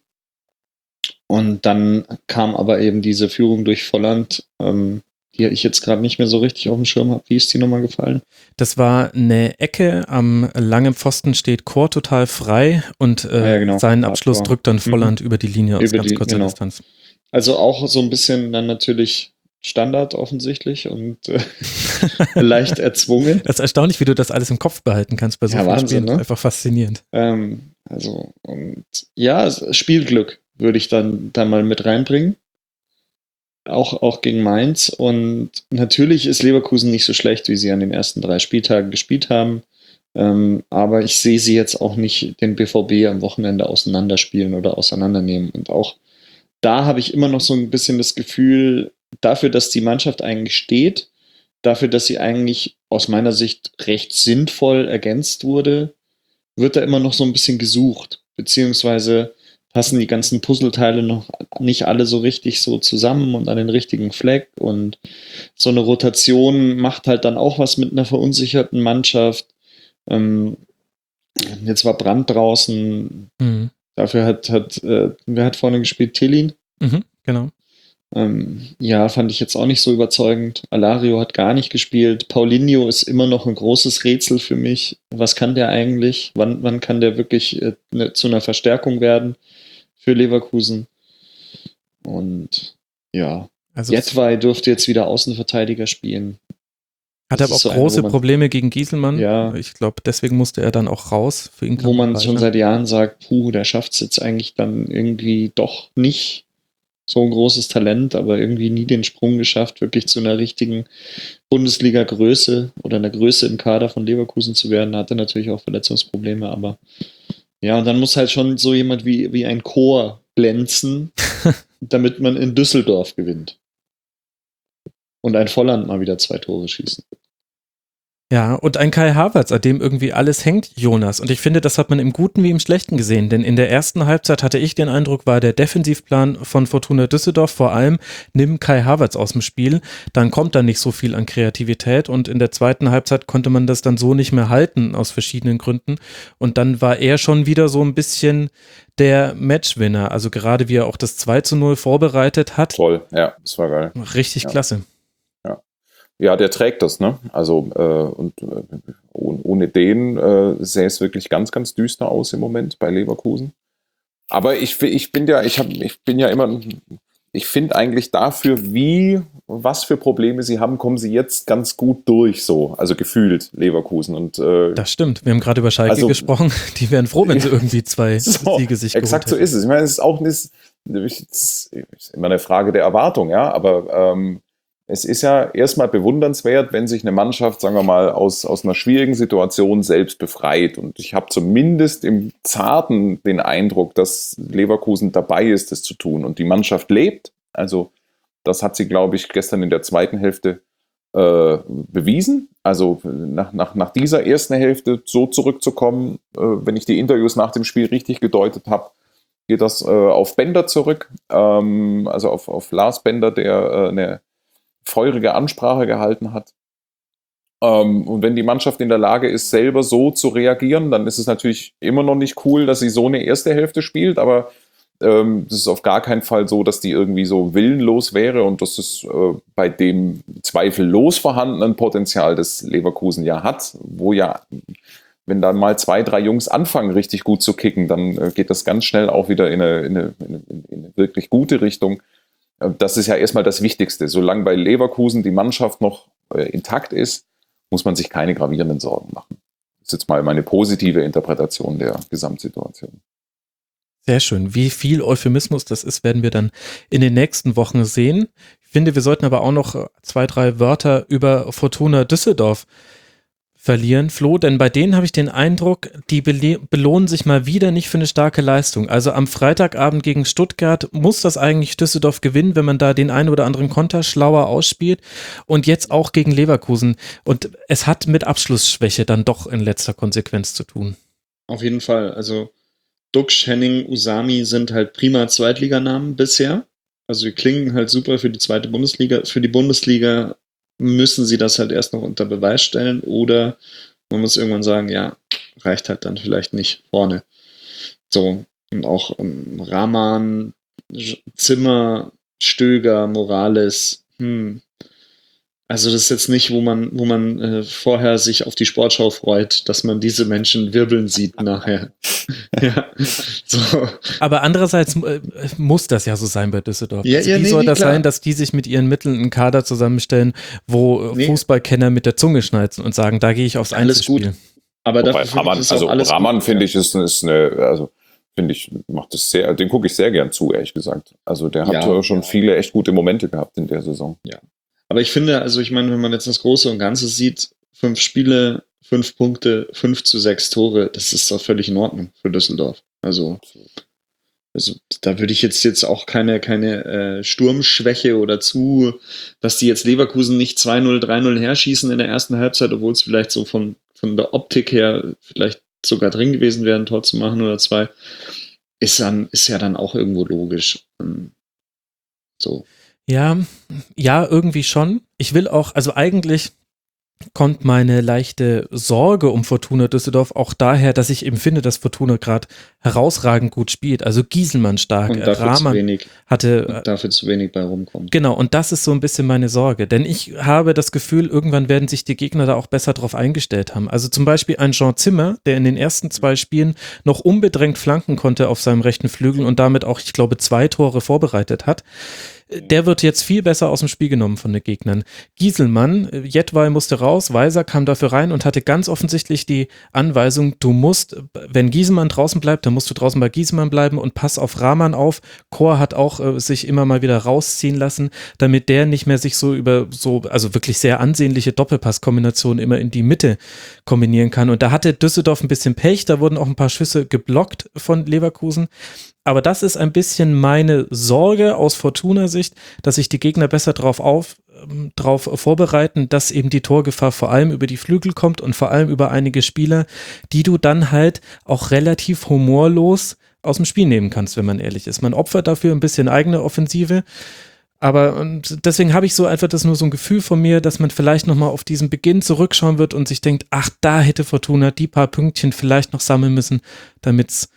Und dann kam aber eben diese Führung durch Volland, die ich jetzt gerade nicht mehr so richtig auf dem Schirm habe. Wie ist die nochmal gefallen? Das war eine Ecke, am langen Pfosten steht Chor total frei und genau. seinen Abschluss Tor. drückt dann Volland über die Linie aus Über ganz die- kurzer genau. Distanz. Also auch so ein bisschen dann natürlich Standard offensichtlich und leicht erzwungen. Das ist erstaunlich, wie du das alles im Kopf behalten kannst bei so Ja, vielen Wahnsinn, Spielen. ne? Einfach faszinierend. Also, und ja, Spielglück würde ich dann mal mit reinbringen. Auch gegen Mainz. Und natürlich ist Leverkusen nicht so schlecht, wie sie an den ersten 3 Spieltagen gespielt haben. Aber ich sehe sie jetzt auch nicht den BVB am Wochenende auseinanderspielen oder auseinandernehmen. Und auch da habe ich immer noch so ein bisschen das Gefühl, dafür, dass die Mannschaft eigentlich steht, dafür, dass sie eigentlich aus meiner Sicht recht sinnvoll ergänzt wurde, wird da immer noch so ein bisschen gesucht, beziehungsweise passen die ganzen Puzzleteile noch nicht alle so richtig so zusammen und an den richtigen Fleck, und so eine Rotation macht halt dann auch was mit einer verunsicherten Mannschaft. Jetzt war Brandt draußen, dafür wer hat vorne gespielt? Tillin? Genau. Ja, fand ich jetzt auch nicht so überzeugend. Alario hat gar nicht gespielt. Paulinho ist immer noch ein großes Rätsel für mich. Was kann der eigentlich? Wann kann der wirklich zu einer Verstärkung werden für Leverkusen? Und ja, Also Jedwai dürfte jetzt wieder Außenverteidiger spielen. hat das aber ist so auch ein, große wo man- Probleme gegen Gieselmann. Ja. Ich glaube, deswegen musste er dann auch raus. Für ihn Wo man kann schon seit Jahren sagt, der schafft es jetzt eigentlich dann irgendwie doch nicht. So ein großes Talent, aber irgendwie nie den Sprung geschafft, wirklich zu einer richtigen Bundesliga-Größe oder einer Größe im Kader von Leverkusen zu werden. Hatte natürlich auch Verletzungsprobleme, aber ja, und dann muss halt schon so jemand wie ein Chor glänzen, damit man in Düsseldorf gewinnt. Und ein Volland mal wieder 2 Tore schießen. Ja, und ein Kai Havertz, an dem irgendwie alles hängt, Jonas. Und ich finde, das hat man im Guten wie im Schlechten gesehen. Denn in der ersten Halbzeit hatte ich den Eindruck, war der Defensivplan von Fortuna Düsseldorf vor allem, nimm Kai Havertz aus dem Spiel, dann kommt da nicht so viel an Kreativität. Und in der zweiten Halbzeit konnte man das dann so nicht mehr halten, aus verschiedenen Gründen. Und dann war er schon wieder so ein bisschen der Matchwinner. Also gerade wie er auch das 2:0 vorbereitet hat. Toll, ja, das war geil. Richtig klasse. Ja, der trägt das, ne? Also, ohne den sähe es wirklich ganz, ganz düster aus im Moment bei Leverkusen. Aber ich finde eigentlich dafür, was für Probleme sie haben, kommen sie jetzt ganz gut durch, so. Also gefühlt, Leverkusen. Und, das stimmt. Wir haben gerade über Schalke gesprochen. Die wären froh, wenn sie irgendwie 2 Siege sich geholt exakt so hätten. ist es. Ich meine, es ist auch nicht, es ist immer eine Frage der Erwartung, ja, aber es ist ja erstmal bewundernswert, wenn sich eine Mannschaft, sagen wir mal, aus einer schwierigen Situation selbst befreit. Und ich habe zumindest im Zarten den Eindruck, dass Leverkusen dabei ist, das zu tun. Und die Mannschaft lebt. Also das hat sie, glaube ich, gestern in der zweiten Hälfte bewiesen. Also nach dieser ersten Hälfte so zurückzukommen, wenn ich die Interviews nach dem Spiel richtig gedeutet habe, geht das auf Bender zurück. Also auf Lars Bender, der eine feurige Ansprache gehalten hat. Und wenn die Mannschaft in der Lage ist, selber so zu reagieren, dann ist es natürlich immer noch nicht cool, dass sie so eine erste Hälfte spielt, aber das ist auf gar keinen Fall so, dass die irgendwie so willenlos wäre und das ist bei dem zweifellos vorhandenen Potenzial, das Leverkusen ja hat, wo ja, wenn dann mal 2, 3 Jungs anfangen, richtig gut zu kicken, dann geht das ganz schnell auch wieder in eine wirklich gute Richtung. Das ist ja erstmal das Wichtigste. Solange bei Leverkusen die Mannschaft noch intakt ist, muss man sich keine gravierenden Sorgen machen. Das ist jetzt mal meine positive Interpretation der Gesamtsituation. Sehr schön. Wie viel Euphemismus das ist, werden wir dann in den nächsten Wochen sehen. Ich finde, wir sollten aber auch noch 2, 3 Wörter über Fortuna Düsseldorf verlieren, Flo, denn bei denen habe ich den Eindruck, die belohnen sich mal wieder nicht für eine starke Leistung. Also am Freitagabend gegen Stuttgart muss das eigentlich Düsseldorf gewinnen, wenn man da den einen oder anderen Konter schlauer ausspielt und jetzt auch gegen Leverkusen. Und es hat mit Abschlussschwäche dann doch in letzter Konsequenz zu tun. Auf jeden Fall. Also Dux, Henning, Usami sind halt prima Zweitliganamen bisher. Also die klingen halt super für die zweite Bundesliga. Für die Bundesliga müssen sie das halt erst noch unter Beweis stellen oder man muss irgendwann sagen, ja, reicht halt dann vielleicht nicht vorne. So, und auch Rahman, Zimmer, Stöger, Morales, Also das ist jetzt nicht, wo man vorher sich auf die Sportschau freut, dass man diese Menschen wirbeln sieht nachher. Ja, so. Aber andererseits muss das ja so sein bei Düsseldorf. Ja, Wie soll das klar sein, dass die sich mit ihren Mitteln einen Kader zusammenstellen, wo Fußballkenner mit der Zunge schnalzen und sagen, da gehe ich aufs alles Einzelspiel. gut. Aber Wobei dafür Rahman, ist auch alles Rahman gut. finde ich, macht das sehr, den gucke ich sehr gern zu, ehrlich gesagt. Also der hat schon viele echt gute Momente gehabt in der Saison. Ja. Aber ich finde, also ich meine, wenn man jetzt das Große und Ganze sieht, 5 Spiele, 5 Punkte, 5-6 Tore, das ist doch völlig in Ordnung für Düsseldorf. Also da würde ich jetzt auch keine Sturmschwäche oder dass die jetzt Leverkusen nicht 2-0, 3-0 herschießen in der ersten Halbzeit, obwohl es vielleicht so von der Optik her vielleicht sogar drin gewesen wäre, ein Tor zu machen oder 2, ist ja dann auch irgendwo logisch. So. Ja, irgendwie schon. Ich will auch, also eigentlich kommt meine leichte Sorge um Fortuna Düsseldorf auch daher, dass ich eben finde, dass Fortuna gerade herausragend gut spielt. Also Gieselmann stark, Und dafür Rahman dafür zu wenig bei rumkommt. Genau, und das ist so ein bisschen meine Sorge, denn ich habe das Gefühl, irgendwann werden sich die Gegner da auch besser drauf eingestellt haben. Also zum Beispiel ein Jean Zimmer, der in den ersten 2 Spielen noch unbedrängt flanken konnte auf seinem rechten Flügel und damit auch, ich glaube, 2 Tore vorbereitet hat. Der wird jetzt viel besser aus dem Spiel genommen von den Gegnern. Gieselmann, Jedwai musste raus, Weiser kam dafür rein und hatte ganz offensichtlich die Anweisung, du musst, wenn Gieselmann draußen bleibt, dann musst du draußen bei Gieselmann bleiben und pass auf Rahman auf. Chor hat auch sich immer mal wieder rausziehen lassen, damit der nicht mehr sich also wirklich sehr ansehnliche Doppelpasskombinationen immer in die Mitte kombinieren kann. Und da hatte Düsseldorf ein bisschen Pech, da wurden auch ein paar Schüsse geblockt von Leverkusen. Aber das ist ein bisschen meine Sorge aus Fortuna-Sicht, dass sich die Gegner besser drauf vorbereiten, dass eben die Torgefahr vor allem über die Flügel kommt und vor allem über einige Spieler, die du dann halt auch relativ humorlos aus dem Spiel nehmen kannst, wenn man ehrlich ist. Man opfert dafür ein bisschen eigene Offensive, aber deswegen habe ich so einfach das nur so ein Gefühl von mir, dass man vielleicht nochmal auf diesen Beginn zurückschauen wird und sich denkt, ach, da hätte Fortuna die paar Pünktchen vielleicht noch sammeln müssen, damit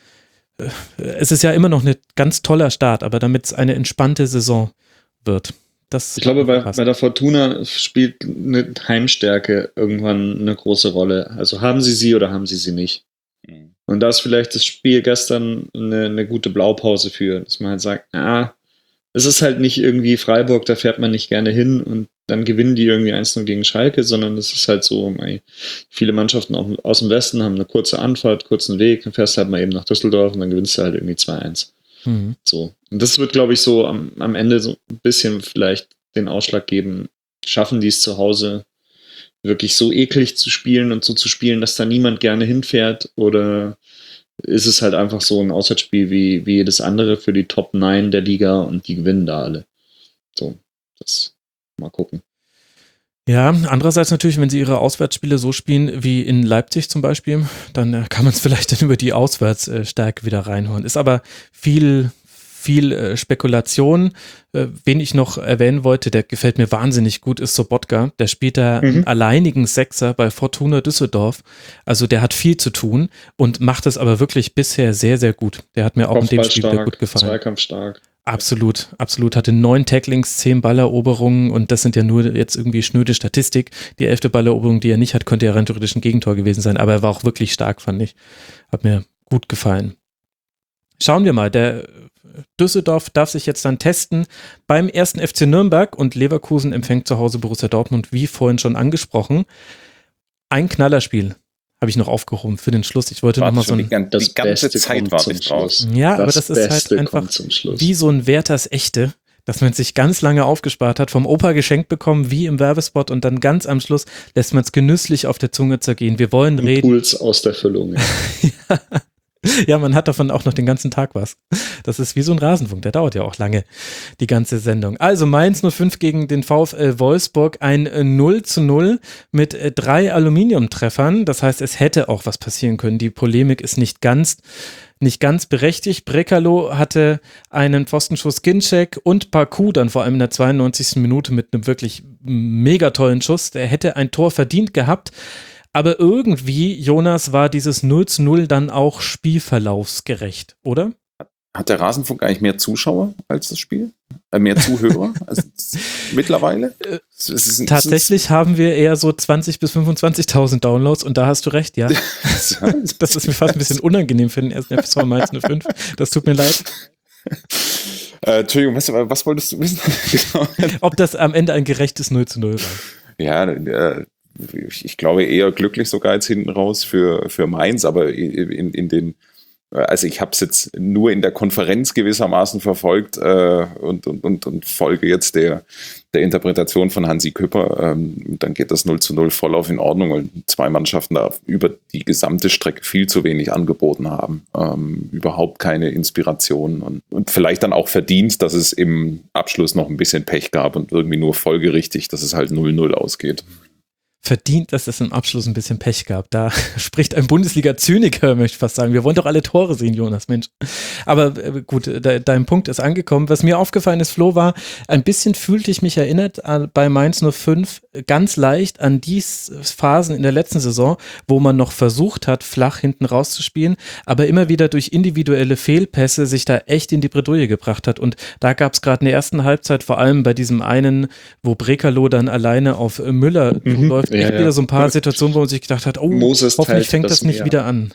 es ist ja immer noch ein ganz toller Start, aber damit es eine entspannte Saison wird. Ich glaube, bei der Fortuna spielt eine Heimstärke irgendwann eine große Rolle. Also haben sie oder haben sie nicht? Und da ist vielleicht das Spiel gestern eine gute Blaupause für, dass man halt sagt, es ist halt nicht irgendwie Freiburg, da fährt man nicht gerne hin und dann gewinnen die irgendwie 1-0 gegen Schalke, sondern es ist halt so, viele Mannschaften auch aus dem Westen haben eine kurze Anfahrt, kurzen Weg, dann fährst du halt mal eben nach Düsseldorf und dann gewinnst du halt irgendwie 2-1. So. Und das wird, glaube ich, so am Ende so ein bisschen vielleicht den Ausschlag geben, Schaffen die es zu Hause wirklich so eklig zu spielen und so zu spielen, dass da niemand gerne hinfährt? Oder ist es halt einfach so ein Auswärtsspiel wie jedes andere für die Top 9 der Liga und die gewinnen da alle? So, das mal gucken. Ja, andererseits natürlich, wenn sie ihre Auswärtsspiele so spielen wie in Leipzig zum Beispiel, dann kann man es vielleicht dann über die Auswärtsstärke wieder reinholen. Ist aber viel Spekulation. Wen ich noch erwähnen wollte, der gefällt mir wahnsinnig gut, ist Sobotka. Der spielt da einen alleinigen Sechser bei Fortuna Düsseldorf. Also der hat viel zu tun und macht es aber wirklich bisher sehr, sehr gut. Der hat mir auch in dem Spiel wieder gut gefallen. Zweikampfstark. Absolut. Hatte 9 Tacklings, 10 Balleroberungen und das sind ja nur jetzt irgendwie schnöde Statistik. Die 11. Balleroberung, die er nicht hat, könnte ja rein theoretisch ein Gegentor gewesen sein, aber er war auch wirklich stark, fand ich. Hat mir gut gefallen. Schauen wir mal, der Düsseldorf darf sich jetzt dann testen beim 1. FC Nürnberg und Leverkusen empfängt zu Hause Borussia Dortmund, wie vorhin schon angesprochen. Ein Knallerspiel habe ich noch aufgehoben für den Schluss. Ich wollte nochmal so die ganze Zeit war ich draus. Ja, aber das ist halt einfach wie so ein Werthers Echte, dass man sich ganz lange aufgespart hat, vom Opa geschenkt bekommen, wie im Werbespot und dann ganz am Schluss lässt man es genüsslich auf der Zunge zergehen. Wir wollen reden. Impuls aus der Füllung. Ja. Ja, man hat davon auch noch den ganzen Tag was. Das ist wie so ein Rasenfunk, der dauert ja auch lange, die ganze Sendung. Also Mainz 05 gegen den VfL Wolfsburg, ein 0:0 mit 3 Aluminiumtreffern. Das heißt, es hätte auch was passieren können. Die Polemik ist nicht ganz berechtigt. Brekalo hatte einen Pfostenschuss, Ginczek und Parkou dann vor allem in der 92. Minute mit einem wirklich mega tollen Schuss. Der hätte ein Tor verdient gehabt. Aber irgendwie, Jonas, war dieses 0:0 dann auch spielverlaufsgerecht, oder? Hat der Rasenfunk eigentlich mehr Zuschauer als das Spiel? Mehr Zuhörer als mittlerweile? Tatsächlich haben wir eher so 20.000 bis 25.000 Downloads und da hast du recht, ja. Das ist mir fast ein bisschen unangenehm für den 1. FSV Mainz 05. Das tut mir leid. Entschuldigung, was wolltest du wissen? Ob das am Ende ein gerechtes 0:0 war? Ja, ich glaube eher glücklich sogar jetzt hinten raus für Mainz, aber in den, also ich habe es jetzt nur in der Konferenz gewissermaßen verfolgt und folge jetzt der Interpretation von Hansi Küpper. Dann geht das 0:0 voll auf in Ordnung, weil 2 Mannschaften da über die gesamte Strecke viel zu wenig angeboten haben. Überhaupt keine Inspiration und vielleicht dann auch verdient, dass es im Abschluss noch ein bisschen Pech gab und irgendwie nur folgerichtig, dass es halt 0:0 ausgeht. Verdient, dass es im Abschluss ein bisschen Pech gab. Da spricht ein Bundesliga-Zyniker, möchte ich fast sagen. Wir wollen doch alle Tore sehen, Jonas, Mensch. Aber gut, dein Punkt ist angekommen. Was mir aufgefallen ist, Flo, war, ein bisschen fühlte ich mich erinnert bei Mainz 05 ganz leicht an die Phasen in der letzten Saison, wo man noch versucht hat, flach hinten rauszuspielen, aber immer wieder durch individuelle Fehlpässe sich da echt in die Bredouille gebracht hat. Und da gab es gerade in der ersten Halbzeit, vor allem bei diesem einen, wo Brekalo dann alleine auf Müller läuft, wieder so ein paar Situationen, wo man sich gedacht hat, oh, Moses hoffentlich fängt das nicht wieder an.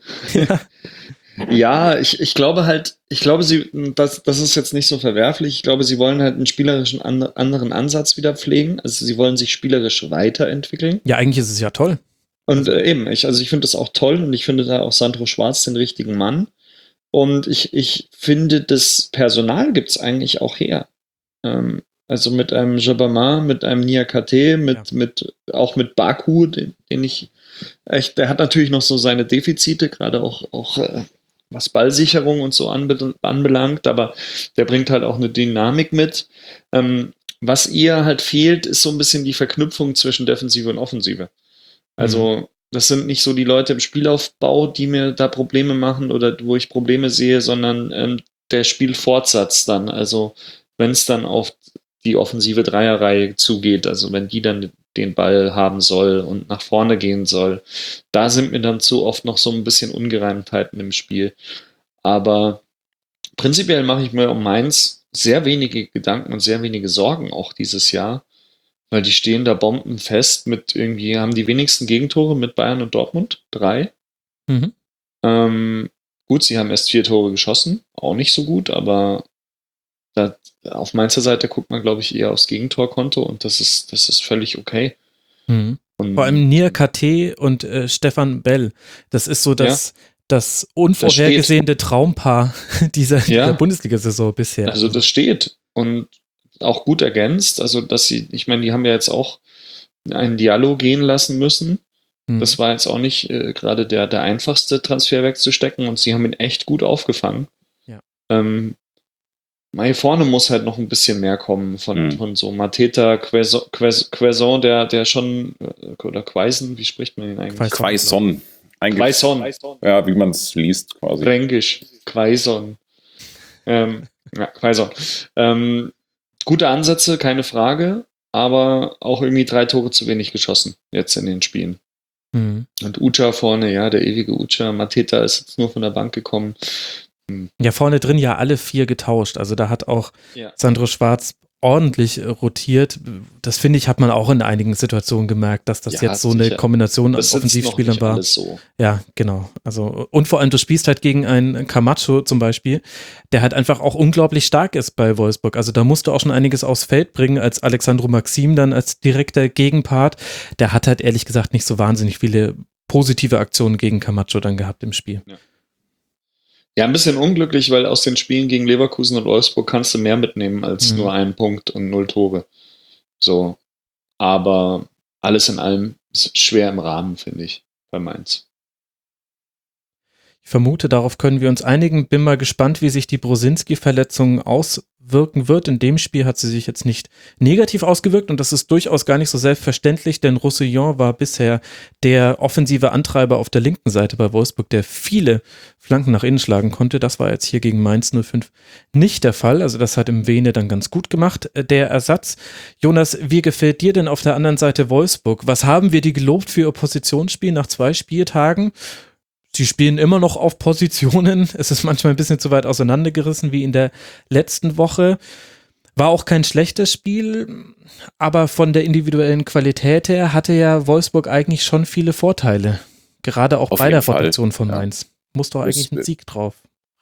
Ja, ich glaube halt, das ist jetzt nicht so verwerflich. Ich glaube, sie wollen halt einen spielerischen anderen Ansatz wieder pflegen. Also sie wollen sich spielerisch weiterentwickeln. Ja, eigentlich ist es ja toll. Und eben, ich finde das auch toll und ich finde da auch Sandro Schwarz den richtigen Mann. Und ich finde, das Personal gibt es eigentlich auch her. Also mit einem Jabama, mit einem Niakate, auch mit Baku, den ich echt, der hat natürlich noch so seine Defizite, gerade auch was Ballsicherung und so anbelangt, aber der bringt halt auch eine Dynamik mit. Was ihr halt fehlt, ist so ein bisschen die Verknüpfung zwischen Defensive und Offensive. Also das sind nicht so die Leute im Spielaufbau, die mir da Probleme machen oder wo ich Probleme sehe, sondern der Spielfortsatz dann. Also wenn es dann auf die offensive Dreierreihe zugeht, also wenn die dann den Ball haben soll und nach vorne gehen soll, da sind mir dann zu oft noch so ein bisschen Ungereimtheiten im Spiel. Aber prinzipiell mache ich mir um Mainz sehr wenige Gedanken und sehr wenige Sorgen auch dieses Jahr, weil die stehen da bombenfest mit irgendwie, haben die wenigsten Gegentore mit Bayern und Dortmund, 3. Gut, sie haben erst 4 Tore geschossen, auch nicht so gut, aber auf Mainzer Seite guckt man, glaube ich, eher aufs Gegentorkonto und das ist völlig okay. Und vor allem Niakate und Stefan Bell, das ist so das unvorhergesehene Traumpaar dieser Bundesliga-Saison bisher. Also das steht und auch gut ergänzt. Also, dass ich meine, die haben ja jetzt auch einen Dialog gehen lassen müssen. Das war jetzt auch nicht gerade der einfachste Transfer wegzustecken und sie haben ihn echt gut aufgefangen. Ja. Hier vorne muss halt noch ein bisschen mehr kommen von so Mateta, Quaison, der schon, oder Quaison, wie spricht man ihn eigentlich? Quaison. Quaison. Ja, wie man es liest quasi. Fränkisch. Quaison. Quaison. Gute Ansätze, keine Frage, aber auch irgendwie 3 Tore zu wenig geschossen jetzt in den Spielen. Und Ucha vorne, ja, der ewige Ucha. Mateta ist jetzt nur von der Bank gekommen. Ja, vorne drin ja alle 4 getauscht. Also da hat auch Sandro Schwarz ordentlich rotiert. Das finde ich, hat man auch in einigen Situationen gemerkt, dass das jetzt so eine Kombination aus Offensivspielern war. So. Ja, genau. Also, und vor allem, du spielst halt gegen einen Camacho zum Beispiel, der halt einfach auch unglaublich stark ist bei Wolfsburg. Also da musst du auch schon einiges aufs Feld bringen, als Alexandro Maxim dann als direkter Gegenpart. Der hat halt ehrlich gesagt nicht so wahnsinnig viele positive Aktionen gegen Camacho dann gehabt im Spiel. Ja, ein bisschen unglücklich, weil aus den Spielen gegen Leverkusen und Wolfsburg kannst du mehr mitnehmen als nur 1 Punkt und 0 Tore. So. Aber alles in allem ist schwer im Rahmen, finde ich, bei Mainz. Ich vermute, darauf können wir uns einigen. Bin mal gespannt, wie sich die Brosinski-Verletzung auswirken wird. In dem Spiel hat sie sich jetzt nicht negativ ausgewirkt und das ist durchaus gar nicht so selbstverständlich, denn Roussillon war bisher der offensive Antreiber auf der linken Seite bei Wolfsburg, der viele Flanken nach innen schlagen konnte. Das war jetzt hier gegen Mainz 05 nicht der Fall. Also das hat im Vene dann ganz gut gemacht, der Ersatz. Jonas, wie gefällt dir denn auf der anderen Seite Wolfsburg? Was haben wir die gelobt für ihr Positionsspiel nach 2 Spieltagen? Sie spielen immer noch auf Positionen. Es ist manchmal ein bisschen zu weit auseinandergerissen wie in der letzten Woche. War auch kein schlechtes Spiel, aber von der individuellen Qualität her hatte ja Wolfsburg eigentlich schon viele Vorteile. Gerade auch bei der Rotation von Mainz. Muss doch eigentlich ein Sieg drauf.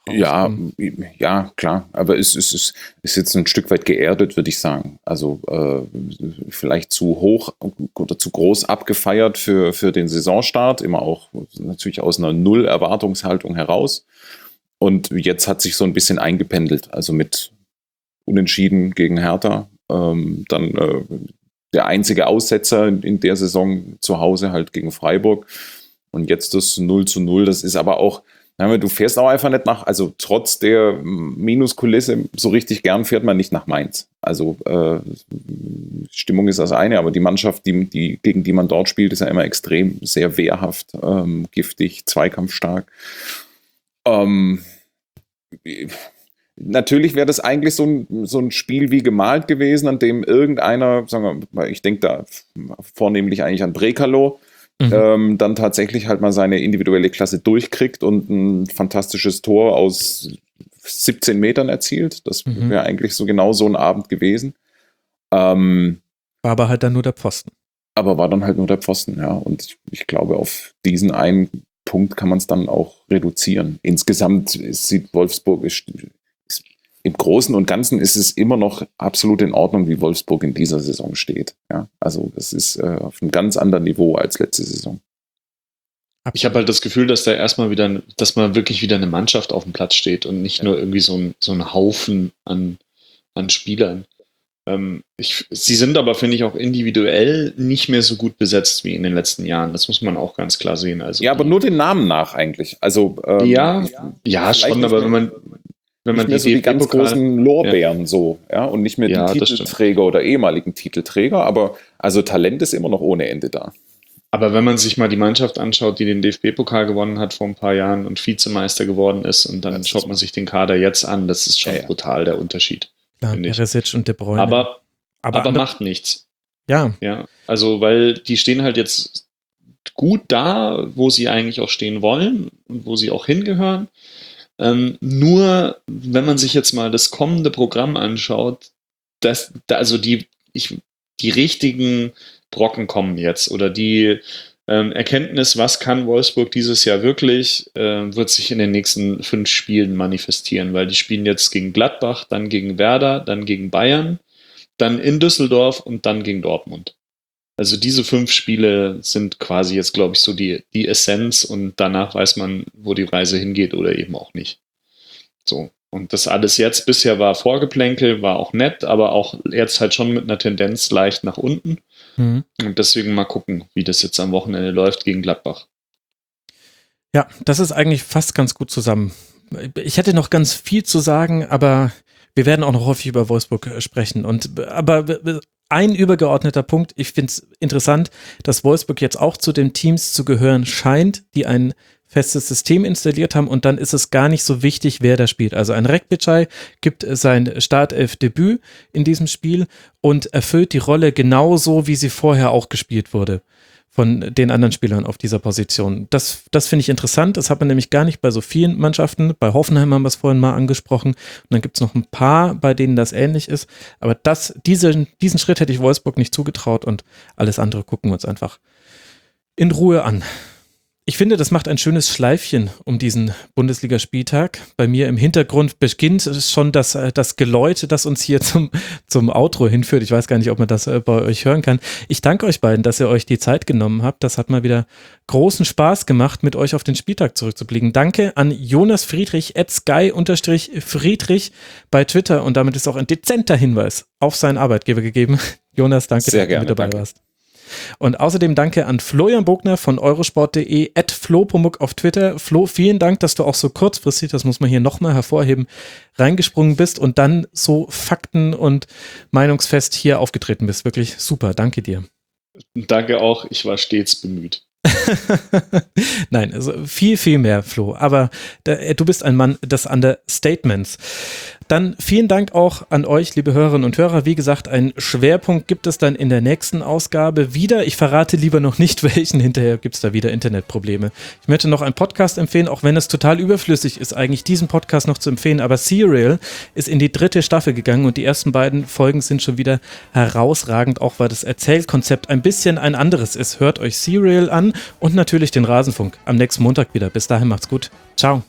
Ja, klar. Aber es ist jetzt ein Stück weit geerdet, würde ich sagen. Also vielleicht zu hoch oder zu groß abgefeiert für den Saisonstart. Immer auch natürlich aus einer Null-Erwartungshaltung heraus. Und jetzt hat sich so ein bisschen eingependelt. Also mit Unentschieden gegen Hertha. Dann der einzige Aussetzer in der Saison zu Hause halt gegen Freiburg. Und jetzt das 0:0. Das ist aber auch, du fährst auch einfach nicht nach, also trotz der Minuskulisse, so richtig gern fährt man nicht nach Mainz. Also Stimmung ist das eine, aber die Mannschaft, gegen die man dort spielt, ist ja immer extrem, sehr wehrhaft, giftig, zweikampfstark. Natürlich wäre das eigentlich so ein Spiel wie gemalt gewesen, an dem irgendeiner, sagen wir mal, ich denke da vornehmlich eigentlich an Brekalo, dann tatsächlich halt mal seine individuelle Klasse durchkriegt und ein fantastisches Tor aus 17 Metern erzielt. Das wäre eigentlich so genau so ein Abend gewesen. War aber halt dann nur der Pfosten. Aber war dann halt nur der Pfosten, ja. Und ich glaube, auf diesen einen Punkt kann man es dann auch reduzieren. Insgesamt sieht Wolfsburg, im Großen und Ganzen ist es immer noch absolut in Ordnung, wie Wolfsburg in dieser Saison steht. Ja, also das ist auf einem ganz anderen Niveau als letzte Saison. Ich habe halt das Gefühl, dass dass mal wirklich wieder eine Mannschaft auf dem Platz steht und nicht nur irgendwie so ein Haufen an Spielern. Sie sind aber, finde ich, auch individuell nicht mehr so gut besetzt wie in den letzten Jahren. Das muss man auch ganz klar sehen. Also ja, aber nur den Namen nach eigentlich. Also ja, schon, aber wenn man nicht mehr so die ganz großen Lorbeeren so, ja, und nicht mehr die Titelträger oder ehemaligen Titelträger, aber also Talent ist immer noch ohne Ende da. Aber wenn man sich mal die Mannschaft anschaut, die den DFB-Pokal gewonnen hat vor ein paar Jahren und Vizemeister geworden ist und dann schaut man sich den Kader jetzt an, das ist schon brutal der Unterschied. Ja, Perisic und De Bruyne. Aber macht nichts. Ja. Also, weil die stehen halt jetzt gut da, wo sie eigentlich auch stehen wollen und wo sie auch hingehören. Nur, wenn man sich jetzt mal das kommende Programm anschaut, also die richtigen Brocken kommen jetzt oder die Erkenntnis, was kann Wolfsburg dieses Jahr wirklich, wird sich in den nächsten 5 Spielen manifestieren, weil die spielen jetzt gegen Gladbach, dann gegen Werder, dann gegen Bayern, dann in Düsseldorf und dann gegen Dortmund. Also diese 5 Spiele sind quasi jetzt, glaube ich, so die Essenz und danach weiß man, wo die Reise hingeht oder eben auch nicht. So. Und das alles jetzt bisher war Vorgeplänkel, war auch nett, aber auch jetzt halt schon mit einer Tendenz leicht nach unten. Und deswegen mal gucken, wie das jetzt am Wochenende läuft gegen Gladbach. Ja, das ist eigentlich fast ganz gut zusammen. Ich hätte noch ganz viel zu sagen, aber wir werden auch noch häufig über Wolfsburg sprechen. Aber ein übergeordneter Punkt, ich finde es interessant, dass Wolfsburg jetzt auch zu den Teams zu gehören scheint, die ein festes System installiert haben und dann ist es gar nicht so wichtig, wer da spielt. Also ein Rekbicay gibt sein Startelf-Debüt in diesem Spiel und erfüllt die Rolle genauso, wie sie vorher auch gespielt wurde von den anderen Spielern auf dieser Position. Das finde ich interessant. Das hat man nämlich gar nicht bei so vielen Mannschaften. Bei Hoffenheim haben wir es vorhin mal angesprochen. Und dann gibt es noch ein paar, bei denen das ähnlich ist. Aber diesen Schritt hätte ich Wolfsburg nicht zugetraut und alles andere gucken wir uns einfach in Ruhe an. Ich finde, das macht ein schönes Schleifchen um diesen Bundesligaspieltag. Bei mir im Hintergrund beginnt schon das Geläute, das uns hier zum Outro hinführt. Ich weiß gar nicht, ob man das bei euch hören kann. Ich danke euch beiden, dass ihr euch die Zeit genommen habt. Das hat mal wieder großen Spaß gemacht, mit euch auf den Spieltag zurückzublicken. Danke an Jonas Friedrich, @sky_Friedrich bei Twitter. Und damit ist auch ein dezenter Hinweis auf seinen Arbeitgeber gegeben. Jonas, danke, dass du mit dabei warst. Und außerdem danke an Florian Bogner von eurosport.de, @Flo_Pomuk auf Twitter. Flo, vielen Dank, dass du auch so kurzfristig, das muss man hier nochmal hervorheben, reingesprungen bist und dann so fakten- und meinungsfest hier aufgetreten bist. Wirklich super, danke dir. Danke auch, ich war stets bemüht. Nein, also viel, viel mehr, Flo. Aber du bist ein Mann des Understatements. Dann vielen Dank auch an euch, liebe Hörerinnen und Hörer. Wie gesagt, einen Schwerpunkt gibt es dann in der nächsten Ausgabe wieder. Ich verrate lieber noch nicht, welchen. Hinterher gibt es da wieder Internetprobleme. Ich möchte noch einen Podcast empfehlen, auch wenn es total überflüssig ist, eigentlich diesen Podcast noch zu empfehlen. Aber Serial ist in die 3. Staffel gegangen und die ersten beiden Folgen sind schon wieder herausragend, auch weil das Erzählkonzept ein bisschen ein anderes ist. Hört euch Serial an und natürlich den Rasenfunk am nächsten Montag wieder. Bis dahin macht's gut. Ciao.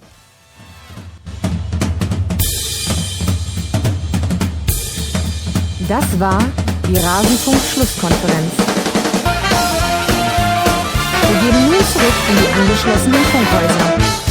Das war die Rasenfunk-Schlusskonferenz. Wir gehen nun zurück in die angeschlossenen Funkhäuser.